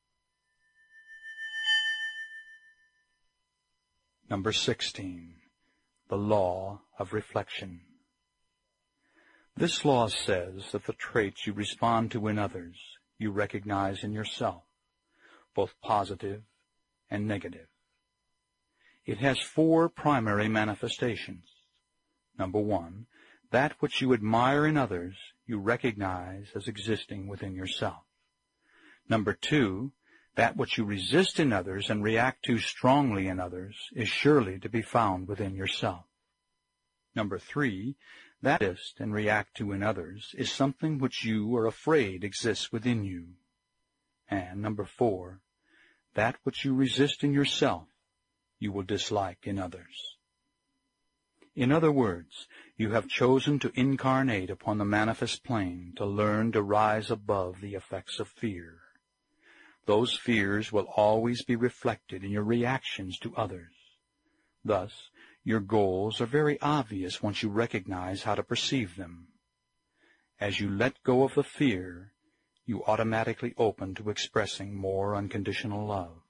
Number 16, the law of reflection. This law says that the traits you respond to in others, you recognize in yourself, both positive and negative. It has 4 primary manifestations. Number 1, that which you admire in others, you recognize as existing within yourself. Number 2, that which you resist in others and react to strongly in others is surely to be found within yourself. Number 3, that resist and react to in others is something which you are afraid exists within you. And number 4, that which you resist in yourself, you will dislike in others. In other words, you have chosen to incarnate upon the manifest plane to learn to rise above the effects of fear. those fears will always be reflected in your reactions to others. Thus, your goals are very obvious once you recognize how to perceive them. As you let go of the fear, you automatically open to expressing more unconditional love.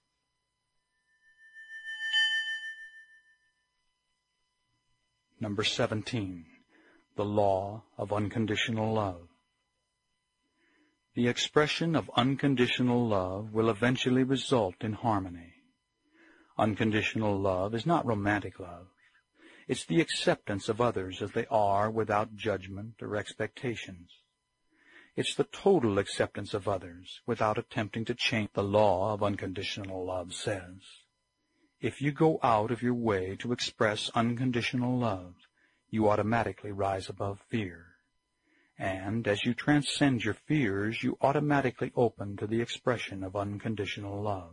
Number 17, the law of unconditional love. The expression of unconditional love will eventually result in harmony. Unconditional love is not romantic love. It's the acceptance of others as they are without judgment or expectations. It's the total acceptance of others without attempting to change. The law of unconditional love says, if you go out of your way to express unconditional love, you automatically rise above fear. And as you transcend your fears, you automatically open to the expression of unconditional love.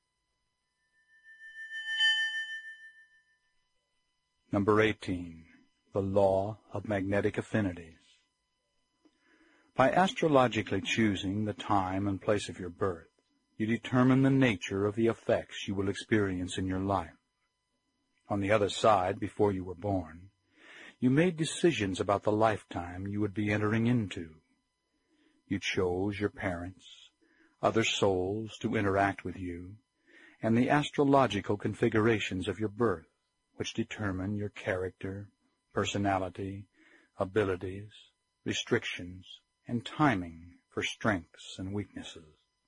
Number 18, the law of magnetic affinities. By astrologically choosing the time and place of your birth, you determine the nature of the effects you will experience in your life. On the other side, before you were born, you made decisions about the lifetime you would be entering into. You chose your parents, other souls to interact with you, and the astrological configurations of your birth, which determine your character, personality, abilities, restrictions, and timing for strengths and weaknesses.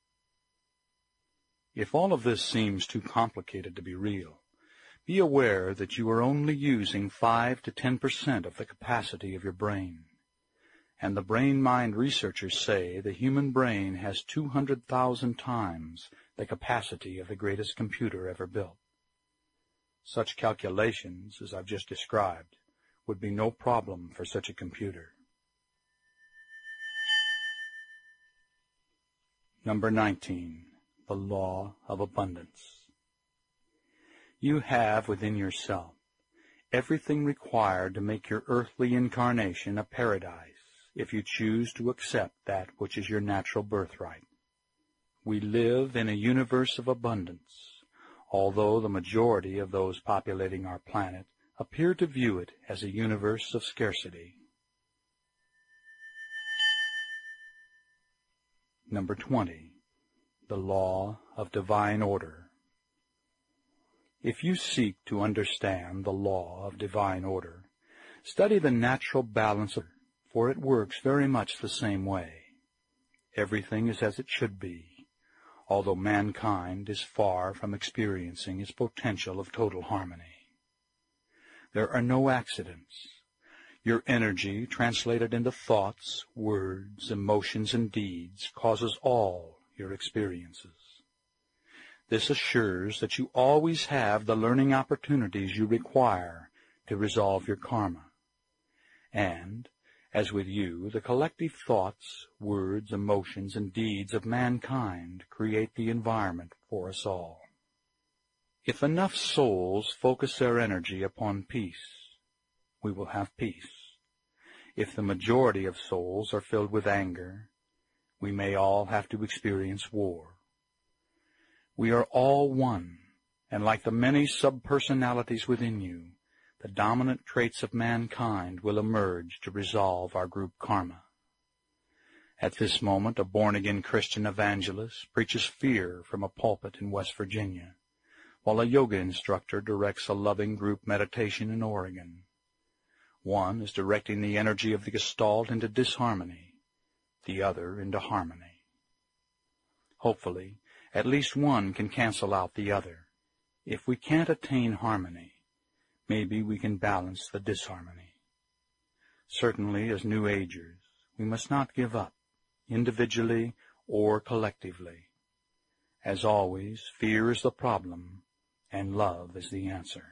If all of this seems too complicated to be real, be aware that you are only using 5 to 10% of the capacity of your brain. And the brain-mind researchers say the human brain has 200,000 times the capacity of the greatest computer ever built. Such calculations, as I've just described, would be no problem for such a computer. Number 19, the law of abundance. You have within yourself everything required to make your earthly incarnation a paradise if you choose to accept that which is your natural birthright. We live in a universe of abundance, although the majority of those populating our planet appear to view it as a universe of scarcity. Number 20, the law of divine order. If you seek to understand the law of divine order, study the natural balance, for it works very much the same way. Everything is as it should be, although mankind is far from experiencing its potential of total harmony. There are no accidents. Your energy, translated into thoughts, words, emotions, and deeds, causes all your experiences. This assures that you always have the learning opportunities you require to resolve your karma. And, as with you, the collective thoughts, words, emotions, and deeds of mankind create the environment for us all. If enough souls focus their energy upon peace, we will have peace. If the majority of souls are filled with anger, we may all have to experience war. We are all one, and like the many sub-personalities within you, the dominant traits of mankind will emerge to resolve our group karma. At this moment, a born-again Christian evangelist preaches fear from a pulpit in West Virginia, while a yoga instructor directs a loving group meditation in Oregon. One is directing the energy of the Gestalt into disharmony, the other into harmony. Hopefully, at least one can cancel out the other. If we can't attain harmony, maybe we can balance the disharmony. Certainly, as New Agers, we must not give up, individually or collectively. As always, fear is the problem, and love is the answer.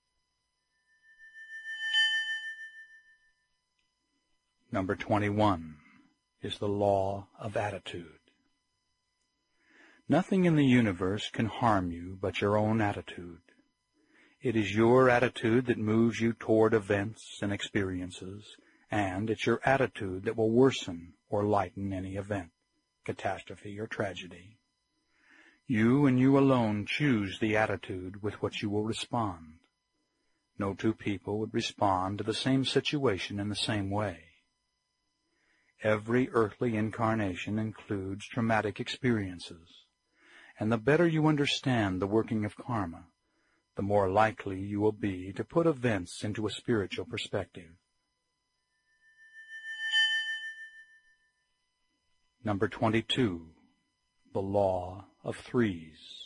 Number 21 is the law of attitude. Nothing in the universe can harm you but your own attitude. It is your attitude that moves you toward events and experiences, and it's your attitude that will worsen or lighten any event, catastrophe, or tragedy. You and you alone choose the attitude with which you will respond. No two people would respond to the same situation in the same way. Every earthly incarnation includes traumatic experiences, and the better you understand the working of karma, the more likely you will be to put events into a spiritual perspective. Number 22, the law of threes.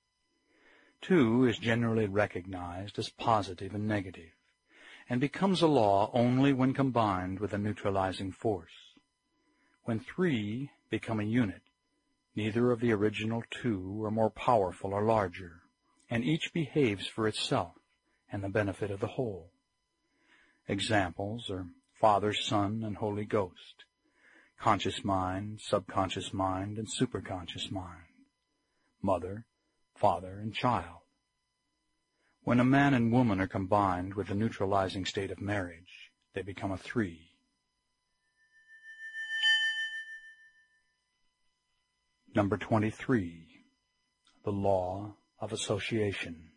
2 is generally recognized as positive and negative, and becomes a law only when combined with a neutralizing force. When 3 become a unit, neither of the original 2 are more powerful or larger, and each behaves for itself and the benefit of the whole. Examples are Father, Son, and Holy Ghost, conscious mind, subconscious mind, and superconscious mind, mother, father, and child. When a man and woman are combined with the neutralizing state of marriage, they become a 3. Number 23, the law of association.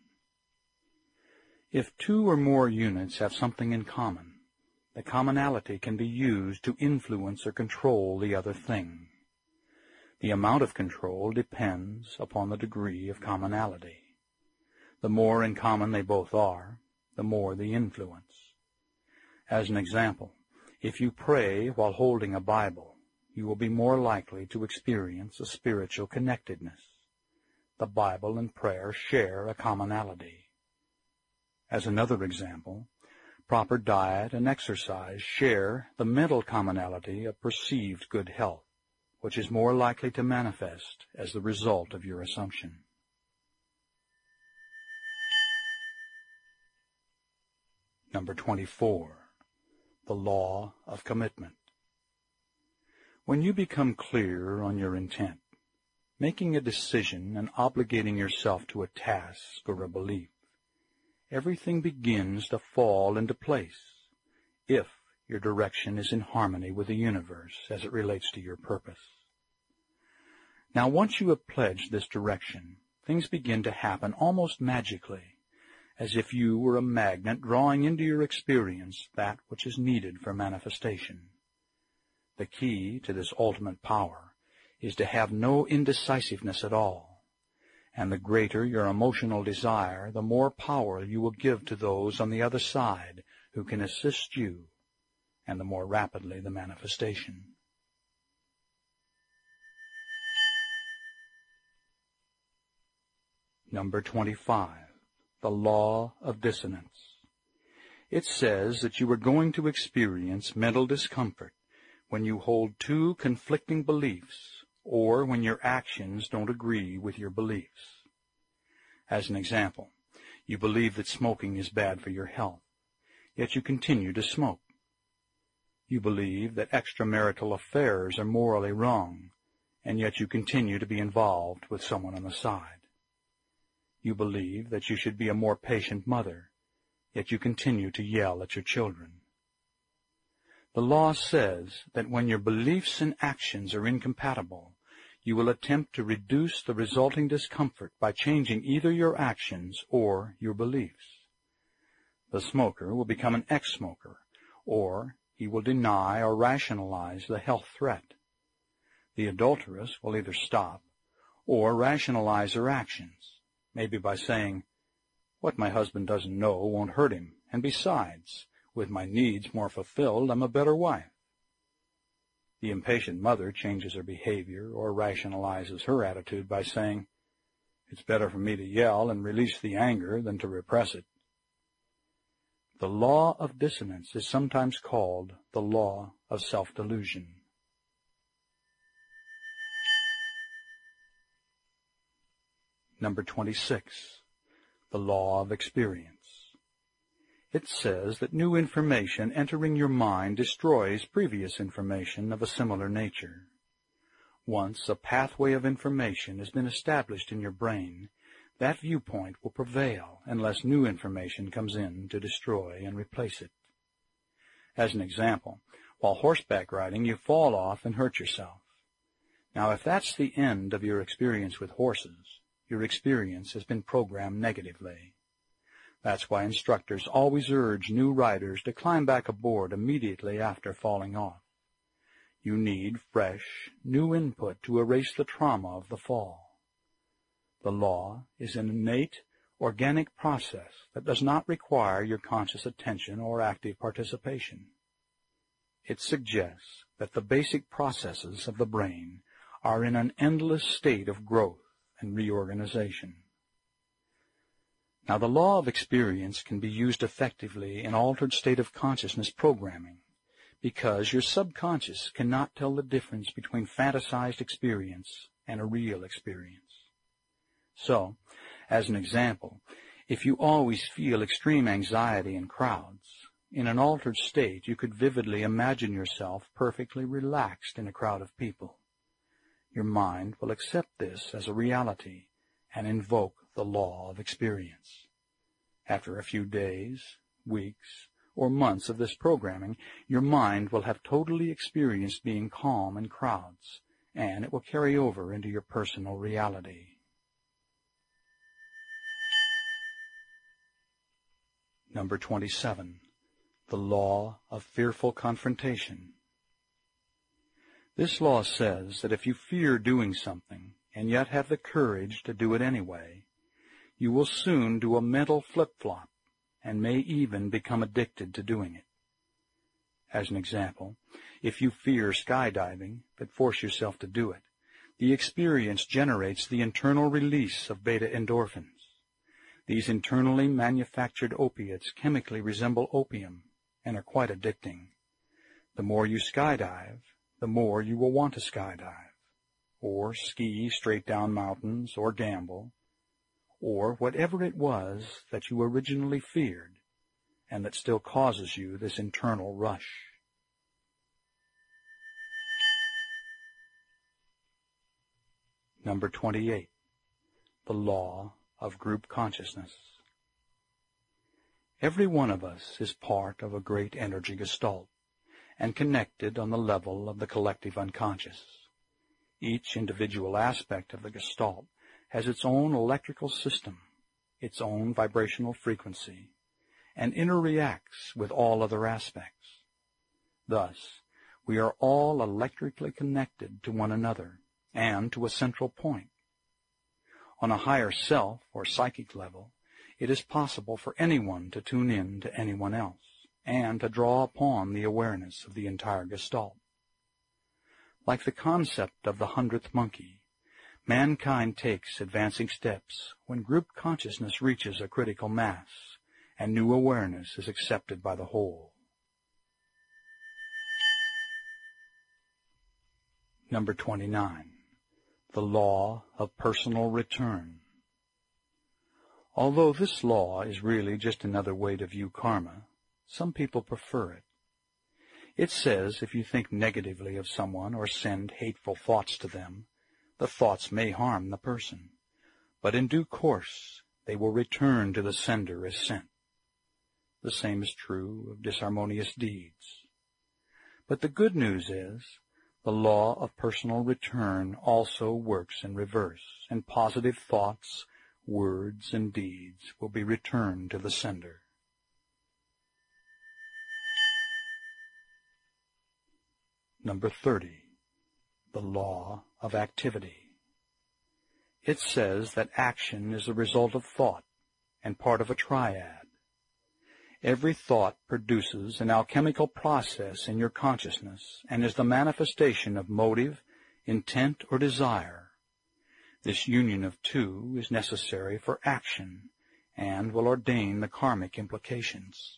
If 2 or more units have something in common, the commonality can be used to influence or control the other thing. The amount of control depends upon the degree of commonality. The more in common they both are, the more the influence. As an example, if you pray while holding a Bible, you will be more likely to experience a spiritual connectedness. The Bible and prayer share a commonality. As another example, proper diet and exercise share the mental commonality of perceived good health, which is more likely to manifest as the result of your assumption. Number 24, the law of commitment. When you become clear on your intent, making a decision and obligating yourself to a task or a belief, everything begins to fall into place if your direction is in harmony with the universe as it relates to your purpose. Now, once you have pledged this direction, things begin to happen almost magically, as if you were a magnet drawing into your experience that which is needed for manifestation. The key to this ultimate power is to have no indecisiveness at all, and the greater your emotional desire, the more power you will give to those on the other side who can assist you, and the more rapidly the manifestation. Number 25, the law of dissonance. It says that you are going to experience mental discomfort when you hold 2 conflicting beliefs, or when your actions don't agree with your beliefs. As an example, you believe that smoking is bad for your health, yet you continue to smoke. You believe that extramarital affairs are morally wrong, and yet you continue to be involved with someone on the side. You believe that you should be a more patient mother, yet you continue to yell at your children. The law says that when your beliefs and actions are incompatible, you will attempt to reduce the resulting discomfort by changing either your actions or your beliefs. The smoker will become an ex-smoker, or he will deny or rationalize the health threat. The adulteress will either stop or rationalize her actions, maybe by saying, "What my husband doesn't know won't hurt him, and besides, with my needs more fulfilled, I'm a better wife." The impatient mother changes her behavior or rationalizes her attitude by saying, "It's better for me to yell and release the anger than to repress it." The law of dissonance is sometimes called the law of self-delusion. Number 26, the law of experience. It says that new information entering your mind destroys previous information of a similar nature. Once a pathway of information has been established in your brain, that viewpoint will prevail unless new information comes in to destroy and replace it. As an example, while horseback riding, you fall off and hurt yourself. Now, if that's the end of your experience with horses, your experience has been programmed negatively. That's why instructors always urge new riders to climb back aboard immediately after falling off. You need fresh, new input to erase the trauma of the fall. The law is an innate, organic process that does not require your conscious attention or active participation. It suggests that the basic processes of the brain are in an endless state of growth and reorganization. Now, the law of experience can be used effectively in altered state of consciousness programming because your subconscious cannot tell the difference between fantasized experience and a real experience. So, as an example, if you always feel extreme anxiety in crowds, in an altered state you could vividly imagine yourself perfectly relaxed in a crowd of people. Your mind will accept this as a reality and invoke the law of experience. After a few days, weeks, or months of this programming, your mind will have totally experienced being calm in crowds, and it will carry over into your personal reality. Number 27. The law of fearful confrontation. This law says that if you fear doing something and yet have the courage to do it anyway, you will soon do a mental flip-flop and may even become addicted to doing it. As an example, if you fear skydiving but force yourself to do it, the experience generates the internal release of beta endorphins. These internally manufactured opiates chemically resemble opium and are quite addicting. The more you skydive, the more you will want to skydive, or ski straight down mountains, or gamble, or whatever it was that you originally feared and that still causes you this internal rush. Number 28. The law of group consciousness. Every one of us is part of a great energy gestalt and connected on the level of the collective unconscious. Each individual aspect of the gestalt has its own electrical system, its own vibrational frequency, and interreacts with all other aspects. Thus, we are all electrically connected to one another and to a central point. On a higher self or psychic level, it is possible for anyone to tune in to anyone else and to draw upon the awareness of the entire gestalt. Like the concept of the 100th monkey, mankind takes advancing steps when group consciousness reaches a critical mass and new awareness is accepted by the whole. Number 29. The law of personal return. Although this law is really just another way to view karma, some people prefer it. It says if you think negatively of someone or send hateful thoughts to them, the thoughts may harm the person, but in due course they will return to the sender as sent. The same is true of disharmonious deeds. But the good news is, the law of personal return also works in reverse, and positive thoughts, words, and deeds will be returned to the sender. Number 30. The law of activity. It says that action is a result of thought and part of a triad. Every thought produces an alchemical process in your consciousness and is the manifestation of motive, intent, or desire. This union of two is necessary for action and will ordain the karmic implications.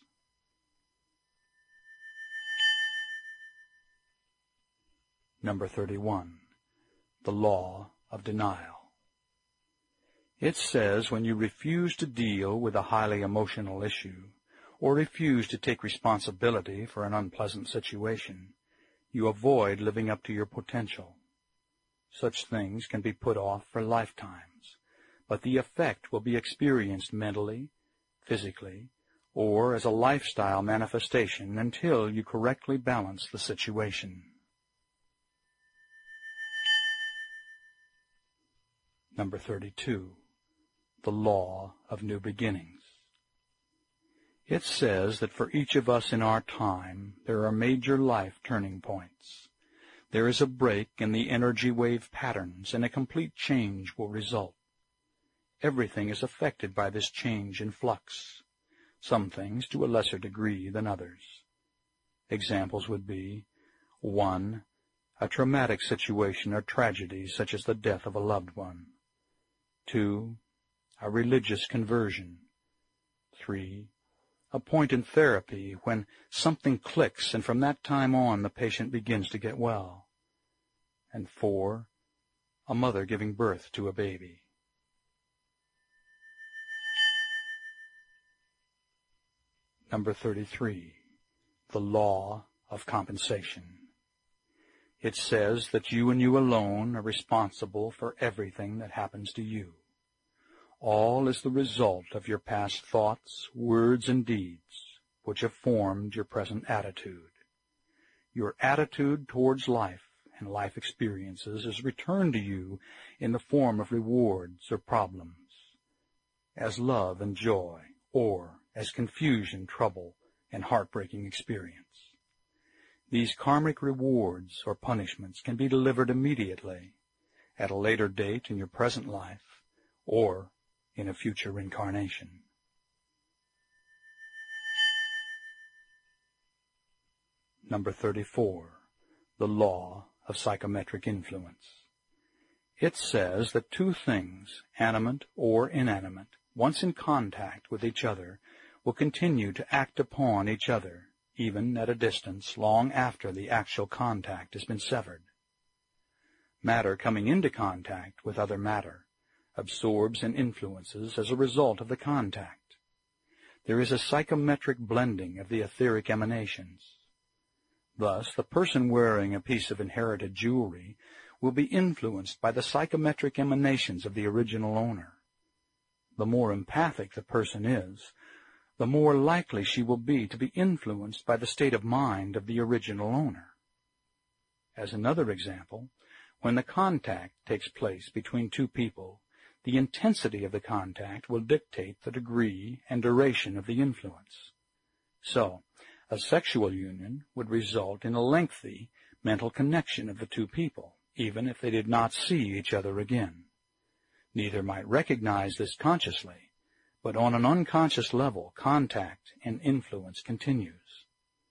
Number 31. The law of denial. It says when you refuse to deal with a highly emotional issue, or refuse to take responsibility for an unpleasant situation, you avoid living up to your potential. Such things can be put off for lifetimes, but the effect will be experienced mentally, physically, or as a lifestyle manifestation until you correctly balance the situation. Number 32. the law of new beginnings. It says that for each of us in our time, there are major life turning points. There is a break in the energy wave patterns, and a complete change will result. Everything is affected by this change in flux, some things to a lesser degree than others. Examples would be, 1. A traumatic situation or tragedy such as the death of a loved one. 2. A religious conversion. 3. A point in therapy when something clicks and from that time on the patient begins to get well. And 4. A mother giving birth to a baby. Number 33. The law of compensation. It says that you and you alone are responsible for everything that happens to you. All is the result of your past thoughts, words, and deeds, which have formed your present attitude. Your attitude towards life and life experiences is returned to you in the form of rewards or problems, as love and joy, or as confusion, trouble, and heartbreaking experience. These karmic rewards or punishments can be delivered immediately, at a later date in your present life, or in a future incarnation. Number 34. The law of psychometric influence. It says that two things, animate or inanimate, once in contact with each other, will continue to act upon each other, even at a distance long after the actual contact has been severed. Matter coming into contact with other matter absorbs and influences as a result of the contact. There is a psychometric blending of the etheric emanations. Thus, the person wearing a piece of inherited jewelry will be influenced by the psychometric emanations of the original owner. The more empathic the person is, the more likely she will be to be influenced by the state of mind of the original owner. As another example, when the contact takes place between two people, the intensity of the contact will dictate the degree and duration of the influence. So, a sexual union would result in a lengthy mental connection of the two people, even if they did not see each other again. Neither might recognize this consciously, but on an unconscious level, contact and influence continues.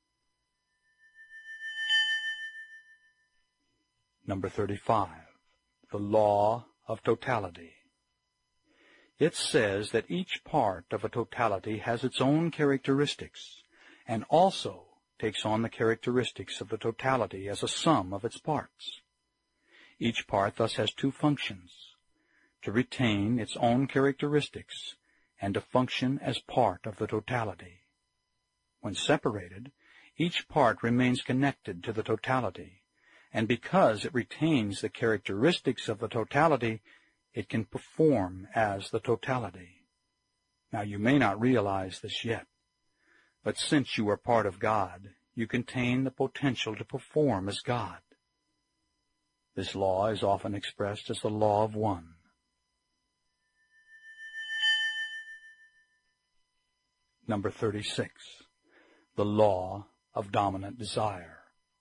Number 35. The law of totality. It says that each part of a totality has its own characteristics, and also takes on the characteristics of the totality as a sum of its parts. Each part thus has two functions: to retain its own characteristics and to function as part of the totality. When separated, each part remains connected to the totality, and because it retains the characteristics of the totality, it can perform as the totality. Now, you may not realize this yet, but since you are part of God, you contain the potential to perform as God. This law is often expressed as the law of one. Number 36. The law of dominant desire.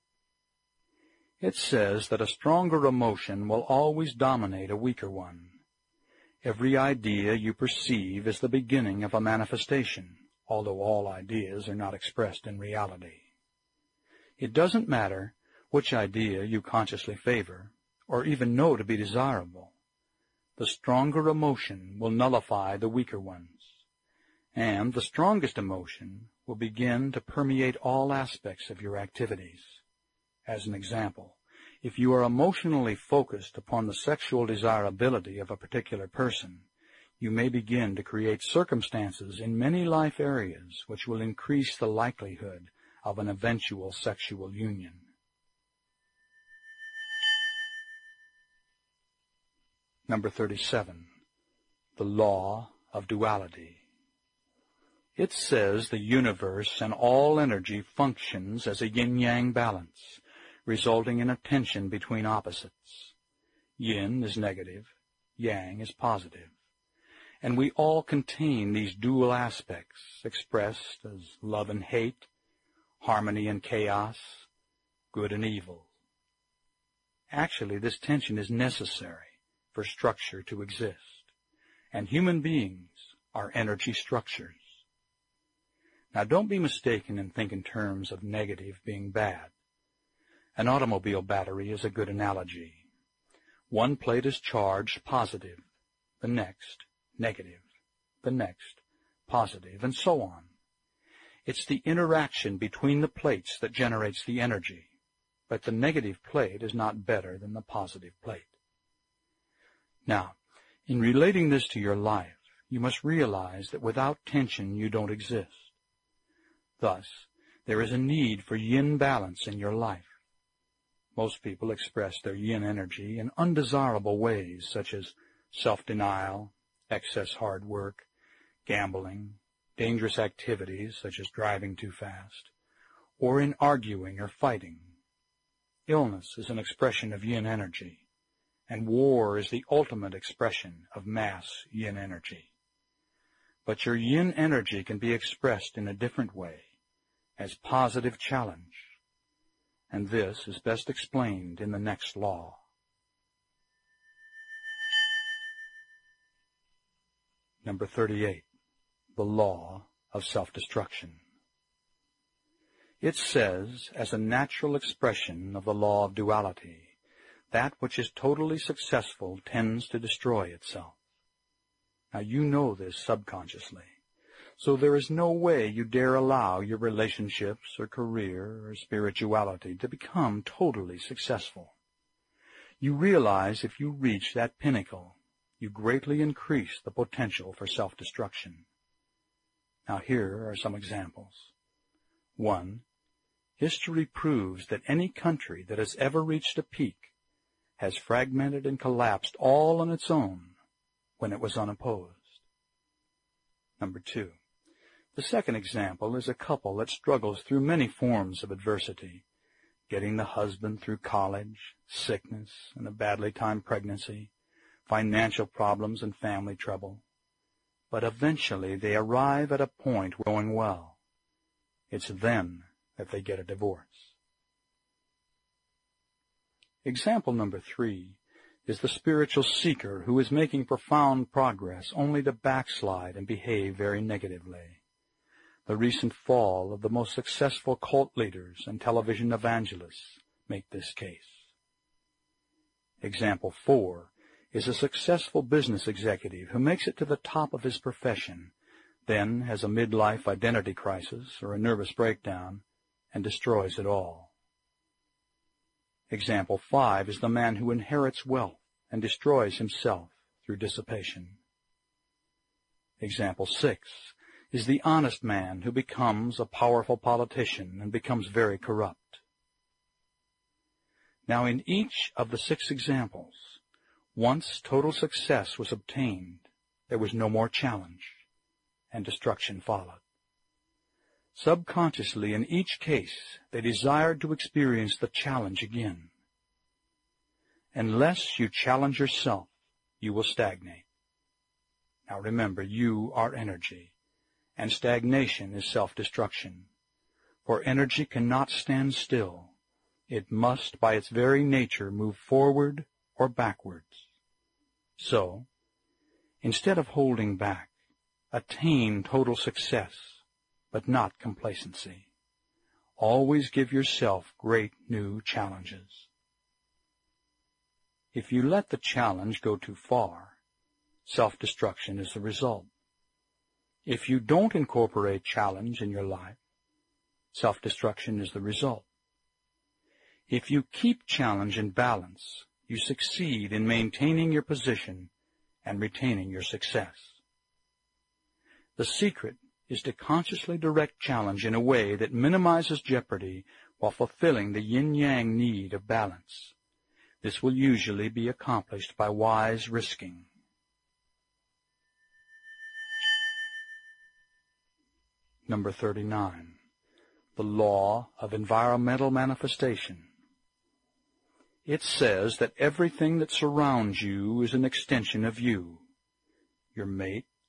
It says that a stronger emotion will always dominate a weaker one. Every idea you perceive is the beginning of a manifestation, although all ideas are not expressed in reality. It doesn't matter which idea you consciously favor, or even know to be desirable. The stronger emotion will nullify the weaker ones, and the strongest emotion will begin to permeate all aspects of your activities. As an example, if you are emotionally focused upon the sexual desirability of a particular person, you may begin to create circumstances in many life areas which will increase the likelihood of an eventual sexual union. Number 37. The law of duality. It says the universe and all energy functions as a yin-yang balance, resulting in a tension between opposites. Yin is negative, yang is positive. And we all contain these dual aspects, expressed as love and hate, harmony and chaos, good and evil. Actually, this tension is necessary for structure to exist, and human beings are energy structures. Now, don't be mistaken and think in terms of negative being bad. An automobile battery is a good analogy. One plate is charged positive, the next negative, the next positive, and so on. It's the interaction between the plates that generates the energy, but the negative plate is not better than the positive plate. Now, in relating this to your life, you must realize that without tension you don't exist. Thus, there is a need for yin balance in your life. Most people express their yin energy in undesirable ways, such as self-denial, excess hard work, gambling, dangerous activities such as driving too fast, or in arguing or fighting. Illness is an expression of yin energy, and war is the ultimate expression of mass yin energy. But your yin energy can be expressed in a different way, as positive challenge, and this is best explained in the next law. Number 38, the law of self-destruction. It says, as a natural expression of the law of duality, that which is totally successful tends to destroy itself. Now you know this subconsciously, so there is no way you dare allow your relationships or career or spirituality to become totally successful. You realize if you reach that pinnacle, you greatly increase the potential for self-destruction. Now here are some examples. 1. History proves that any country that has ever reached a peak has fragmented and collapsed all on its own when it was unopposed. Number 2. The second example is a couple that struggles through many forms of adversity, getting the husband through college, sickness, and a badly timed pregnancy, financial problems and family trouble. But eventually they arrive at a point where going well. It's then that they get a divorce. Example number 3 is the spiritual seeker who is making profound progress only to backslide and behave very negatively. The recent fall of the most successful cult leaders and television evangelists make this case. Example 4 is a successful business executive who makes it to the top of his profession, then has a midlife identity crisis or a nervous breakdown, and destroys it all. Example 5 is the man who inherits wealth and destroys himself through dissipation. Example 6 is the honest man who becomes a powerful politician and becomes very corrupt. Now, in each of the 6 examples, once total success was obtained, there was no more challenge, and destruction followed. Subconsciously, in each case, they desired to experience the challenge again. Unless you challenge yourself, you will stagnate. Now remember, you are energy, and stagnation is self-destruction. For energy cannot stand still. It must, by its very nature, move forward or backwards. So, instead of holding back, attain total success, but not complacency. Always give yourself great new challenges. If you let the challenge go too far, self-destruction is the result. If you don't incorporate challenge in your life, self-destruction is the result. If you keep challenge in balance, you succeed in maintaining your position and retaining your success. The secret is to consciously direct challenge in a way that minimizes jeopardy while fulfilling the yin-yang need of balance. This will usually be accomplished by wise risking. Number 39, the law of environmental manifestation. It says that everything that surrounds you is an extension of you. Your mate,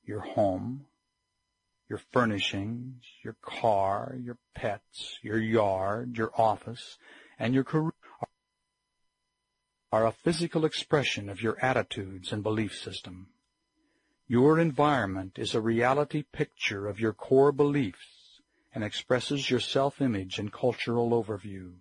your home, your furnishings, your car, your pets, your yard, your office, and your career are a physical expression of your attitudes and belief system. Your environment is a reality picture of your core beliefs and expresses your self-image and cultural overview.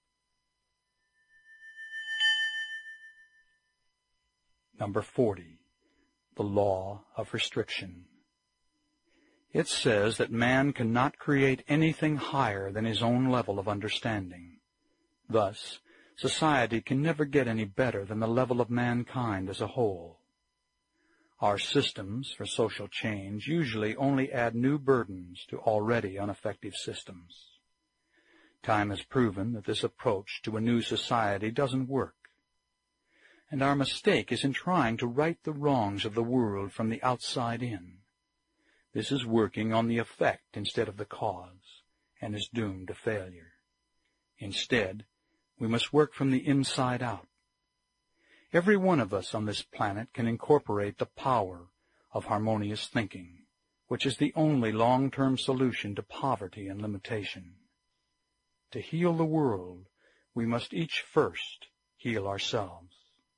Number 40, the law of restriction. It says that man cannot create anything higher than his own level of understanding. Thus, society can never get any better than the level of mankind as a whole. Our systems for social change usually only add new burdens to already ineffective systems. Time has proven that this approach to a new society doesn't work. And our mistake is in trying to right the wrongs of the world from the outside in. This is working on the effect instead of the cause, and is doomed to failure. Instead, we must work from the inside out. Every one of us on this planet can incorporate the power of harmonious thinking, which is the only long-term solution to poverty and limitation. To heal the world, we must each first heal ourselves.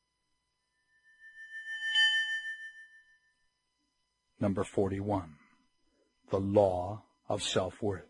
Number 41, the law of self-worth.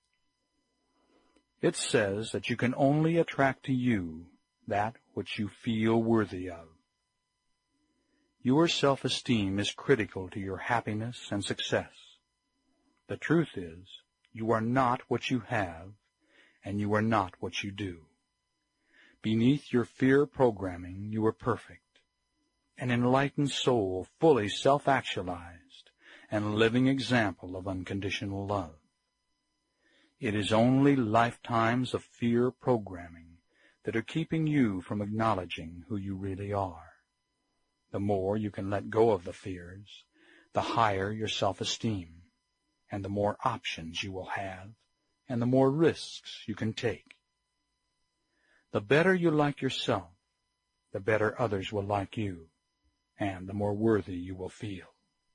It says that you can only attract to you that which you feel worthy of. Your self-esteem is critical to your happiness and success. The truth is, you are not what you have, and you are not what you do. Beneath your fear programming, you are perfect, an enlightened soul fully self-actualized, and a living example of unconditional love. It is only lifetimes of fear programming that are keeping you from acknowledging who you really are. The more you can let go of the fears, the higher your self-esteem, and the more options you will have, and the more risks you can take. The better you like yourself, the better others will like you, and the more worthy you will feel.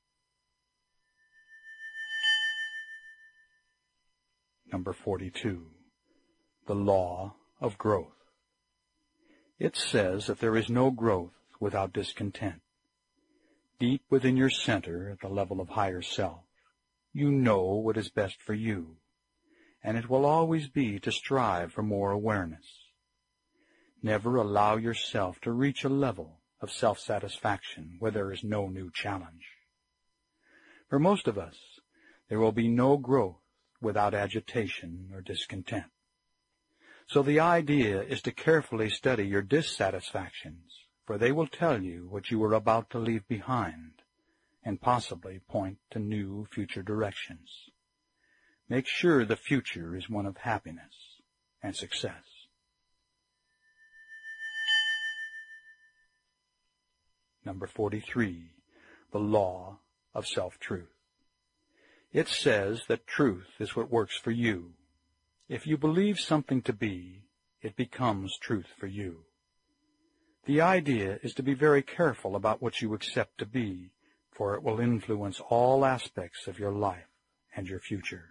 Number 42, the law of growth. It says that there is no growth without discontent. Deep within your center, at the level of higher self, you know what is best for you, and it will always be to strive for more awareness. Never allow yourself to reach a level of self-satisfaction where there is no new challenge. For most of us, there will be no growth without agitation or discontent. So the idea is to carefully study your dissatisfactions, for they will tell you what you are about to leave behind, and possibly point to new future directions. Make sure the future is one of happiness and success. Number 43, the law of self-truth. It says that truth is what works for you. If you believe something to be, it becomes truth for you. The idea is to be very careful about what you accept to be, for it will influence all aspects of your life and your future.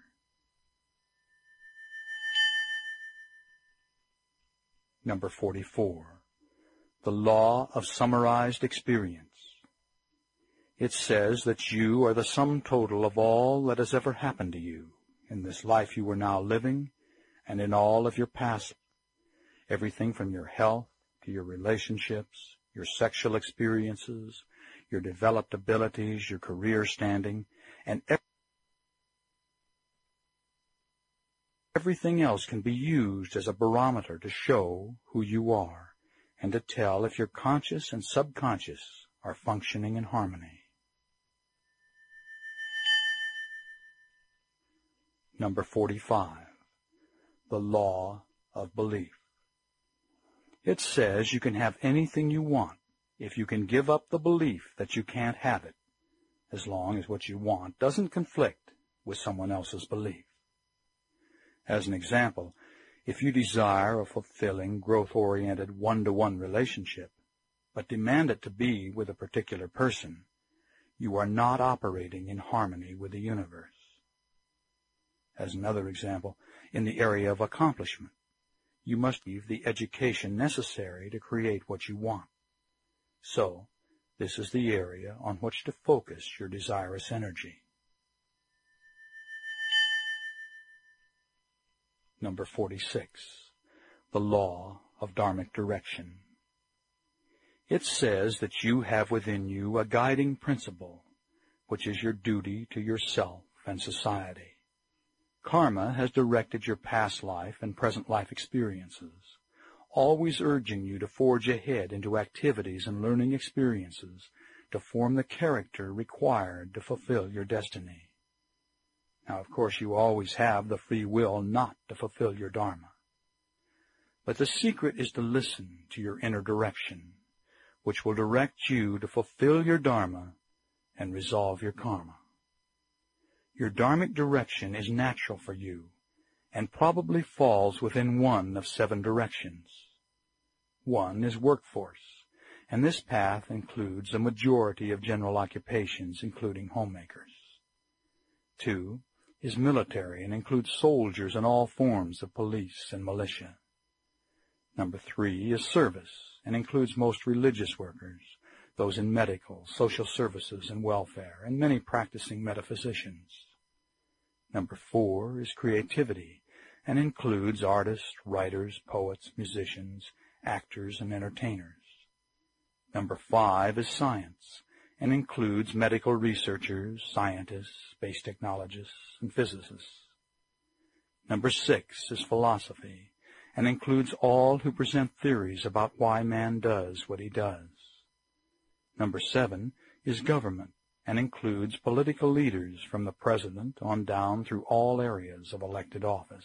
Number 44, the law of summarized experience. It says that you are the sum total of all that has ever happened to you in this life you are now living and in all of your past. Everything from your health to your relationships, your sexual experiences, your developed abilities, your career standing, and everything else can be used as a barometer to show who you are and to tell if your conscious and subconscious are functioning in harmony. Number 45, the law of belief. It says you can have anything you want if you can give up the belief that you can't have it, as long as what you want doesn't conflict with someone else's belief. As an example, if you desire a fulfilling, growth-oriented, one-to-one relationship, but demand it to be with a particular person, you are not operating in harmony with the universe. As another example, in the area of accomplishment, you must have the education necessary to create what you want. So, this is the area on which to focus your desirous energy. Number 46. The law of dharmic direction. It says that you have within you a guiding principle, which is your duty to yourself and society. Karma has directed your past life and present life experiences, always urging you to forge ahead into activities and learning experiences to form the character required to fulfill your destiny. Now, of course, you always have the free will not to fulfill your dharma. But the secret is to listen to your inner direction, which will direct you to fulfill your dharma and resolve your karma. Your dharmic direction is natural for you and probably falls within one of 7 directions. One is workforce, and this path includes a majority of general occupations, including homemakers. 2 is military and includes soldiers and all forms of police and militia. Number 3 is service and includes most religious workers, those in medical, social services, and welfare, and many practicing metaphysicians. Number 4 is creativity and includes artists, writers, poets, musicians, actors, and entertainers. Number 5 is science and includes medical researchers, scientists, space technologists, and physicists. Number 6 is philosophy and includes all who present theories about why man does what he does. Number 7 is government and includes political leaders from the president on down through all areas of elected office.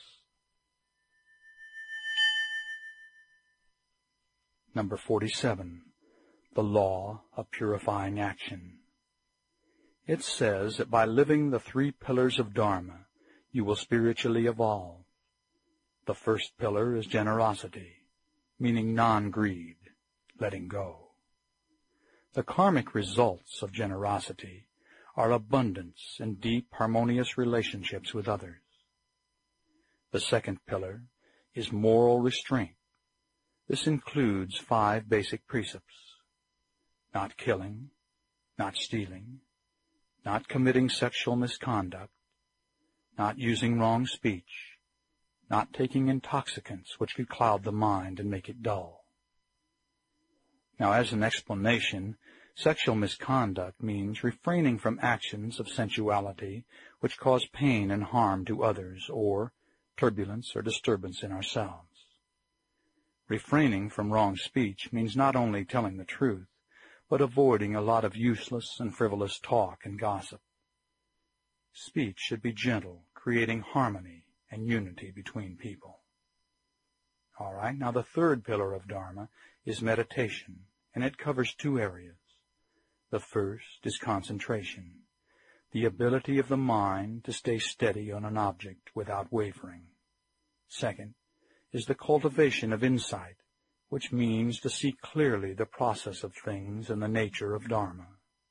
Number 47, the law of purifying action. It says that by living the 3 pillars of Dharma, you will spiritually evolve. The first pillar is generosity, meaning non-greed, letting go. The karmic results of generosity are abundance and deep, harmonious relationships with others. The second pillar is moral restraint. This includes 5 basic precepts: not killing, not stealing, not committing sexual misconduct, not using wrong speech, not taking intoxicants which could cloud the mind and make it dull. Now, as an explanation, sexual misconduct means refraining from actions of sensuality which cause pain and harm to others, or turbulence or disturbance in ourselves. Refraining from wrong speech means not only telling the truth, but avoiding a lot of useless and frivolous talk and gossip. Speech should be gentle, creating harmony and unity between people. All right, now the third pillar of Dharma is meditation, and it covers 2 areas. The first is concentration, the ability of the mind to stay steady on an object without wavering. Second is the cultivation of insight, which means to see clearly the process of things and the nature of Dharma.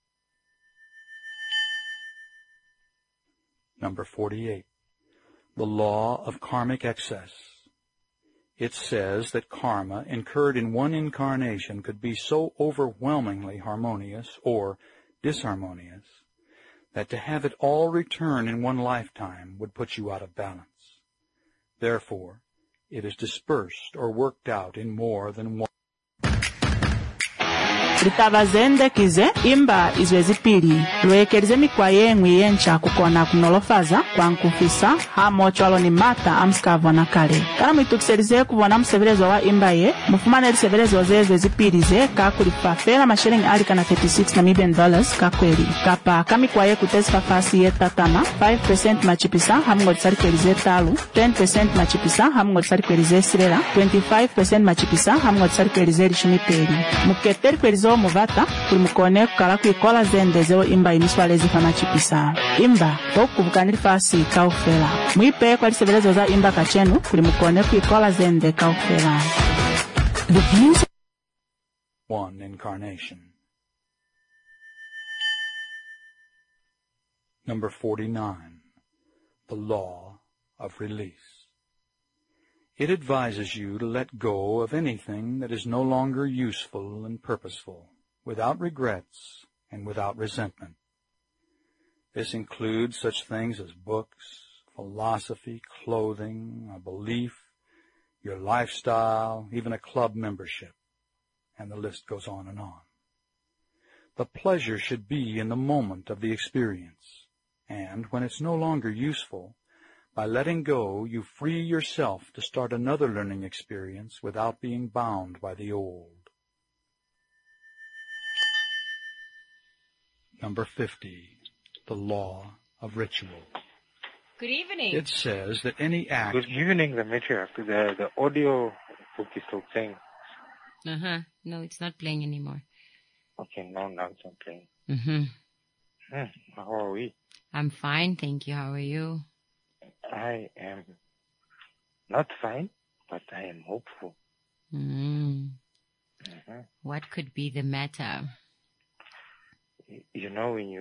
Number 48, the law of karmic excess. It says that karma incurred in one incarnation could be so overwhelmingly harmonious or disharmonious that to have it all return in one lifetime would put you out of balance. Therefore, it is dispersed or worked out in more than one. Litavazende kize imba izwezipili lwekerize mikwaye ngwiyencha kukona kunolofaza kwa nkufisa hamo chwalo ni mata amskavona kale kana mwitukiserize kuvona mseverezo wa imba ye mufumana eliseverezo zezwe zipilize kakulipafela mashiringi alika na $36 Namibian kakweli kapa kamikwaye kutesifa fasi ye tatama 5% machipisa hamungo lisarikelize talu 10% machipisa hamungo lisarikelize sirela 25% machipisa hamungo lisarikelize lishumipeli muketeri kwelizo muvata kulimukone kukala kuikola zendezeo imba iniswalezi fama chipisa imba tokubukanili fasi kaufela mwipe kwa lisevelezo za imba kachenu kulimukone kuikola zende kaufela. The views one incarnation. Number 49. The law of release. It advises you to let go of anything that is no longer useful and purposeful, without regrets and without resentment. This includes such things as books, philosophy, clothing, a belief, your lifestyle, even a club membership, and the list goes on and on. The pleasure should be in the moment of the experience, and when it's no longer useful, by letting go, you free yourself to start another learning experience without being bound by the old. Number 50. The law of ritual. Good evening. It says that any act... Good evening, the matriarch. The audio book is still playing. No, it's not playing anymore. Okay, now it's not playing. How are we? I'm fine, thank you. How are you? I am not fine, but I am hopeful. What could be the matter? You know, when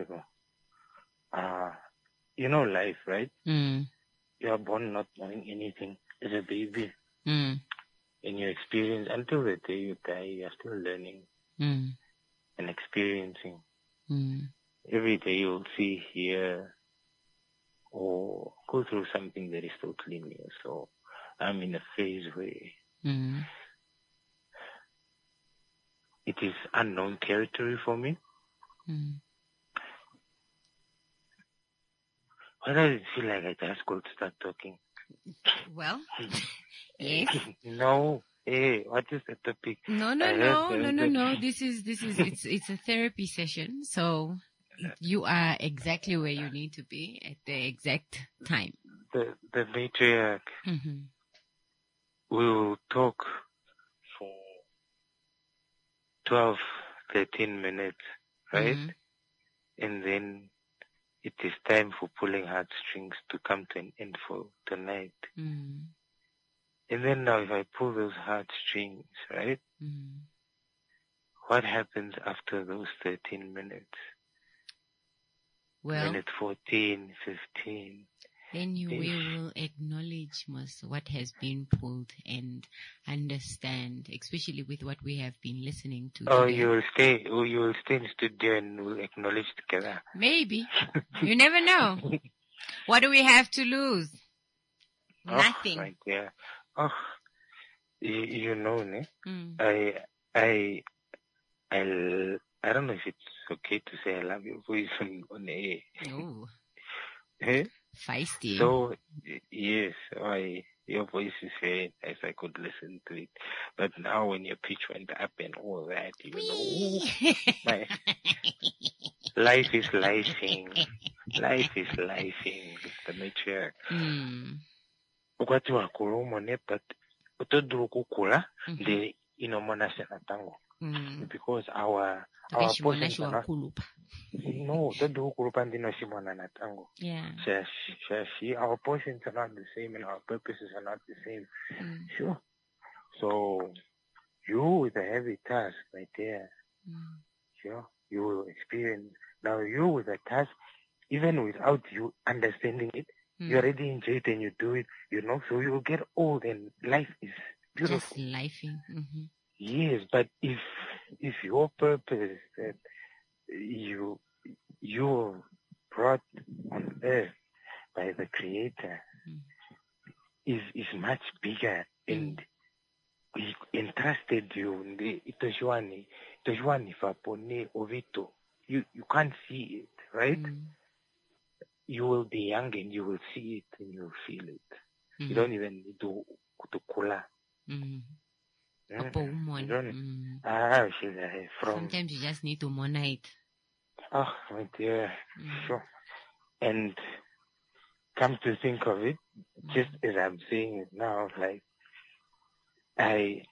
you know life, right? You are born not knowing anything as a baby. In your experience, until the day you die, you are still learning and experiencing. Every day you'll see, hear, or go through something that is totally new. So I'm in a phase where it is unknown territory for me. Why does it feel like I just got to start talking? Well, yes. No. Hey, what is the topic? No. This is it's a therapy session, so you are exactly where you need to be at the exact time. The matriarch will talk for 12, 13 minutes, right? And then it is time for pulling heartstrings to come to an end for tonight. And then now if I pull those heartstrings, right? What happens after those 13 minutes? Well, minute 14, 15. Then you will acknowledge what has been pulled and understand, especially with what we have been listening to. Oh, today. you will stay in studio and we'll acknowledge together. Maybe. You never know. What do we have to lose? Nothing. Right, yeah. Oh, you know, ne? I don't know if it's okay to say I love your voice on air. Oh. Eh? Feisty. So, yes, your voice is very nice. I could listen to it. But now when your pitch went up and all that, you know, life is lifing. Life is lifing, Mr. Matriarch. Ukwatiwa kurumo ne, but utoduru kukula, de inomona senatango. Because our portions are not... No, our portions are not the same and our purposes are not the same. Sure. So, you with a heavy task right there, sure, you will experience. Now, you with a task, even without you understanding it, you already enjoy it and you do it, you know, so you will get old and life is beautiful. Just lifing. Yes, but if your purpose that you brought on earth by the Creator is much bigger and He entrusted you you can't see it, right? You will be young and you will see it and you will feel it. You don't even need to kula. Sometimes you just need to monite. Oh, my dear. Sure. And come to think of it, just as I'm saying it now, like, I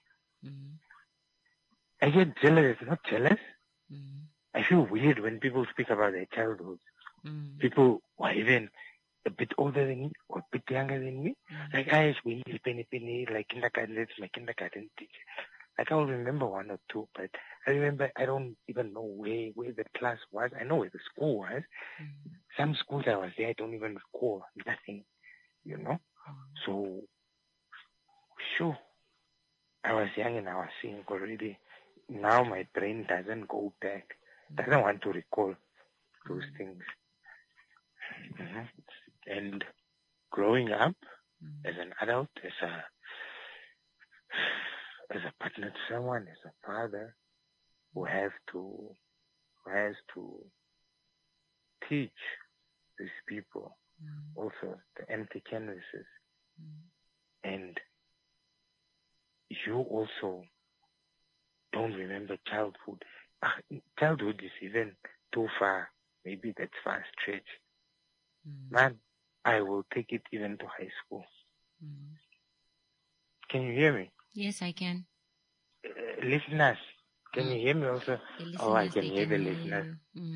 get jealous, not jealous. I feel weird when people speak about their childhood. People who are even a bit older than me or a bit younger than me. Like, I when you penny, like kindergarten, that's my kindergarten teacher. Like, I'll remember one or two, but I don't even know where the class was. I know where the school was. Some schools I was there, I don't even recall nothing, So, sure, I was young and I was seeing already. Now my brain doesn't go back, doesn't want to recall those things. And growing up as an adult, as a partner to someone, as a father, who has to teach these people also the empty canvases. And you also don't remember childhood. Childhood is even too far. Maybe that's far stretch. Man, I will take it even to high school. Can you hear me? Yes, I can. Listeners, can you hear me also? Oh, I can hear the listeners.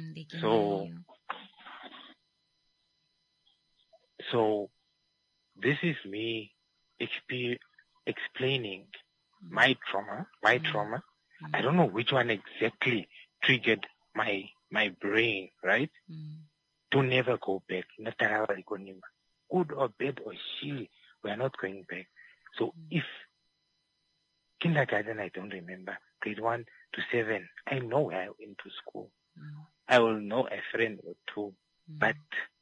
So this is me explaining my trauma. I don't know which one exactly triggered my brain, right? To never go back. Good or bad or shitty, we are not going back. So if kindergarten, I don't remember. Grade 1 to 7, I know where I went to school. I will know a friend or two. But,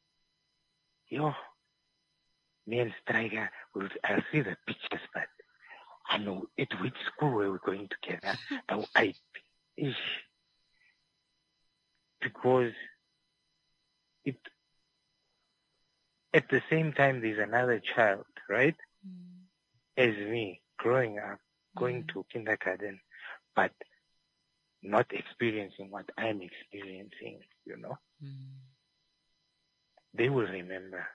me and Striker, I'll see the pictures, but I know at which school were we going together. Because at the same time, there's another child, right? As me, growing up, going to kindergarten, but not experiencing what I'm experiencing, They will remember.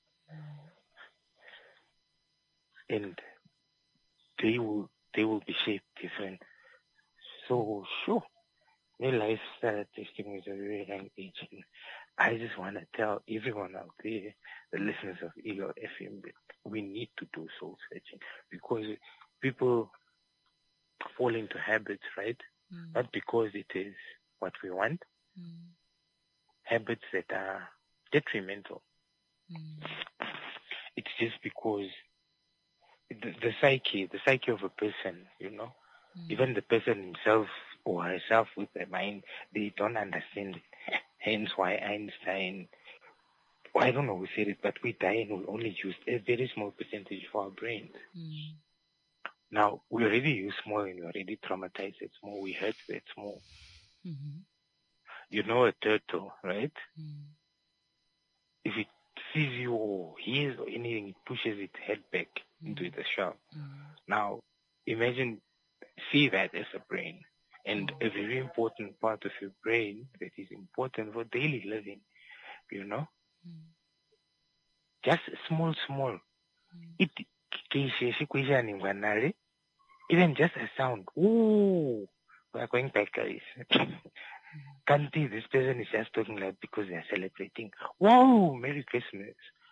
And they will be shaped different. So, sure, my life started testing me at a very young age. And I just want to tell everyone out there, the listeners of Eagle FM, that we need to do soul searching, because people fall into habits, right? Not because it is what we want. Habits that are detrimental. It's just because the psyche of a person, even the person himself or herself with their mind, they don't understand it. Hence why Einstein, I don't know who said it, but we die and we only use a very small percentage for our brains. Now, we already use small and we already traumatized it small. We hurt that small. A turtle, right? If it sees you or hears or anything, it pushes its head back into the shell. Now, see that as a brain. And a very important part of your brain that is important for daily living, Just small. Even just a sound. Ooh, we are going back, guys. Kanti, this person is just talking loud because they are celebrating. Wow, Merry Christmas.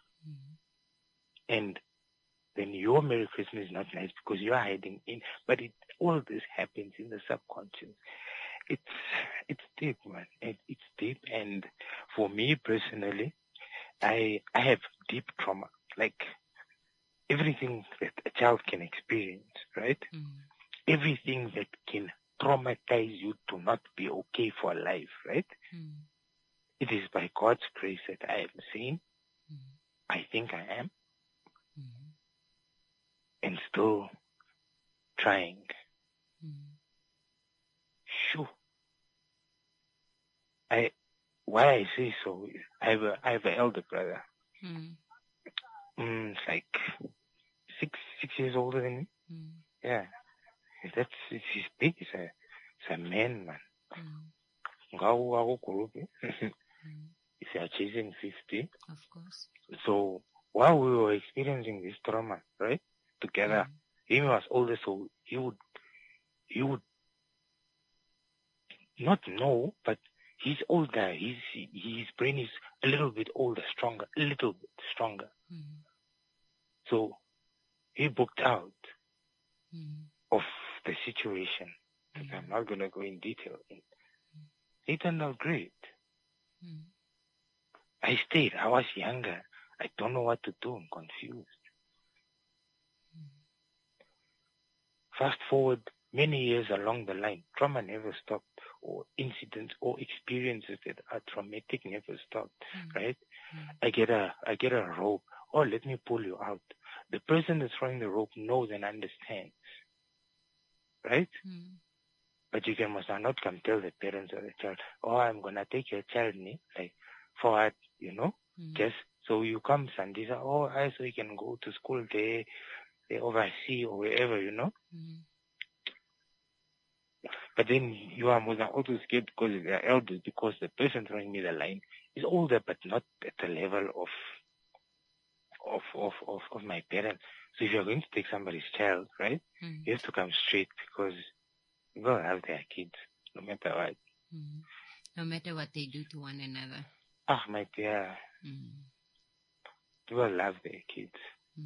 And then your Merry Christmas is not nice because you are hiding in. But all this happens in the subconscious. It's deep, man. It's deep. And for me personally, I have deep trauma. Like everything that a child can experience, right? Everything that can traumatize you to not be okay for life, right? It is by God's grace that I am sane. I think I am. And still trying. Sure. Why I say so, I have an elder brother. It's like six years older than me. Yeah. He's big. He's a man. If you are chasing 50. Of course. So while we were experiencing this trauma, right, together, he was older, so he would not know, but he's older. His brain is a little bit older, a little bit stronger. So he booked out of the situation that I'm not going to go in detail in. It turned out great. I stayed. I was younger. I don't know what to do. I'm confused. Fast forward many years along the line, trauma never stopped, or incidents or experiences that are traumatic never stopped, right? I get a rope. Oh, let me pull you out. The person that's throwing the rope knows and understands, right? But you must not come tell the parents or the child, oh, I'm going to take your child, like, for what, just so you come Sundays, oh, so you can go to school there, they oversee or wherever, But then you are also scared because they are elders, because the person throwing me the line is older, but not at the level of my parents. So if you're going to take somebody's child, right, you have to come straight, because you will have their kids, no matter what. No matter what they do to one another. Ah, my dear. You will love their kids.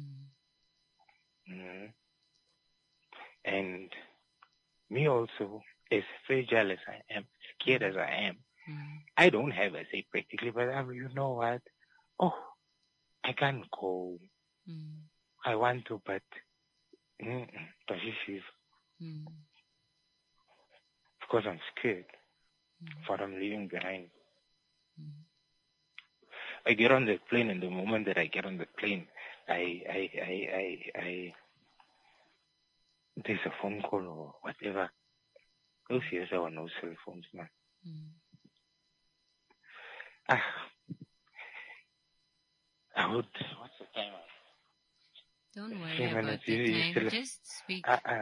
And me also, as fragile as I am, scared as I am, I don't have a say practically, but you know what? Oh, I can't go. I want to, but because I'm scared of what I'm leaving behind. I get on the plane, and the moment that I get on the plane, there's a phone call or whatever. Those years there were no cell phones, man. What's the time? Don't worry about the time. Just speak.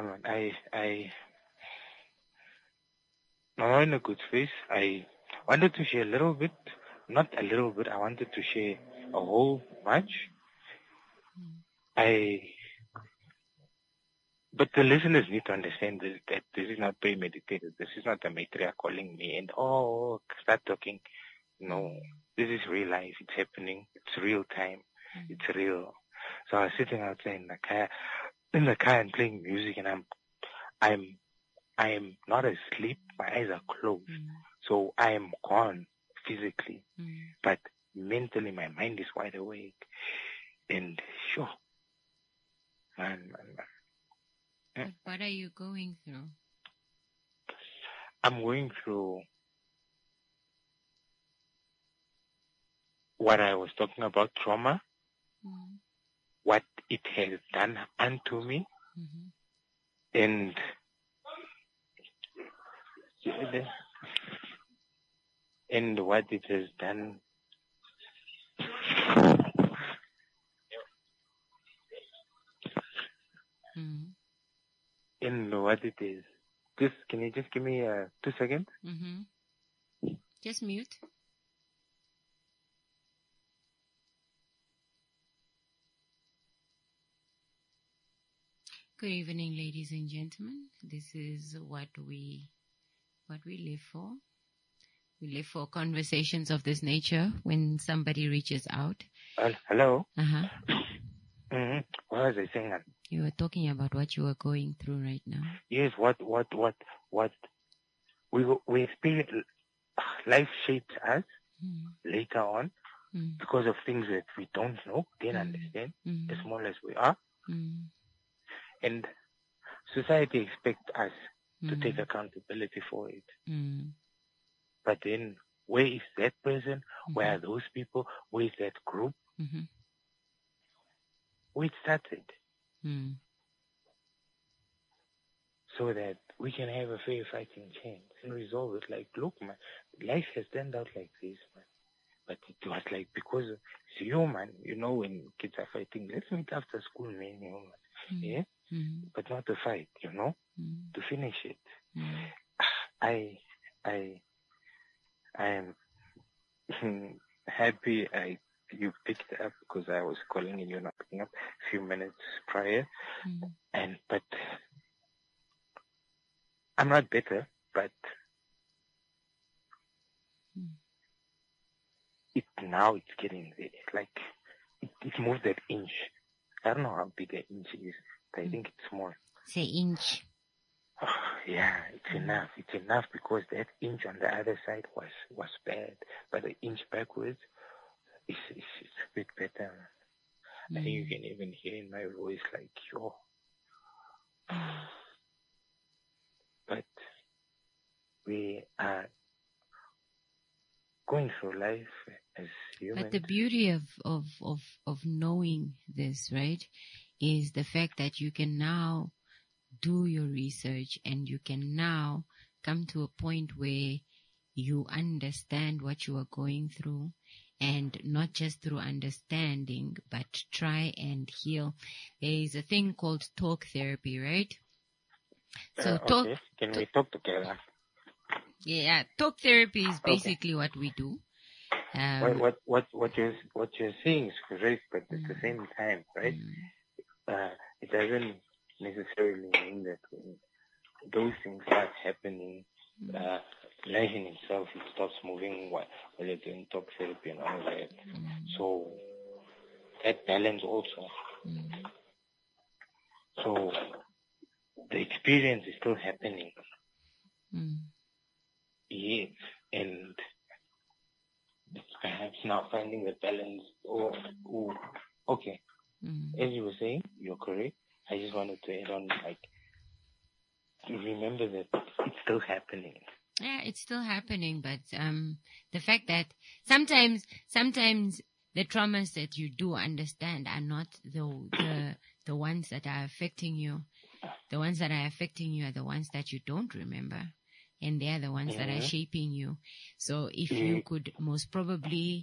I'm in a good space. I wanted to share a little bit, not a little bit. I wanted to share a whole bunch. But the listeners need to understand that this is not premeditated. This is not the matriarch calling me and, start talking. No, this is real life. It's happening. It's real time. It's real. So I was sitting outside in the car and playing music, and I am not asleep. My eyes are closed. So I am gone physically, but mentally my mind is wide awake. And sure, man. But what are you going through? I'm going through what I was talking about, trauma, what it has done unto me, and what it has done. And what it is. Can you just give me 2 seconds? Just mute. Good evening, ladies and gentlemen. This is what we live for. We live for conversations of this nature when somebody reaches out. Hello? What was I saying? You were talking about what you were going through right now. Yes, what we experience. Life shapes us later on because of things that we don't know, didn't understand, as small as we are. And society expects us to take accountability for it. But then, where is that person? Where are those people? Where is that group? Where it started. So that we can have a fair fighting chance and resolve it. Like, look, man, life has turned out like this, man. But it was like, because it's you, man, when kids are fighting, let's meet after school, man, yeah? But not to fight, to finish it. I am happy you picked up, because I was calling and you're not picking up a few minutes prior. But I'm not better, but now it's getting there. Like, it moved that inch. I don't know how big an inch is, but I think it's small. Say inch. Yeah, it's enough. It's enough, because that inch on the other side was bad. But the inch backwards, it's a bit better. I think you can even hear in my voice like, yo. But we are going through life as humans. But the beauty of knowing this, right, is the fact that you can now do your research and you can now come to a point where you understand what you are going through, and not just through understanding, but try and heal. There is a thing called talk therapy, right? So okay. Can we talk together? Yeah, talk therapy is basically what we do. What you're saying is correct, but at the same time, right? It doesn't necessarily mean that when those things start happening, life in itself, it stops moving while you're doing talk therapy and all that. So that balance also. So the experience is still happening. Yes, and perhaps now finding the balance. Okay. As you were saying, you're correct. I just wanted to add on, like, to remember that it's still happening. Yeah, it's still happening, but the fact that sometimes the traumas that you do understand are not the ones that are affecting you. The ones that are affecting you are the ones that you don't remember, and they are the ones that are shaping you. So if you could most probably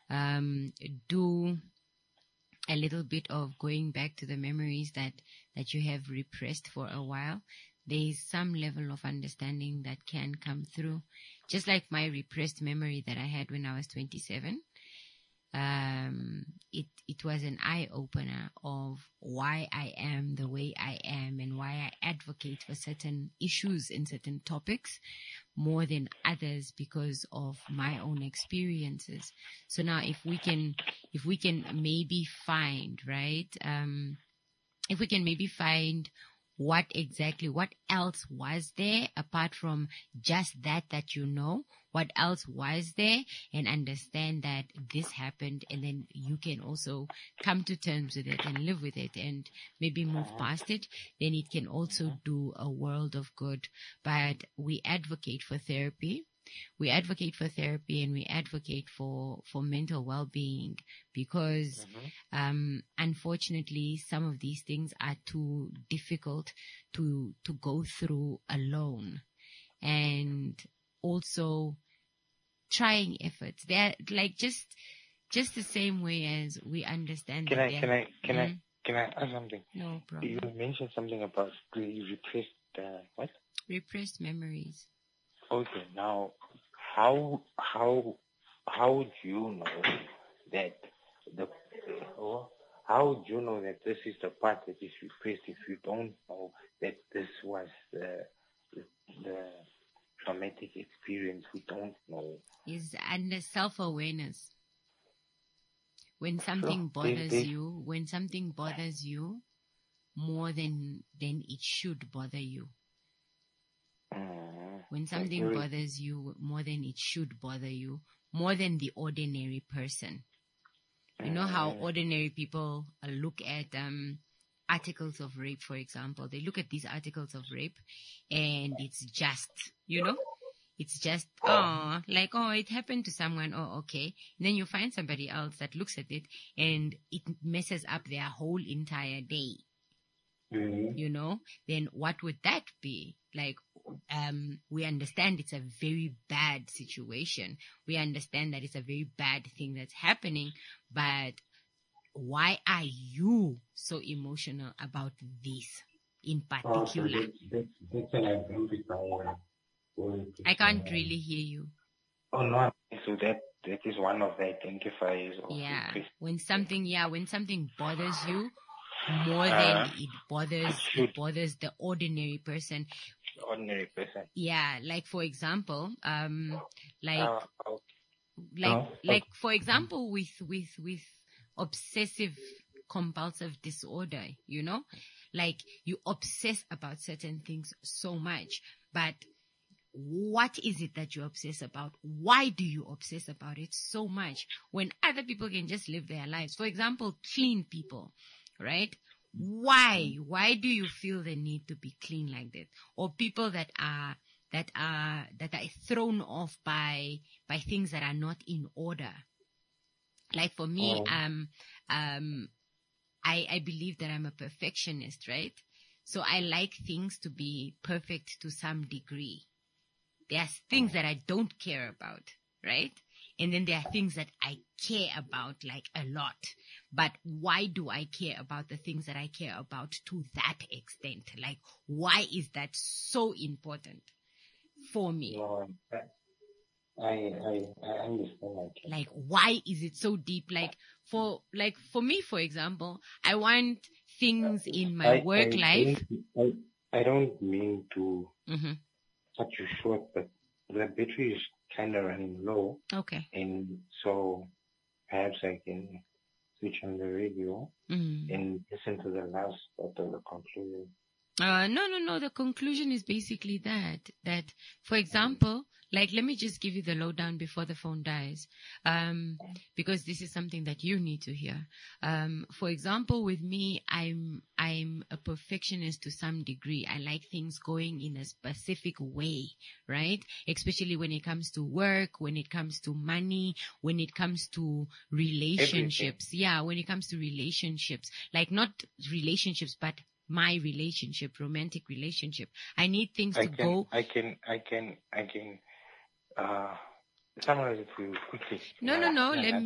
do a little bit of going back to the memories that you have repressed for a while, there is some level of understanding that can come through. Just like my repressed memory that I had when I was 27. It was an eye-opener of why I am the way I am and why I advocate for certain issues and certain topics more than others because of my own experiences. So now if we can maybe find, right, if we can maybe find what else was there apart from just that you know, what else was there, and understand that this happened, and then you can also come to terms with it and live with it and maybe move past it, then it can also do a world of good. But we advocate for therapy. We advocate for therapy and we advocate for mental well-being because, unfortunately, some of these things are too difficult to go through alone. And also trying efforts. They're like just the same way as we understand. Can I ask something? No problem. You mentioned something about repressed, what? Repressed memories. Okay, now, how would you know that how would you know that this is the part that is repressed if you don't know that this was the traumatic experience? We don't know. Is under self-awareness. When something bothers you more than it should bother you. When something bothers you more than it should bother you, more than the ordinary person. You know how ordinary people look at articles of rape, for example. They look at these articles of rape and it's just, it's just, it happened to someone. Oh, okay. And then you find somebody else that looks at it and it messes up their whole entire day. Then what would that be? Like, we understand it's a very bad situation. We understand that it's a very bad thing that's happening, but why are you so emotional about this in particular? I can't really hear you. Oh no, so that is one of the identifiers. When something bothers you more than it bothers the ordinary person. Yeah, like for example, for example, with obsessive compulsive disorder, like you obsess about certain things so much, but what is it that you obsess about? Why do you obsess about it so much when other people can just live their lives? For example, clean people, right? Why do you feel the need to be clean like that? Or people that are thrown off by things that are not in order. Like for me, I believe that I'm a perfectionist, right? So I like things to be perfect to some degree. There are things that I don't care about, right? And then there are things that I care about like a lot. But why do I care about the things that I care about to that extent? Like, why is that so important for me? No, I understand. Like, why is it so deep? Like for me, for example, I want things in my work life. I don't mean to cut you short, but the battery is kind of running low. Okay. And so perhaps I can switch on the radio and listen to the last part of the conclusion. No. The conclusion is basically that, for example, like, let me just give you the lowdown before the phone dies, because this is something that you need to hear. For example, with me, I'm a perfectionist to some degree. I like things going in a specific way, right? Especially when it comes to work, when it comes to money, when it comes to relationships. Everything. Yeah, when it comes to relationships, like not relationships, but my relationship, romantic relationship. I need things to go. I can summarize it for you quickly. No. Let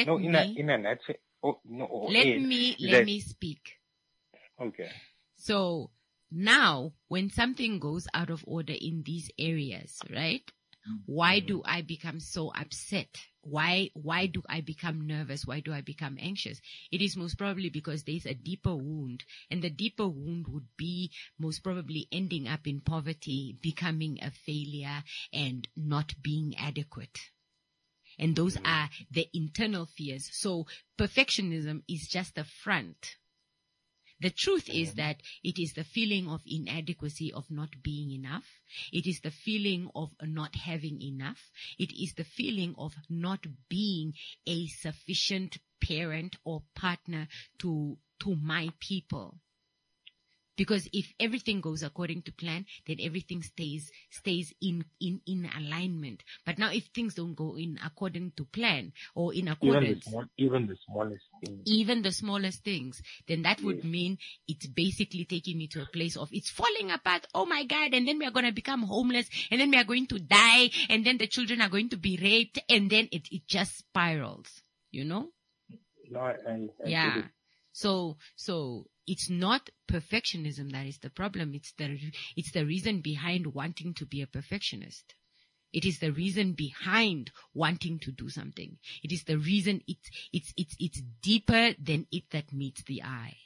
me speak. Okay. So now, when something goes out of order in these areas, right? Why do I become so upset? Why do I become nervous? Why do I become anxious? It is most probably because there's a deeper wound, and the deeper wound would be most probably ending up in poverty, becoming a failure, and not being adequate. And those are the internal fears. So perfectionism is just a front. The truth is that it is the feeling of inadequacy, of not being enough. It is the feeling of not having enough. It is the feeling of not being a sufficient parent or partner to my people. Because if everything goes according to plan, then everything stays in alignment. But now if things don't go in according to plan or in accordance, even the smallest things, then that would mean it's basically taking me to a place of it's falling apart. Oh my God. And then we are going to become homeless, and then we are going to die, and then the children are going to be raped, and then it just spirals, you know? No, I So it's not perfectionism that is the problem. It's the reason behind wanting to be a perfectionist. It is the reason behind wanting to do something. It is the reason it's deeper than it that meets the eye.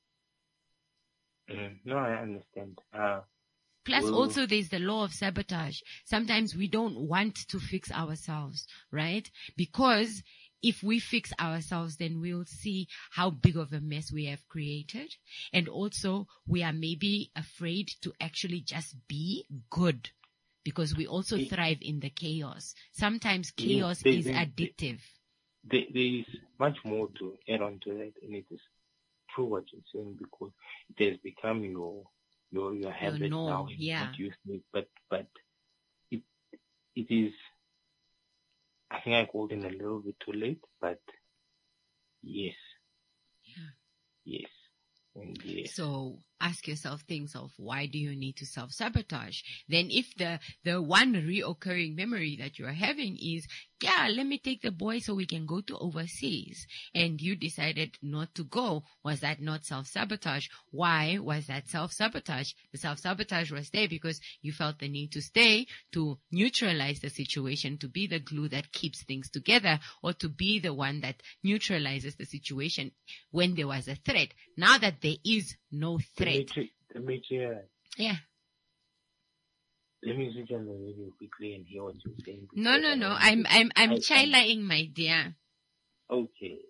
No, I understand. Plus also there's the law of sabotage. Sometimes we don't want to fix ourselves, right? Because if we fix ourselves, then we'll see how big of a mess we have created. And also, we are maybe afraid to actually just be good, because we also thrive in the chaos. Sometimes chaos is addictive. There is much more to add on to that, and it is true what you're saying, because it has become your habit now. Yeah. But it is, I think I called in a little bit too late, but yes. Yeah. Yes. And yes. So ask yourself things of why do you need to self-sabotage? Then if the one reoccurring memory that you're having is, let me take the boy so we can go to overseas, and you decided not to go, was that not self-sabotage? Why was that self-sabotage? The self-sabotage was there because you felt the need to stay to neutralize the situation, to be the glue that keeps things together, or to be the one that neutralizes the situation when there was a threat. Now that there is no threat. Yeah. Let me switch on the radio quickly and hear what you're saying. No. I'm Chailaing, my dear. Okay.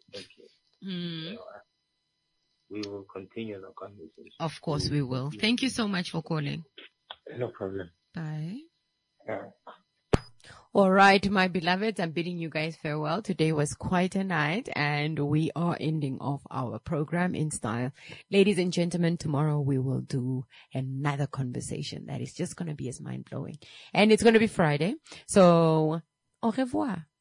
We will continue the conversation. Of course we will. Thank you so much for calling. No problem. Bye. Yeah. All right, my beloveds, I'm bidding you guys farewell. Today was quite a night, and we are ending off our program in style. Ladies and gentlemen, tomorrow we will do another conversation that is just going to be as mind-blowing. And it's going to be Friday. So, au revoir.